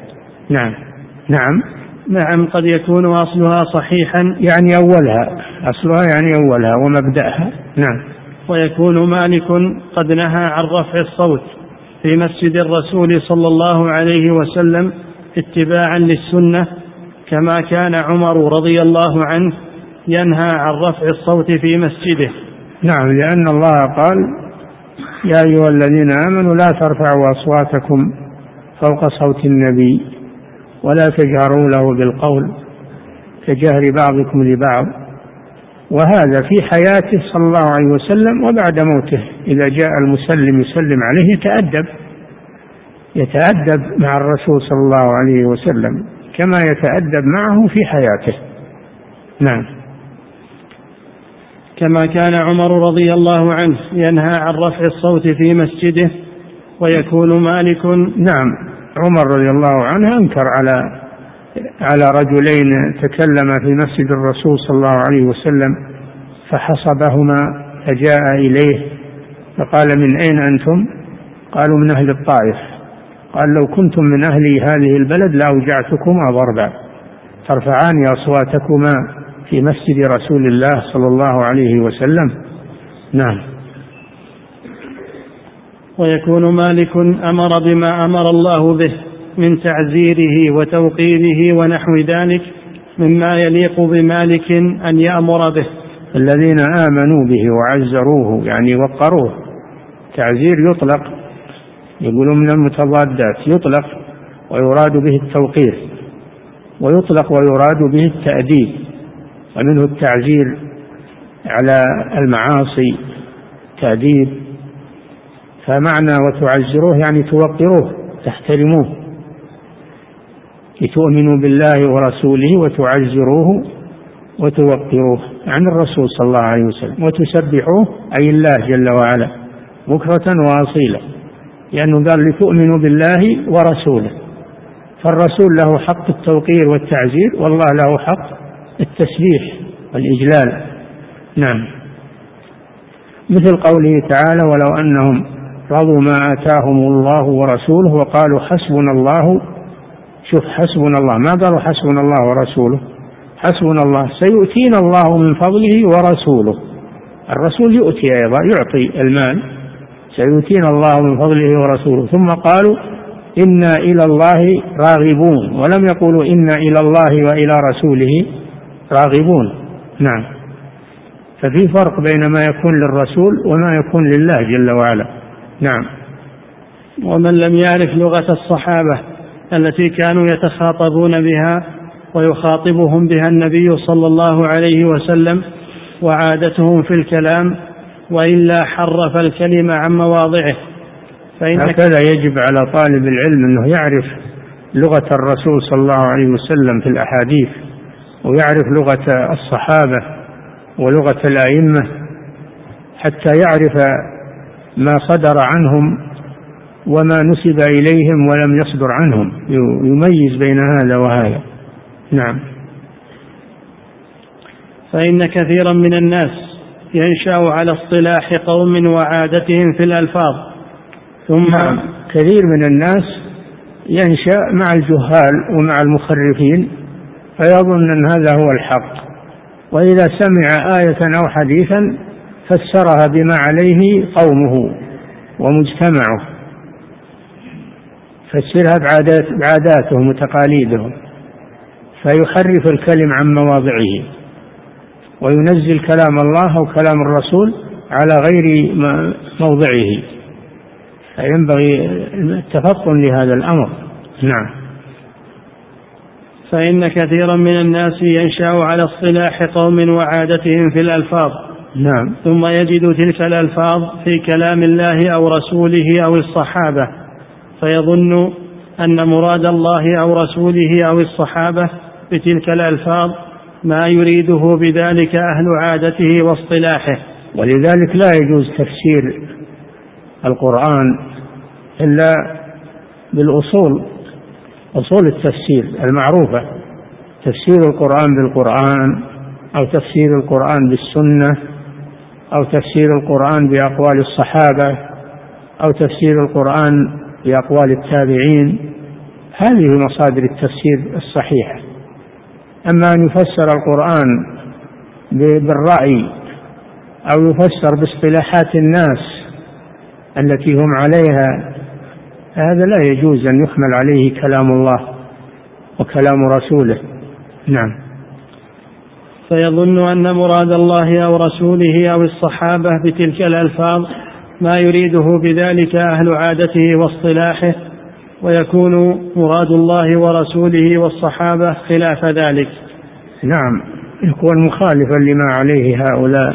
Speaker 2: نعم.
Speaker 1: قد يكون أصلها صحيحا،
Speaker 2: يعني أولها ومبدأها. نعم.
Speaker 1: ويكون مالك قد نهى عن رفع الصوت في مسجد الرسول صلى الله عليه وسلم اتباعا للسنة، كما كان عمر رضي الله عنه ينهى عن رفع الصوت في مسجده.
Speaker 2: نعم، لأن الله قال: يا أيها الذين آمنوا لا ترفعوا أصواتكم فوق صوت النبي ولا تجهروا له بالقول كجهر بعضكم لبعض. وهذا في حياته صلى الله عليه وسلم وبعد موته، إذا جاء المسلم يسلم عليه يتأدب مع الرسول صلى الله عليه وسلم كما يتأدب معه في حياته. نعم.
Speaker 1: كما كان عمر رضي الله عنه ينهى عن رفع الصوت في مسجده، ويكون مالك.
Speaker 2: نعم، عمر رضي الله عنه أنكر على رجلين تكلما في مسجد الرسول صلى الله عليه وسلم فحصبهما، فجاء إليه فقال: من أين أنتم؟ قالوا: من أهل الطائف. قال: لو كنتم من أهل هذه البلد لأوجعتكما ضربا، ترفعان أصواتكما في مسجد رسول الله صلى الله عليه وسلم. نعم.
Speaker 1: ويكون مالك أمر بما أمر الله به من تعزيره وتوقيره ونحو ذلك مما يليق بمالك أن يأمر به.
Speaker 2: الذين آمنوا به وعزروه يعني وقروه. تعزير يطلق، يقولون من المتضادات، يطلق ويراد به التوقير، ويطلق ويراد به التأديب، ومنه التعزير على المعاصي تأديب. فمعنى وتعزروه يعني توقروه تحترموه، لتؤمنوا بالله ورسوله وتعزروه وتوقروه عن الرسول صلى الله عليه وسلم، وتسبحوه أي الله جل وعلا بكرة وأصيلا، لأنه قال لتؤمنوا بالله ورسوله، فالرسول له حق التوقير والتعزير، والله له حق التسبيح والإجلال. نعم. مثل قوله تعالى: ولو أنهم رضوا ما آتاهم الله ورسوله وقالوا حسبنا الله. شوف، حسبنا الله، ما قالوا حسبنا الله ورسوله، حسبنا الله، سيؤتينا الله من فضله ورسوله. الرسول يؤتي أيضا، يعطي المال، سيؤتينا الله من فضله ورسوله. ثم قالوا إنا إلى الله راغبون، ولم يقولوا إنا إلى الله وإلى رسوله راغبون. نعم. ففي فرق بين ما يكون للرسول وما يكون لله جل وعلا. نعم.
Speaker 1: ومن لم يعرف لغة الصحابة التي كانوا يتخاطبون بها ويخاطبهم بها النبي صلى الله عليه وسلم وعادتهم في الكلام، وإلا حرف الكلمة عن مواضعه.
Speaker 2: هكذا يجب على طالب العلم أنه يعرف لغة الرسول صلى الله عليه وسلم في الأحاديث، ويعرف لغة الصحابة ولغة الأئمة، حتى يعرف ما صدر عنهم وما نسب إليهم ولم يصدر عنهم، يميز بين هذا وهذا. نعم.
Speaker 1: فإن كثيرا من الناس ينشأ على اصطلاح قوم وعادتهم في الألفاظ، ثم
Speaker 2: كثير من الناس ينشأ مع الجهال ومع المخرفين، فيظن أن هذا هو الحق، وإذا سمع آية أو حديثا فسرها بما عليه قومه ومجتمعه، فسرها بعاداتهم وتقاليدهم، فيحرف الكلم عن مواضعه وينزل كلام الله أو كلام الرسول على غير موضعه، فينبغي التفطن لهذا الأمر. نعم.
Speaker 1: فإن كثيرا من الناس ينشأ على اصطلاح قوم وعادتهم في الألفاظ،
Speaker 2: نعم،
Speaker 1: ثم يجد تلك الألفاظ في كلام الله أو رسوله أو الصحابة، فيظن أن مراد الله أو رسوله أو الصحابة بتلك الألفاظ ما يريده بذلك أهل عادته واصطلاحه.
Speaker 2: ولذلك لا يجوز تفسير القرآن إلا بالأصول، أصول التفسير المعروفة، تفسير القرآن بالقرآن، أو تفسير القرآن بالسنة، أو تفسير القرآن بأقوال الصحابة، أو تفسير القرآن بأقوال التابعين. هذه مصادر التفسير الصحيحة. أما أن يفسر القرآن بالرأي أو يفسر باصطلاحات الناس التي هم عليها، هذا لا يجوز أن يحمل عليه كلام الله وكلام رسوله. نعم.
Speaker 1: فيظن أن مراد الله أو رسوله أو الصحابة بتلك الألفاظ ما يريده بذلك أهل عادته واصطلاحه، ويكون مراد الله ورسوله والصحابة خلاف ذلك.
Speaker 2: نعم، يكون مخالفا لما عليه هؤلاء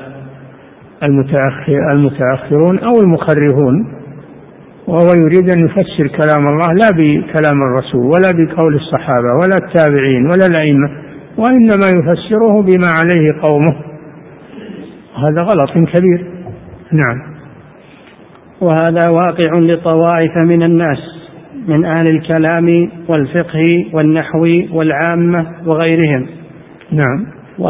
Speaker 2: المتأخرون أو المخرفون، وهو يريد أن يفسر كلام الله لا بكلام الرسول ولا بقول الصحابة ولا التابعين ولا الأئمة، وإنما يفسره بما عليه قومه. هذا غلط كبير. نعم.
Speaker 1: وهذا واقع لطوائف من الناس من أهل الكلام والفقه والنحو والعامة وغيرهم.
Speaker 2: نعم.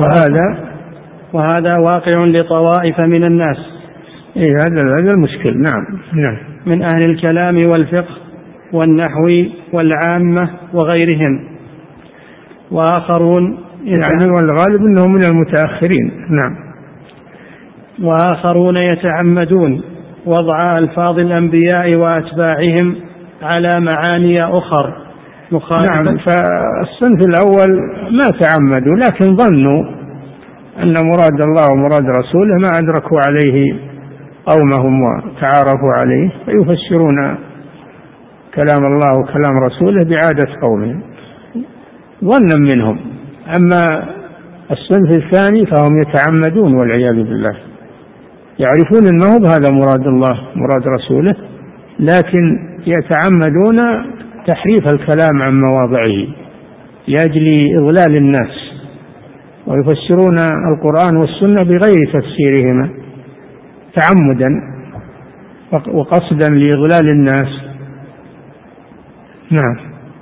Speaker 1: وهذا واقع لطوائف من الناس.
Speaker 2: هذا المشكل. نعم.
Speaker 1: من أهل الكلام والفقه والنحو والعامة وغيرهم. وآخرون
Speaker 2: يعني والغالب أنهم من المتأخرين. نعم.
Speaker 1: وآخرون يتعمدون وضع ألفاظ الأنبياء وأتباعهم على معاني أخر مخالفة.
Speaker 2: نعم. فالصنف الأول ما تعمدوا، لكن ظنوا أن مراد الله ومراد رسوله ما أدركوا عليه قومهم وتعارفوا عليه، فيفسرون كلام الله وكلام رسوله بعادة قومهم ظنا منهم. أما الصنف الثاني فهم يتعمدون والعياذ بالله، يعرفون أنه هذا مراد الله مراد رسوله، لكن يتعمدون تحريف الكلام عن مواضعه لأجل إضلال الناس، ويفسرون القرآن والسنة بغير تفسيرهما تعمدا وقصدا لإضلال الناس. نعم.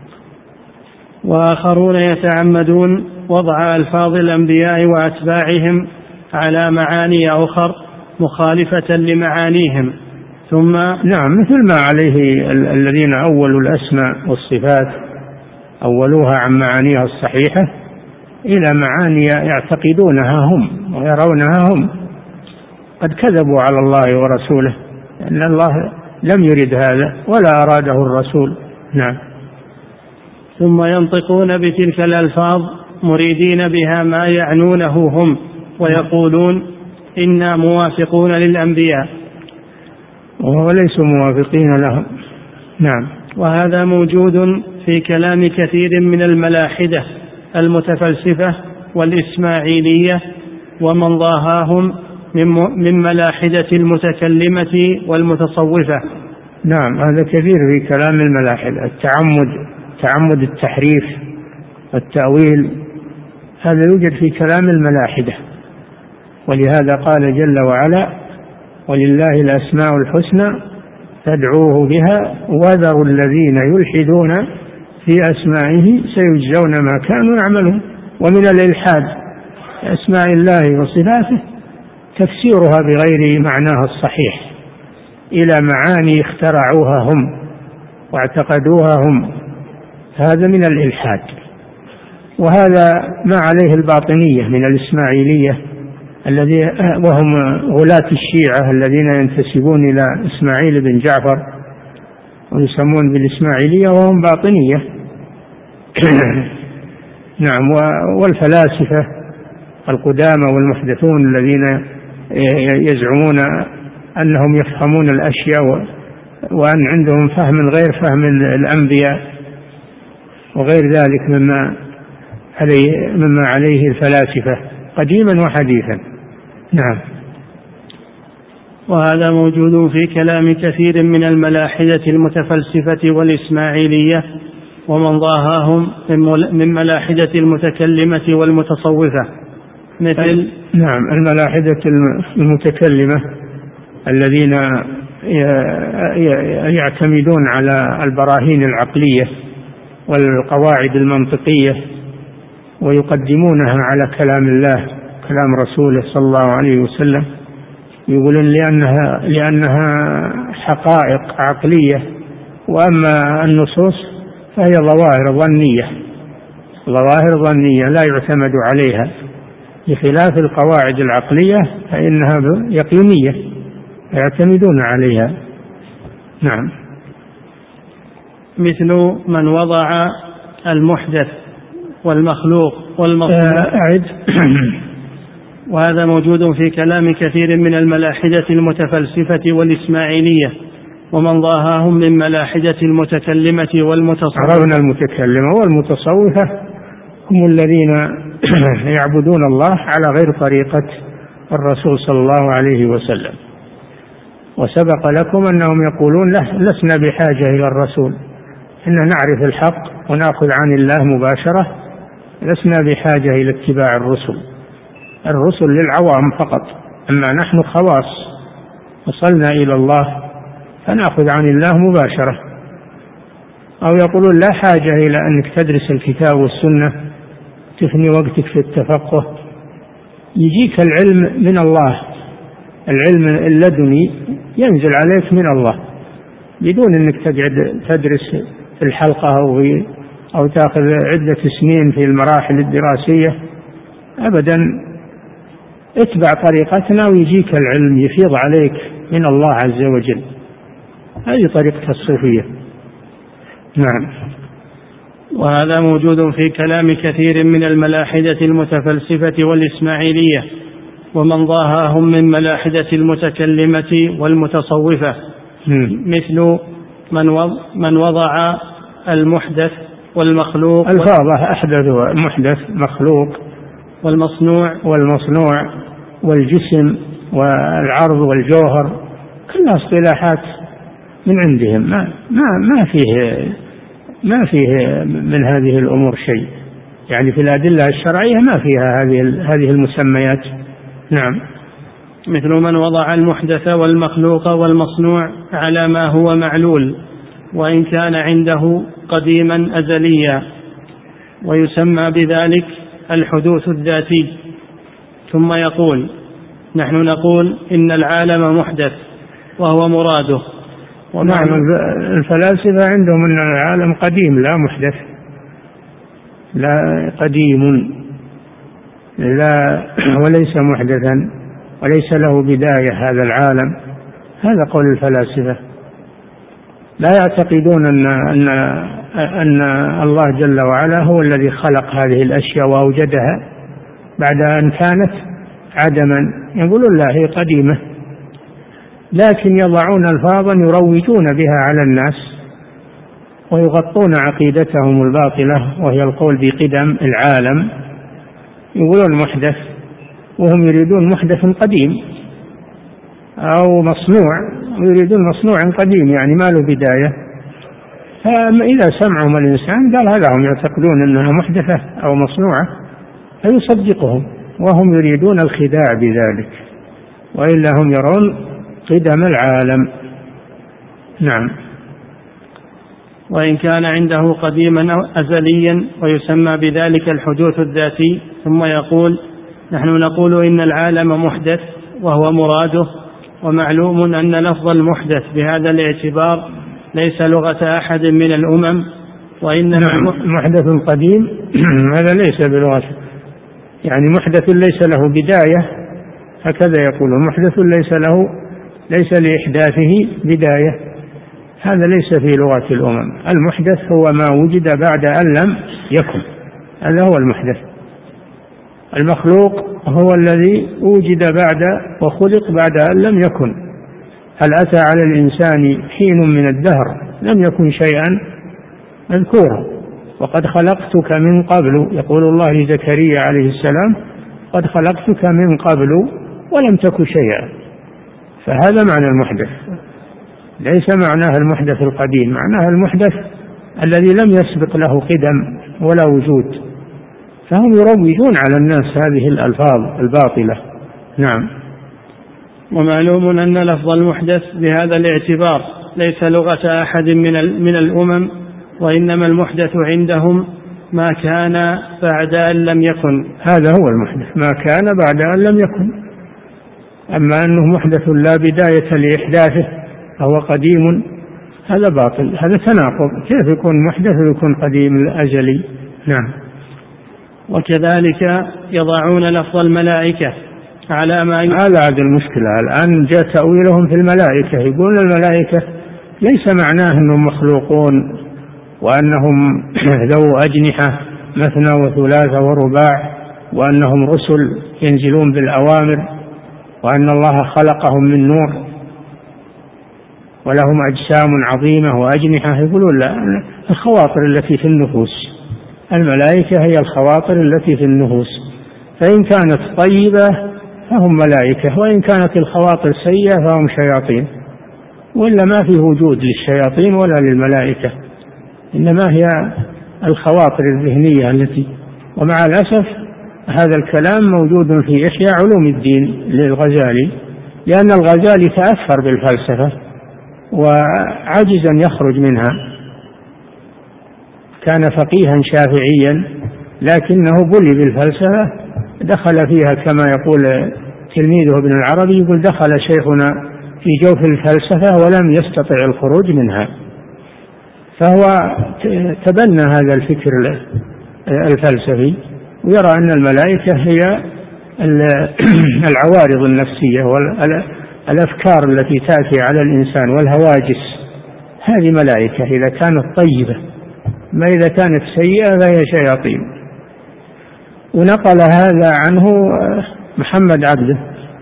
Speaker 1: وآخرون يتعمدون وضع ألفاظ الأنبياء وأتباعهم على معاني أخر مخالفة لمعانيهم. ثم
Speaker 2: نعم، مثل ما عليه الذين أولوا الأسماء والصفات أولوها عن معانيها الصحيحة إلى معاني يعتقدونها هم ويرونها هم، قد كذبوا على الله ورسوله، لأن الله لم يرد هذا ولا أراده الرسول. نعم.
Speaker 1: ثم ينطقون بتلك الألفاظ مريدين بها ما يعنونه هم، ويقولون إنا موافقون للأنبياء
Speaker 2: وليسوا موافقين لهم. نعم.
Speaker 1: وهذا موجود في كلام كثير من الملاحدة المتفلسفة والإسماعيلية ومن ضاهاهم من ملاحدة المتكلمة والمتصوفة.
Speaker 2: نعم، هذا كثير في كلام الملاحدة، تعمد التحريف والتأويل، هذا يوجد في كلام الملاحدة. ولهذا قال جل وعلا: ولله الأسماء الحسنى فادعوه بها وذروا الذين يلحدون في أسمائه سيجزون ما كانوا يعملون. ومن الإلحاد في أسماء الله وصفاته تفسيرها بغير معناها الصحيح إلى معاني اخترعوها هم واعتقدوها هم، هذا من الإلحاد. وهذا ما عليه الباطنية من الإسماعيلية وهم غلاة الشيعة الذين ينتسبون إلى إسماعيل بن جعفر ويسمون بالإسماعيلية وهم باطنية. نعم. والفلاسفة القدامى والمحدثون الذين يزعمون أنهم يفهمون الأشياء وأن عندهم فهم غير فهم الأنبياء وغير ذلك مما عليه الفلاسفة قديما وحديثا. نعم.
Speaker 1: وهذا موجود في كلام كثير من الملاحدة المتفلسفة والإسماعيلية ومن ضاهاهم من ملاحدة المتكلمة والمتصوفة مثل
Speaker 2: نعم الملاحدة المتكلمة الذين يعتمدون على البراهين العقلية والقواعد المنطقية ويقدمونها على كلام الله كلام رسوله صلى الله عليه وسلم، يقولون لأنها حقائق عقلية، وأما النصوص فهي ظواهر ظنية لا يعتمد عليها، بخلاف القواعد العقلية فإنها يقينية يعتمدون عليها. نعم.
Speaker 1: مثل من وضع المحدث والمخلوق وهذا موجود في كلام كثير من الملاحدة المتفلسفة والإسماعيلية، ومن ضاهاهم من ملاحدة المتكلمة والمتصوفة.
Speaker 2: عرفنا المتكلمة والمتصوفة هم الذين يعبدون الله على غير طريقة الرسول صلى الله عليه وسلم. وسبق لكم أنهم يقولون لسنا بحاجة إلى الرسول، إن نعرف الحق ونأخذ عن الله مباشرة، لسنا بحاجة إلى اتباع الرسل للعوام فقط، أما نحن خواص وصلنا إلى الله فنأخذ عن الله مباشرة. أو يقولون لا حاجة إلى أنك تدرس الكتاب والسنة تفني وقتك في التفقه، يجيك العلم من الله، العلم اللدني ينزل عليك من الله بدون أنك تقعد تدرس في الحلقة أو تأخذ عدة سنين في المراحل الدراسية أبدا. اتبع طريقتنا ويجيك العلم يفيض عليك من الله عز وجل. هذه طريقة الصوفية. نعم.
Speaker 1: وهذا موجود في كلام كثير من الملاحدة المتفلسفة والإسماعيلية، ومن ضاهاهم من ملاحدة المتكلمة والمتصوفة، مثل من وضع المحدث والمخلوق،
Speaker 2: الفاظة أحدث محدث مخلوق
Speaker 1: والمصنوع
Speaker 2: والجسم والعرض والجوهر، كلها اصطلاحات من عندهم، ما فيه من هذه الأمور شيء، يعني في الأدلة الشرعية ما فيها هذه المسميات. نعم.
Speaker 1: مثل من وضع المحدث والمخلوق والمصنوع على ما هو معلول وإن كان عنده قديما أزليا، ويسمى بذلك الحدوث الذاتي، ثم يقول نحن نقول إن العالم محدث وهو مراده.
Speaker 2: نعم. الفلاسفة عندهم أن العالم قديم لا محدث، لا قديم لا وليس محدثا وليس له بداية هذا العالم، هذا قول الفلاسفة. لا يعتقدون أن الله جل وعلا هو الذي خلق هذه الأشياء وأوجدها بعد أن كانت عدما، يقولون لا هي قديمة، لكن يضعون ألفاظا يروجون بها على الناس ويغطون عقيدتهم الباطلة وهي القول بقدم العالم، يقولون محدث وهم يريدون محدث قديم، أو مصنوع ويريدون مصنوع قديم يعني ما له بداية. فإذا سمعهم الإنسان قال هذا هم يعتقدون أنها محدثة أو مصنوعة فيصدقهم، وهم يريدون الخداع بذلك، وإلا هم يرون قدم العالم. نعم.
Speaker 1: وإن كان عنده قديما أزليا ويسمى بذلك الحدوث الذاتي، ثم يقول نحن نقول إن العالم محدث وهو مراده، ومعلوم أن لفظ المحدث بهذا الاعتبار ليس لغة أحد من الأمم، وإنما
Speaker 2: محدث قديم هذا ليس بلغة، يعني محدث ليس له بداية، هكذا يقولون محدث ليس لإحداثه بداية، هذا ليس في لغة الأمم. المحدث هو ما وجد بعد أن لم يكن، هذا هو المحدث. المخلوق هو الذي وجد بعد وخلق بعد أن لم يكن. هل أتى على الإنسان حين من الدهر لم يكن شيئا مذكورا، وقد خلقتك من قبل، يقول الله لزكريا عليه السلام قد خلقتك من قبل ولم تك شيئا. فهذا معنى المحدث، ليس معناه المحدث القديم، معناه المحدث الذي لم يسبق له قدم ولا وجود. فهم يروجون على الناس هذه الألفاظ الباطلة. نعم.
Speaker 1: ومعلوم أن لفظ المحدث بهذا الاعتبار ليس لغة أحد من الأمم، وإنما المحدث عندهم ما كان بعد أن لم يكن.
Speaker 2: هذا هو المحدث، ما كان بعد أن لم يكن. أما أنه محدث لا بداية لإحداثه فهو قديم، هذا باطل، هذا تناقض. كيف يكون محدث ويكون قديم الأزلي؟ نعم.
Speaker 1: وكذلك يضعون لفظ الملائكة على ما
Speaker 2: هذا المشكلة الآن جاء تأويلهم في الملائكة، يقول الملائكة ليس معناه أنهم مخلوقون وأنهم ذو أجنحة مثنى وثلاثة ورباع وأنهم رسل ينزلون بالأوامر، وأن الله خلقهم من نور ولهم أجسام عظيمة وأجنحة، يقولون لا، الخواطر التي في النفوس، الملائكة هي الخواطر التي في النفوس، فإن كانت طيبة فهم ملائكة، وإن كانت الخواطر سيئة فهم شياطين، وإلا ما في وجود للشياطين ولا للملائكة، إنما هي الخواطر الذهنية التي. ومع الأسف هذا الكلام موجود في إحياء علوم الدين للغزالي، لأن الغزالي تأثر بالفلسفة وعجز أن يخرج منها، كان فقيها شافعيا لكنه بلي بالفلسفة، دخل فيها كما يقول تلميذه ابن العربي، يقول دخل شيخنا في جوف الفلسفة ولم يستطع الخروج منها، فهو تبنى هذا الفكر الفلسفي، ويرى أن الملائكة هي العوارض النفسية والأفكار التي تأتي على الإنسان والهواجس، هذه ملائكة إذا كانت طيبة، ما إذا كانت سيئة فهي شياطين. ونقل هذا عنه محمد عبده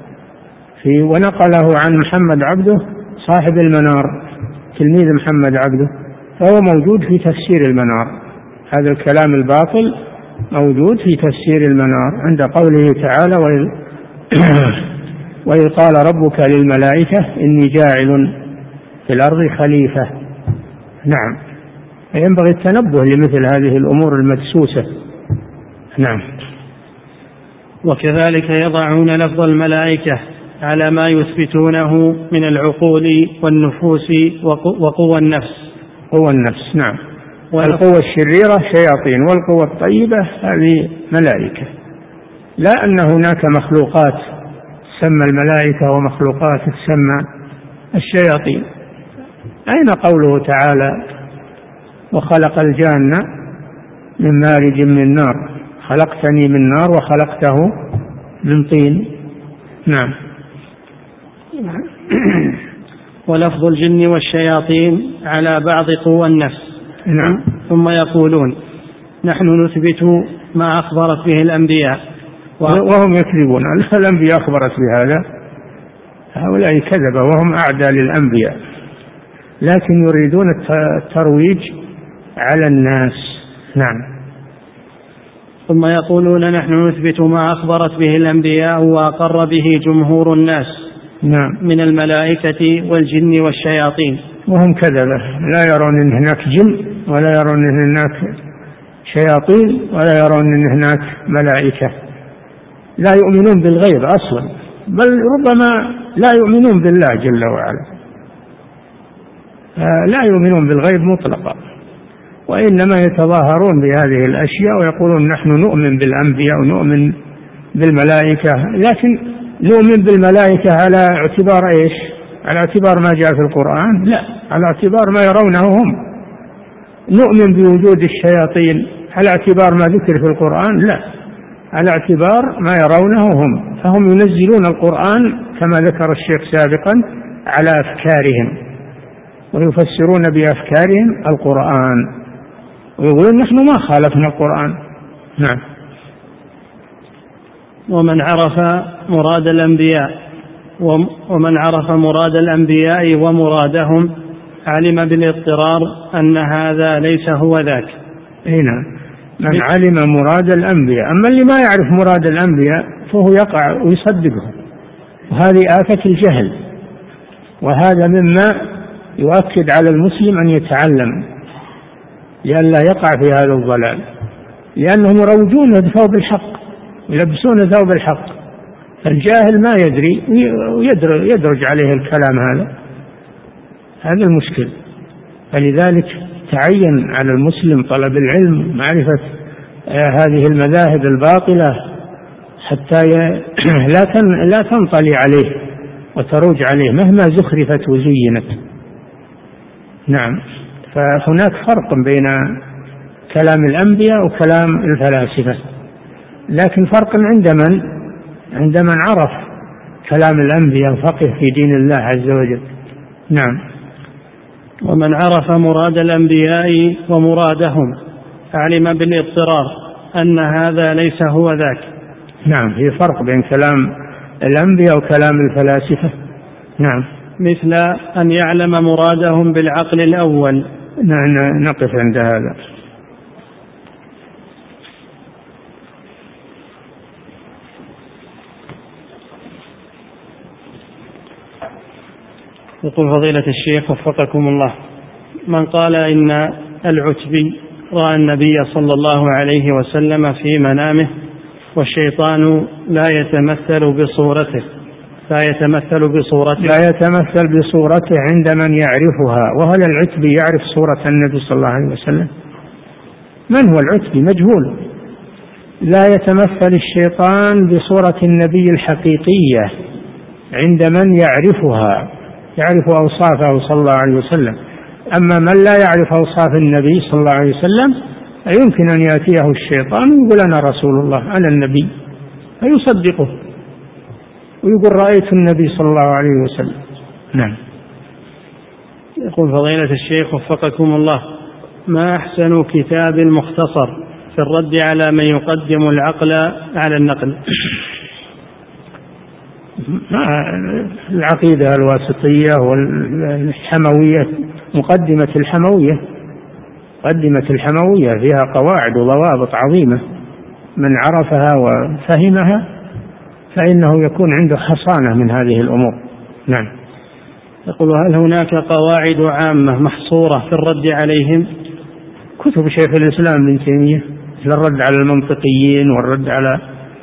Speaker 2: ونقله عن محمد عبده صاحب المنار تلميذ محمد عبده، فهو موجود في تفسير المنار، هذا الكلام الباطل موجود في تفسير المنار عند قوله تعالى وإذ قال ربك للملائكة إني جاعل في الأرض خليفة. نعم، ينبغي التنبه لمثل هذه الأمور المدسوسة. نعم.
Speaker 1: وكذلك يضعون لفظ الملائكة على ما يثبتونه من العقول والنفوس وقوى النفس.
Speaker 2: قوى النفس، نعم. القوة الشريرة شياطين، والقوة الطيبة هذه ملائكة. لا أن هناك مخلوقات تسمى الملائكة ومخلوقات تسمى الشياطين. أين قوله تعالى وخلق الجان من مارج من نار، خلقتني من نار وخلقته من طين. نعم.
Speaker 1: ولفظ الجن والشياطين على بعض قوى النفس.
Speaker 2: نعم.
Speaker 1: ثم يقولون نحن نثبت ما أخبرت به الأنبياء
Speaker 2: وهم يكذبون. الأنبياء أخبرت بهذا، هؤلاء كذبوا وهم أعدى للأنبياء، لكن يريدون الترويج على الناس. نعم.
Speaker 1: ثم يقولون نحن نثبت ما أخبرت به الأنبياء وأقر به جمهور الناس.
Speaker 2: نعم.
Speaker 1: من الملائكة والجن والشياطين،
Speaker 2: وهم كذبة، لا يرون أن هناك جن ولا يرون أن هناك شياطين ولا يرون أن هناك ملائكة، لا يؤمنون بالغيب أصلا، بل ربما لا يؤمنون بالله جل وعلا، لا يؤمنون بالغيب مطلقا، وإنما يتظاهرون بهذه الأشياء ويقولون نحن نؤمن بالأنبياء ونؤمن بالملائكة، لكن نؤمن بالملائكة على اعتبار إيش؟ على اعتبار ما جاء في القرآن؟ لا، على اعتبار ما يرونه هم. نؤمن بوجود الشياطين على اعتبار ما ذكر في القرآن؟ لا، على اعتبار ما يرونه هم، فهم ينزلون القرآن كما ذكر الشيخ سابقا على أفكارهم، ويفسرون بأفكارهم القرآن، ويقولون نحن ما خالفنا القرآن. نعم.
Speaker 1: ومن عرف مراد الأنبياء ومرادهم علم بالاضطرار أن هذا ليس هو ذاك.
Speaker 2: هنا من علم مراد الأنبياء، أما اللي ما يعرف مراد الأنبياء فهو يقع ويصدقه، وهذه آفة الجهل، وهذا مما يؤكد على المسلم أن يتعلم لئلا يقع في هذا الضلال، لأنهم يروجون ثوب الحق، يلبسون ثوب الحق، فالجاهل ما يدري ويدرج عليه الكلام هذا المشكل. فلذلك تعين على المسلم طلب العلم، معرفة هذه المذاهب الباطلة حتى لا تنطلي عليه وتروج عليه مهما زخرفت وزينت. نعم. فهناك فرق بين كلام الأنبياء وكلام الفلاسفة، لكن فرق عند من عرف كلام الأنبياء وفقه في دين الله عز وجل. نعم.
Speaker 1: ومن عرف مراد الأنبياء ومرادهم علم بالاضطرار أن هذا ليس هو ذاك.
Speaker 2: نعم، في فرق بين كلام الأنبياء وكلام الفلاسفة. نعم.
Speaker 1: مثل أن يعلم مرادهم بالعقل الأول.
Speaker 2: نقف عند هذا.
Speaker 1: يقول فضيلة الشيخ وفقكم الله: من قال إن العتبي رأى النبي صلى الله عليه وسلم في منامه والشيطان لا يتمثل بصورته
Speaker 2: عند من يعرفها، وهل العتبي يعرف صورة النبي صلى الله عليه وسلم؟ من هو العتبي؟ مجهول. لا يتمثل الشيطان بصورة النبي الحقيقية عند من يعرفها، يعرف أوصافه صلى الله عليه وسلم. أما من لا يعرف أوصاف النبي صلى الله عليه وسلم يمكن أن يأتيه الشيطان ويقول أنا رسول الله، أنا النبي، فيصدقه ويقول رأيت النبي صلى الله عليه وسلم. نعم.
Speaker 1: يقول فضيلة الشيخ وفقكم الله: ما أحسن كتاب مختصر في الرد على من يقدم العقل على النقل؟
Speaker 2: العقيدة الواسطية والحموية، مقدمة الحموية فيها قواعد وضوابط عظيمة، من عرفها وفهمها فإنه يكون عنده حصانة من هذه الأمور. نعم.
Speaker 1: يقول: هل هناك قواعد عامة محصورة في الرد عليهم؟
Speaker 2: كتب شيخ الإسلام ابن تيمية، الرد على المنطقيين والرد على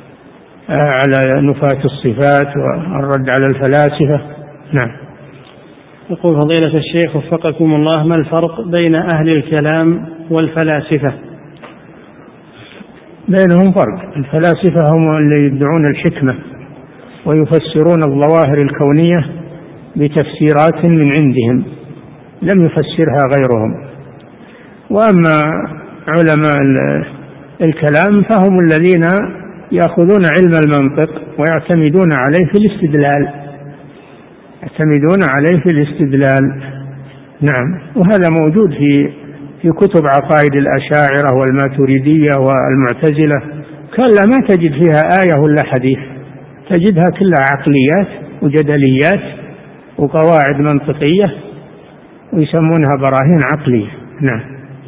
Speaker 2: نفاة الصفات والرد على الفلاسفة. نعم.
Speaker 1: يقول فضيلة الشيخ وفقكم الله: ما الفرق بين أهل الكلام والفلاسفة؟
Speaker 2: بينهم فرق. الفلاسفة هم اللي يدعون الحكمة ويفسرون الظواهر الكونية بتفسيرات من عندهم لم يفسرها غيرهم، وأما علماء الكلام فهم الذين يأخذون علم المنطق ويعتمدون عليه في الاستدلال. نعم. وهذا موجود في كتب عقائد الأشاعرة والماتريدية والمعتزلة، كلا ما تجد فيها آية ولا حديث، تجدها كلها عقليات وجدليات وقواعد منطقية ويسمونها براهين عقلية. نعم.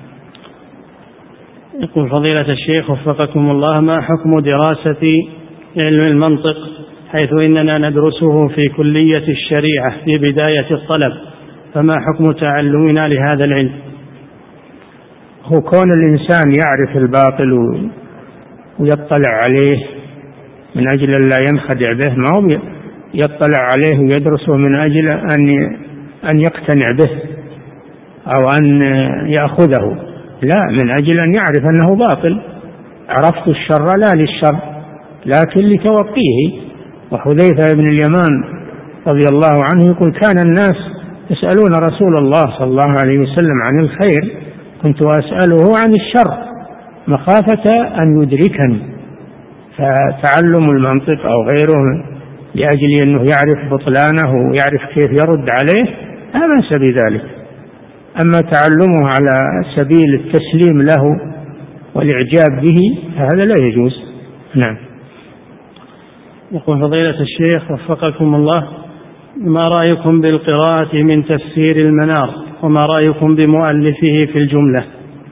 Speaker 1: يقول فضيلة الشيخ وفقكم الله: ما حكم دراسة علم المنطق حيث إننا ندرسه في كلية الشريعة في بداية الطلب، فما حكم تعلمنا لهذا العلم؟
Speaker 2: هو كون الإنسان يعرف الباطل ويطلع عليه من أجل أن لا ينخدع به، ما هو يطلع عليه ويدرسه من أجل أن يقتنع به أو أن يأخذه، لا، من أجل أن يعرف أنه باطل. عرفت الشر لا للشر لكن لتوقيه. وحذيفة بن اليمان رضي الله عنه يقول: كان الناس يسألون رسول الله صلى الله عليه وسلم عن الخير، كنت أسأله عن الشر مخافة أن يدركني. فتعلم المنطق أو غيره لأجل أنه يعرف بطلانه ويعرف كيف يرد عليه لا بأس بذلك. أما تعلمه على سبيل التسليم له والإعجاب به فهذا لا يجوز. نعم.
Speaker 1: يقول فضيلة الشيخ وفقكم الله: ما رأيكم بالقراءة من تفسير المنار، وما رأيكم بمؤلفه في الجملة؟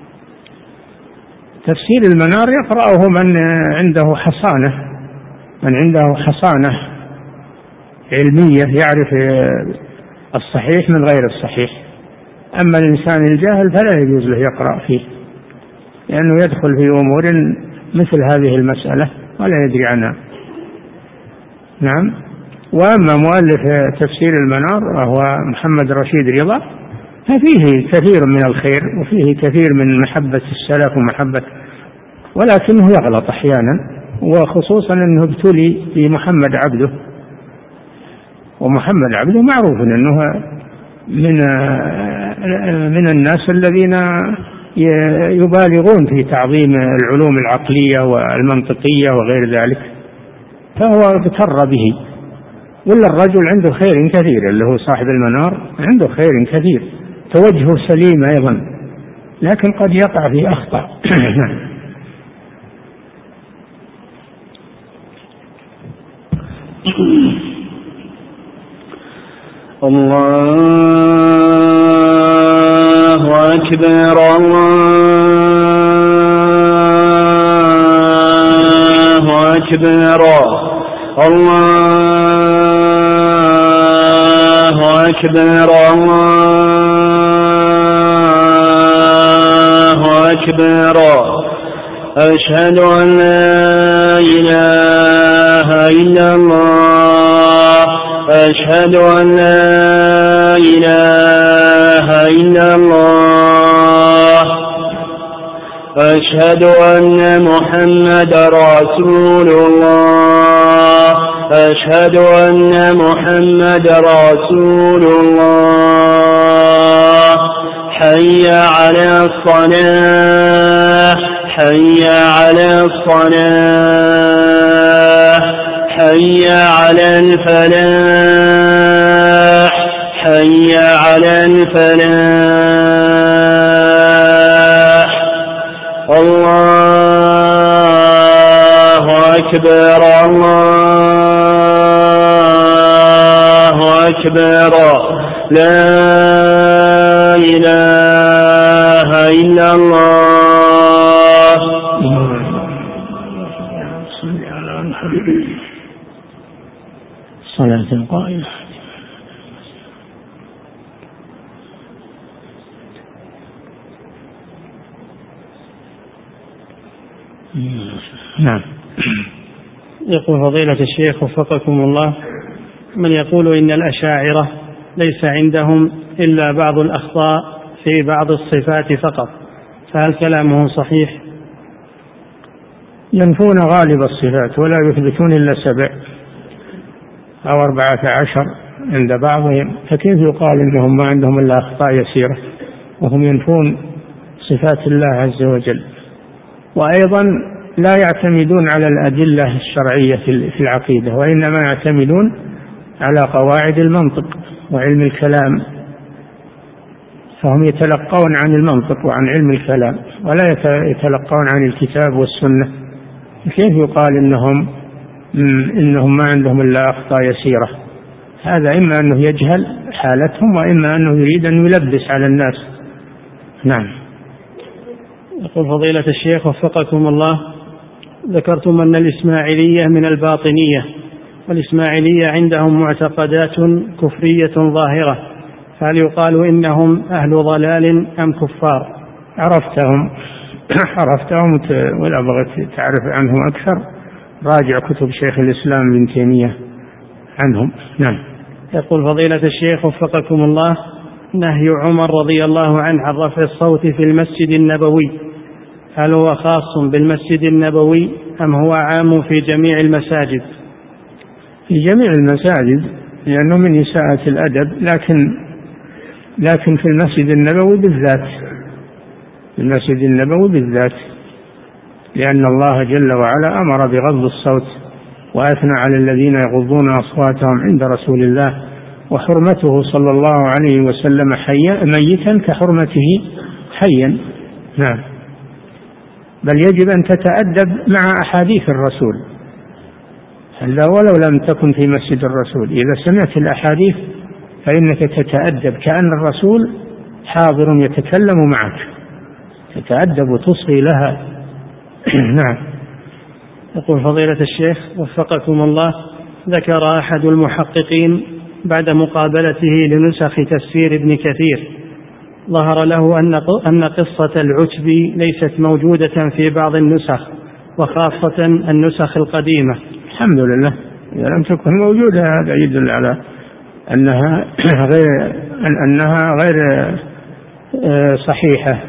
Speaker 2: تفسير المنار يقرأه من عنده حصانة علمية، يعرف الصحيح من غير الصحيح. أما الإنسان الجاهل فلا يجوز له يقرأ فيه، لأنه يدخل في أمور مثل هذه المسألة ولا يدري عنها. نعم. وأما مؤلف تفسير المنار وهو محمد رشيد رضا ففيه كثير من الخير وفيه كثير من محبة السلف ولكنه يغلط أحيانا، وخصوصا أنه ابتلي بمحمد عبده، ومحمد عبده معروف أنه من الناس الذين يبالغون في تعظيم العلوم العقلية والمنطقية وغير ذلك، فهو اغتر به. ولا الرجل عنده خير كثير اللي هو صاحب المنار، عنده خير كثير، توجهه سليم أيضا، لكن قد يقع في أخطاء.
Speaker 3: الله أكبر الله أكبر الله أكبر الله أكبر أشهد أن لا إله إلا الله أشهد أن لا إله إلا الله أشهد أن محمد رسول الله أشهد أن محمد رسول الله حي على الصلاة حي على الصلاة حي على الفلاح حي على الفلاح الله أكبر الله أكبر لا إله إلا الله.
Speaker 2: صلاة قائمة. نعم.
Speaker 1: يقول فضيلة الشيخ وفقكم الله: من يقول إن الأشاعرة ليس عندهم إلا بعض الأخطاء في بعض الصفات فقط، فهل كلامه صحيح؟
Speaker 2: ينفون غالب الصفات ولا يثبتون إلا 7 أو 14 عند بعضهم، فكيف يقال إنهم ما عندهم إلا أخطاء يسيرة وهم ينفون صفات الله عز وجل؟ وأيضا لا يعتمدون على الأدلة الشرعية في العقيدة، وإنما يعتمدون على قواعد المنطق وعلم الكلام، فهم يتلقون عن المنطق وعن علم الكلام ولا يتلقون عن الكتاب والسنة. كيف يقال إنهم ما عندهم إلا أخطاء يسيرة؟ هذا إما أنه يجهل حالتهم وإما أنه يريد أن يلبس على الناس. نعم.
Speaker 1: يقول فضيلة الشيخ وفقكم الله: ذكرتم أن الإسماعيلية من الباطنية، والإسماعيلية عندهم معتقدات كفرية ظاهرة، فهل يقال إنهم أهل ضلال أم كفار؟
Speaker 2: عرفتهم ولا بغيت تعرف عنهم أكثر راجع كتب شيخ الإسلام ابن تيمية عنهم. نعم.
Speaker 1: يقول فضيلة الشيخ وفقكم الله: نهي عمر رضي الله عنه عن رفع الصوت في المسجد النبوي، هل هو خاص بالمسجد النبوي أم هو عام في جميع المساجد؟
Speaker 2: في جميع المساجد، لأنه من إساءة الأدب، لكن في المسجد النبوي بالذات، لأن الله جل وعلا أمر بغض الصوت وأثنى على الذين يغضون أصواتهم عند رسول الله، وحرمته صلى الله عليه وسلم ميتا كحرمته حيا. نعم. بل يجب أن تتأدب مع أحاديث الرسول، هذا ولو لم تكن في مسجد الرسول، إذا سمعت الأحاديث فإنك تتأدب كأن الرسول حاضر يتكلم معك، تتأدب وتصغي لها. نعم.
Speaker 1: يقول فضيلة الشيخ وفقكم الله: ذكر أحد المحققين بعد مقابلته لنسخ تفسير ابن كثير ظهر له أن قصة العتب ليست موجودة في بعض النسخ، وخاصة النسخ القديمة.
Speaker 2: الحمد لله، إذا لم تكن موجودة هذا يدل على أنها غير صحيحة،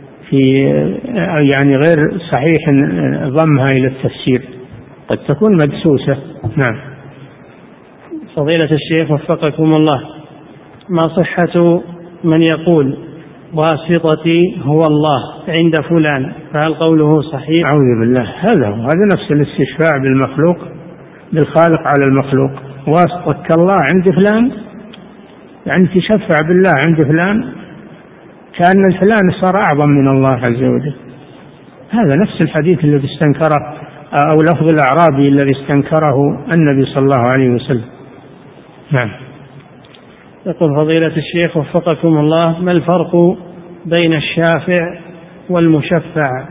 Speaker 2: يعني غير صحيح ضمها إلى التفسير، قد تكون مدسوسة. نعم.
Speaker 1: فضيلة الشيخ وفقكم الله: ما صحة من يقول واسطتي هو الله عند فلان، فهل قوله صحيح؟
Speaker 2: أعوذ بالله، هذا نفس الاستشفاع بالمخلوق بالخالق على المخلوق. واسطتك الله عند فلان، يعني تشفع بالله عند فلان كأن الفلان صار أعظم من الله عز وجل. هذا نفس الحديث الذي استنكره أو لفظ الأعرابي الذي استنكره النبي صلى الله عليه وسلم. نعم.
Speaker 1: يقول فضيلة الشيخ وفقكم الله: ما الفرق بين الشافع والمشفع؟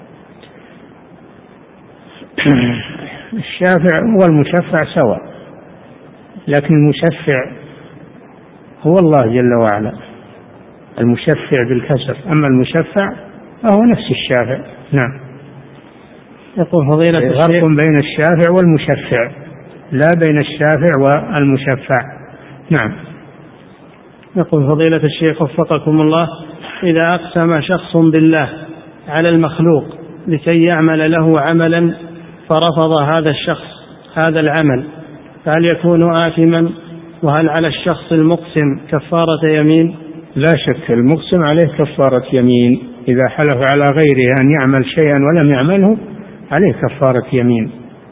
Speaker 2: الشافع والمشفع سواء، لكن المشفع هو الله جل وعلا، المشفع بالكسر، أما المشفع فهو نفس الشافع. نعم.
Speaker 1: يقول فضيلة الشيخ:
Speaker 2: فرق بين الشافع والمشفع، لا بين الشافع والمشفع. نعم.
Speaker 1: يقول فضيلة الشيخ وفقكم الله: إذا أقسم شخص بالله على المخلوق لكي يعمل له عملا فرفض هذا الشخص هذا العمل، فهل يكون آثما؟ وهل على الشخص المقسم كفارة يمين؟
Speaker 2: لا شك المقسم عليه كفارة يمين، إذا حلف على غيره أن يعمل شيئا ولم يعمله عليه كفارة يمين،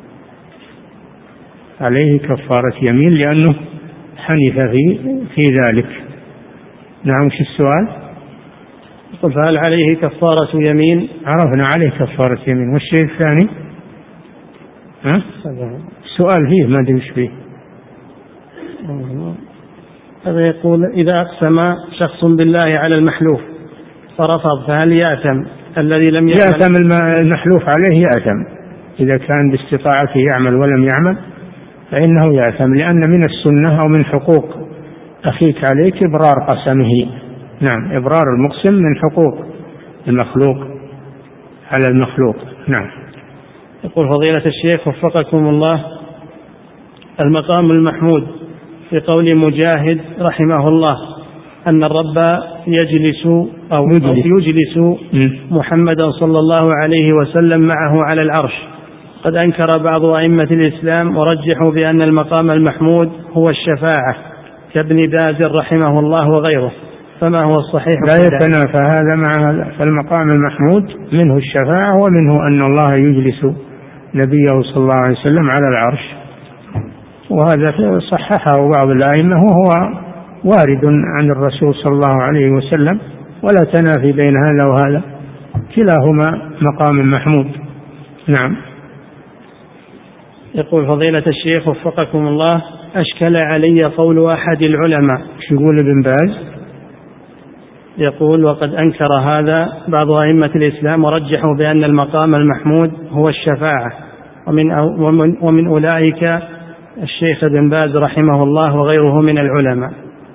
Speaker 2: عليه كفارة يمين لأنه حنف في ذلك. نعم. وش السؤال؟
Speaker 1: يقول: فهل عليه كفارة يمين؟
Speaker 2: عرفنا عليه كفارة يمين. والشيء الثاني السؤال فيه ما أدري وش فيه.
Speaker 1: هذا يقول: إذا أقسم شخص بالله على المحلوف فرفض فهل يأثم الذي لم يعمل؟
Speaker 2: يأثم المحلوف عليه، يأثم إذا كان باستطاعته يعمل ولم يعمل فإنه يأثم، لأن من السنة أو من حقوق أخيك عليك إبرار قسمه. نعم. إبرار المقسم من حقوق المخلوق على المخلوق. نعم.
Speaker 1: يقول فضيلة الشيخ وفقكم الله: المقام المحمود في قول مجاهد رحمه الله أن الرب يجلس محمدا صلى الله عليه وسلم معه على العرش، قد أنكر بعض أئمة الإسلام ورجحوا بأن المقام المحمود هو الشفاعة كابن باز رحمه الله وغيره، فما هو الصحيح؟
Speaker 2: لا يتنافى هذا مع هذا، فالمقام المحمود منه الشفاعة ومنه أن الله يجلس نبيه صلى الله عليه وسلم على العرش، وهذا صححه بعض الأئمة وهو وارد عن الرسول صلى الله عليه وسلم، ولا تنافي بين هذا وهذا، كلاهما مقام محمود. نعم.
Speaker 1: يقول فضيلة الشيخ وفقكم الله: أشكل علي قول أحد العلماء.
Speaker 2: يقول ابن باز؟
Speaker 1: يقول: وقد أنكر هذا بعض أئمة الإسلام ورجحوا بأن المقام المحمود هو الشفاعة، ومن أولئك الشيخ ابن باز رحمه الله وغيره من العلماء.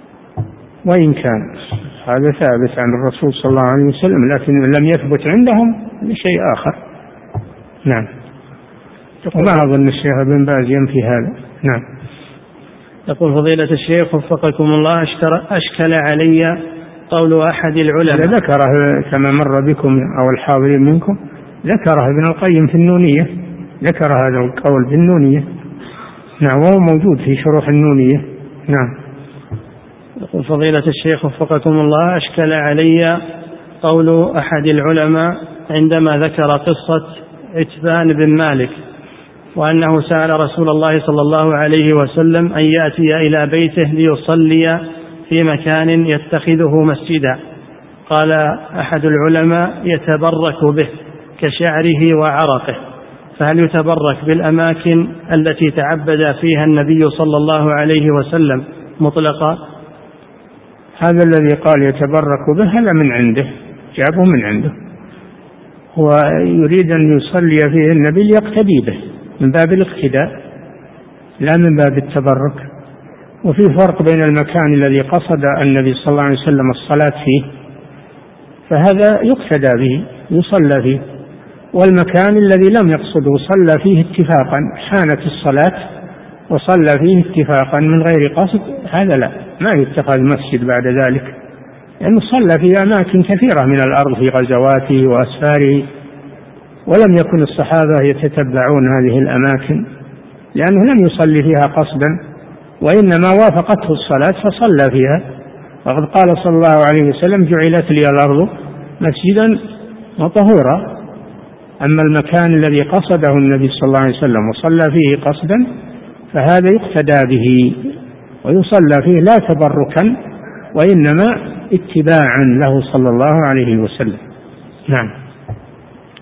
Speaker 2: وإن كان هذا ثابت عن الرسول صلى الله عليه وسلم، لكن لم يثبت عندهم لشيء آخر. نعم. وما أظن الشيخ ابن باز ينفي هذا. نعم.
Speaker 1: يقول فضيلة الشيخ وفقكم الله: أشكل علي قول أحد العلماء.
Speaker 2: ذكره كما مر بكم أو الحاضرين منكم، ذكره ابن القيم في النونية، ذكر هذا القول في النونية. نعم. وهو موجود في شروح النونية. نعم.
Speaker 1: يقول فضيلة الشيخ وفقكم الله: أشكل علي قول أحد العلماء عندما ذكر قصة عتبان بن مالك، وأنه سأل رسول الله صلى الله عليه وسلم أن يأتي إلى بيته ليصلي في مكان يتخذه مسجدا، قال أحد العلماء: يتبرك به كشعره وعرقه، فهل يتبرك بالأماكن التي تعبد فيها النبي صلى الله عليه وسلم مطلقا؟
Speaker 2: هذا الذي قال يتبرك به هذا من عنده، جابه من عنده، هو يريد أن يصلي فيه النبي ليقتدي به من باب الاقتداء لا من باب التبرك. وفي فرق بين المكان الذي قصد النبي صلى الله عليه وسلم الصلاة فيه فهذا يقتدى به يصلى فيه، والمكان الذي لم يقصده صلى فيه اتفاقا، حانت الصلاة وصلى فيه اتفاقا من غير قصد، هذا لا، ما يتخذ مسجد بعد ذلك، لأنه صلى في أماكن كثيرة من الأرض في غزواته وأسفاره، ولم يكن الصحابة يتتبعون هذه الأماكن لأنه لم يصلي فيها قصدا، وإنما وافقته الصلاة فصلى فيها، وقد قال صلى الله عليه وسلم: جعلت لي الأرض مسجدا وطهورا. أما المكان الذي قصده النبي صلى الله عليه وسلم وصلى فيه قصدا فهذا يقتدى به ويصلى فيه لا تبركا وإنما اتباعا له صلى الله عليه وسلم. نعم.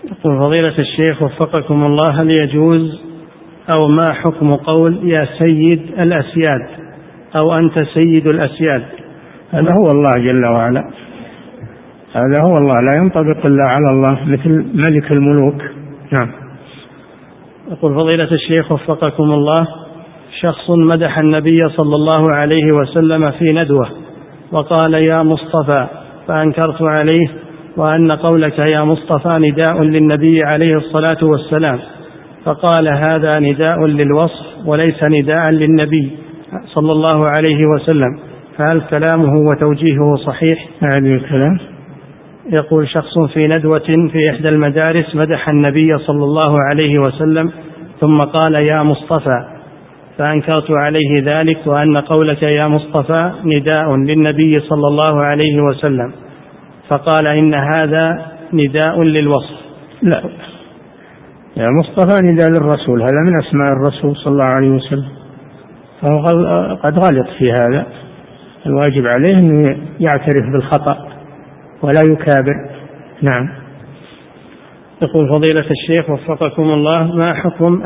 Speaker 1: يقول فضيلة الشيخ وفقكم الله، هل يجوز أو ما حكم قول يا سيد الأسياد أو أنت سيد الأسياد؟
Speaker 2: هذا هو الله جل وعلا، هذا هو الله، لا ينطبق إلا على الله، مثل ملك الملوك. نعم.
Speaker 1: يقول فضيلة الشيخ وفقكم الله، شخص مدح النبي صلى الله عليه وسلم في ندوة وقال يا مصطفى، فأنكرت عليه وأن قولك يا مصطفى نداء للنبي عليه الصلاة والسلام، فقال هذا نداء للوصف وليس نداء للنبي صلى الله عليه وسلم، فهل كلامه وتوجيهه صحيح؟
Speaker 2: هذا الكلام.
Speaker 1: يقول شخص في ندوة في إحدى المدارس مدح النبي صلى الله عليه وسلم ثم قال يا مصطفى، فأنكرت عليه ذلك وأن قولك يا مصطفى نداء للنبي صلى الله عليه وسلم، فقال إن هذا نداء للوصف.
Speaker 2: لا، يا مصطفى نداء للرسول، هذا من أسماء الرسول صلى الله عليه وسلم، فهو قد غلط في هذا. الواجب عليه أن يعترف بالخطأ ولا يكابر. نعم.
Speaker 1: يقول فضيلة الشيخ وفقكم الله، ما حكم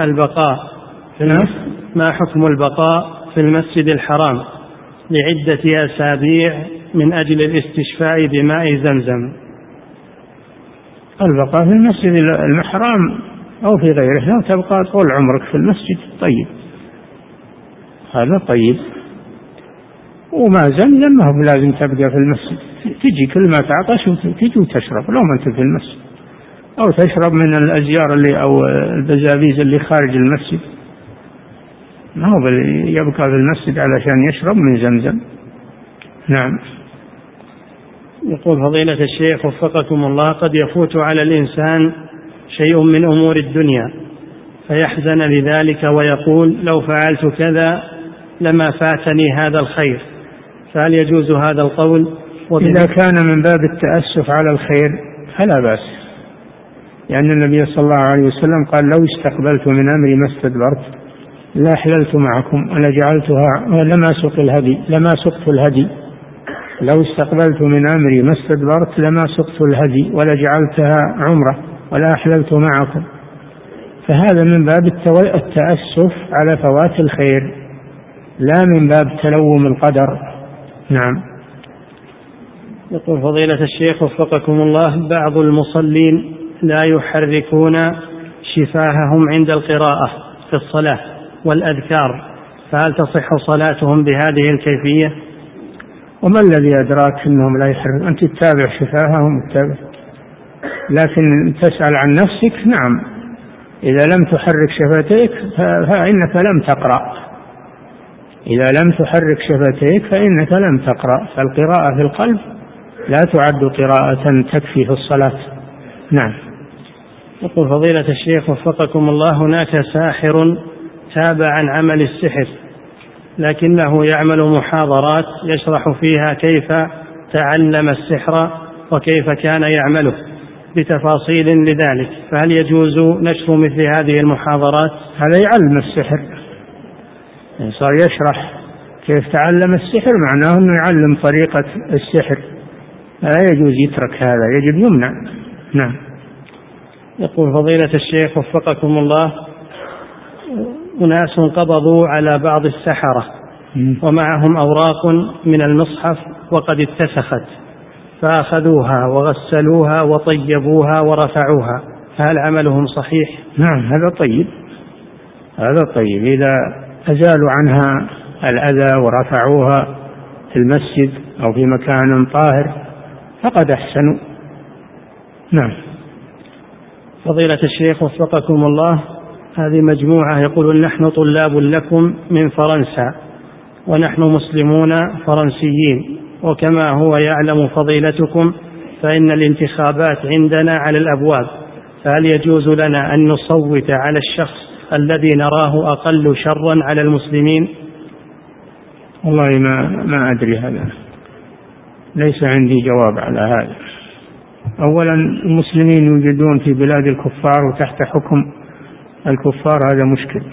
Speaker 1: البقاء في المسجد الحرام لعدة أسابيع من أجل الاستشفاء بماء زمزم؟
Speaker 2: البقاء في المسجد الحرام أو في غيره لا، تبقى طول عمرك في المسجد. طيب، هذا طيب. وما زمزم ما هو لازم تبقى في المسجد، تجي كل ما تعطش وتجي وتشرب لو ما أنت في المسجد، أو تشرب من الأزيار اللي أو البزابيز اللي خارج المسجد، ما هو يبقى في المسجد علشان يشرب من زمزم. نعم.
Speaker 1: يقول فضيلة الشيخ وفقكم الله، قد يفوت على الإنسان شيء من أمور الدنيا فيحزن لذلك ويقول لو فعلت كذا لما فاتني هذا الخير، فهل يجوز هذا القول؟
Speaker 2: إذا كان من باب التأسف على الخير فلا بأس، لأن النبي صلى الله عليه وسلم قال لو استقبلت من أمري ما استدبرت لا حللت معكم ولجعلتها لما سقت الهدي لو استقبلت من أمري ما استدبرت لما سقت الهدي ولجعلتها عمرة ولا أحللت معكم، فهذا من باب التأسف على فوات الخير لا من باب تلوم القدر. نعم.
Speaker 1: يقول فضيلة الشيخ وفقكم الله، بعض المصلين لا يحركون شفاههم عند القراءة في الصلاة والأذكار، فهل تصح صلاتهم بهذه الكيفية؟
Speaker 2: وما الذي أدراك أنهم لا يحركون؟ أنت تتابع شفاههم لكن تسأل عن نفسك. نعم، إذا لم تحرك شفتيك فإنك لم تقرأ، إذا لم تحرك شفتيك فإنك لم تقرأ، فالقراءة في القلب لا تعد قراءة تكفي في الصلاة. نعم.
Speaker 1: يقول فضيلة الشيخ وفقكم الله، هناك ساحر تاب عن عمل السحر لكنه يعمل محاضرات يشرح فيها كيف تعلم السحر وكيف كان يعمله بتفاصيل لذلك، فهل يجوز نشر مثل هذه المحاضرات؟
Speaker 2: هذا يعلم السحر، صار يشرح كيف تعلم السحر، معناه أنه يعلم طريقة السحر، لا يجوز يترك هذا، يجب يمنع. نعم.
Speaker 1: يقول فضيلة الشيخ وفقكم الله، أناس قبضوا على بعض السحرة ومعهم أوراق من المصحف وقد اتسخت فأخذوها وغسلوها وطيبوها ورفعوها، فهل عملهم صحيح؟
Speaker 2: نعم، هذا طيب، هذا طيب. إذا أزالوا عنها الأذى ورفعوها في المسجد أو في مكان طاهر فقد أحسنوا. نعم.
Speaker 1: فضيلة الشيخ وفقكم الله، هذه مجموعة يقول نحن طلاب لكم من فرنسا ونحن مسلمون فرنسيين، وكما هو يعلم فضيلتكم فإن الانتخابات عندنا على الأبواب، فهل يجوز لنا أن نصوت على الشخص الذي نراه أقل شرا على المسلمين؟
Speaker 2: والله ما أدري، هذا ليس عندي جواب على هذا. أولا المسلمين يوجدون في بلاد الكفار وتحت حكم الكفار، هذا مشكل،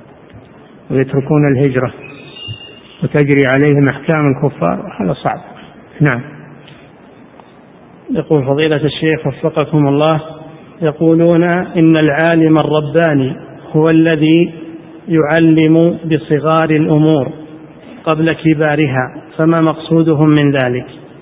Speaker 2: ويتركون الهجرة وتجري عليهم أحكام الكفار، هذا صعب. نعم.
Speaker 1: يقول فضيلة الشيخ وفقكم الله، يقولون إن العالم الرباني هو الذي يعلم بصغار الأمور قبل كبارها، فما مقصودهم من ذلك؟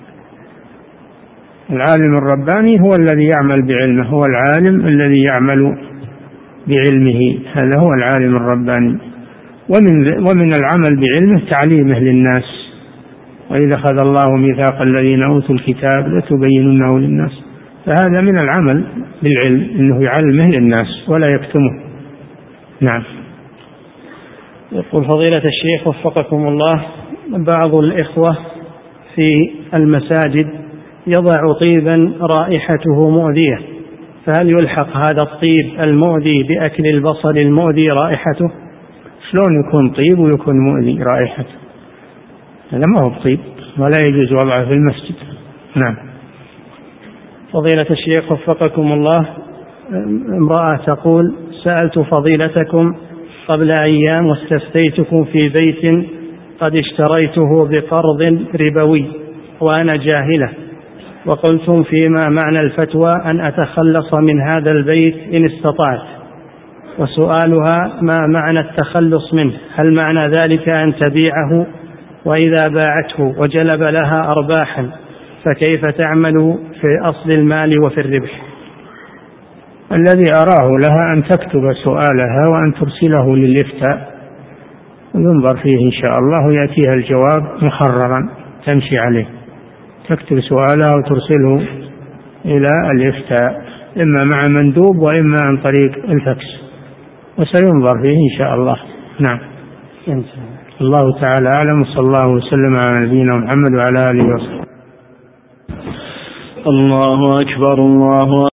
Speaker 2: العالم الرباني هو الذي يعمل بعلمه، هو العالم الذي يعمل بعلمه، هذا هو العالم الرباني. ومن العمل بعلمه تعليمه للناس، وإذا أخذ الله ميثاق الذين أوتوا الكتاب لتبيننه للناس، فهذا من العمل بالعلم، إنه يعلمه للناس ولا يكتمه. نعم.
Speaker 1: يقول فضيلة الشيخ وفقكم الله، بعض الإخوة في المساجد يضع طيبا رائحته مؤذية، فهل يلحق هذا الطيب المؤذي بأكل البصل المؤذي رائحته؟
Speaker 2: شلون يكون طيب ويكون مؤذي رائحته؟ هذا ما هو طيب ولا يجوز وضعه في المسجد. نعم.
Speaker 1: فضيلة الشيخ وفقكم الله، امرأة تقول: سألت فضيلتكم قبل أيام واستفتيتكم في بيت قد اشتريته بقرض ربوي وأنا جاهلة، وقلتم فيما معنى الفتوى أن أتخلص من هذا البيت إن استطعت، وسؤالها: ما معنى التخلص منه؟ هل معنى ذلك أن تبيعه؟ وإذا باعته وجلب لها أرباحا فكيف تعمل في أصل المال وفي الربح؟
Speaker 2: الذي أراه لها أن تكتب سؤالها وأن ترسله للإفتاء وينظر فيه إن شاء الله ويأتيها الجواب محررا تمشي عليه. تكتب سؤالها وترسله إلى الإفتاء، إما مع مندوب وإما عن طريق الفاكس، وسينظر فيه إن شاء الله. نعم. الله تعالى أعلم، صلى الله وسلم على نبينا محمد وعلى آله وصحبه.
Speaker 3: الله أكبر. الله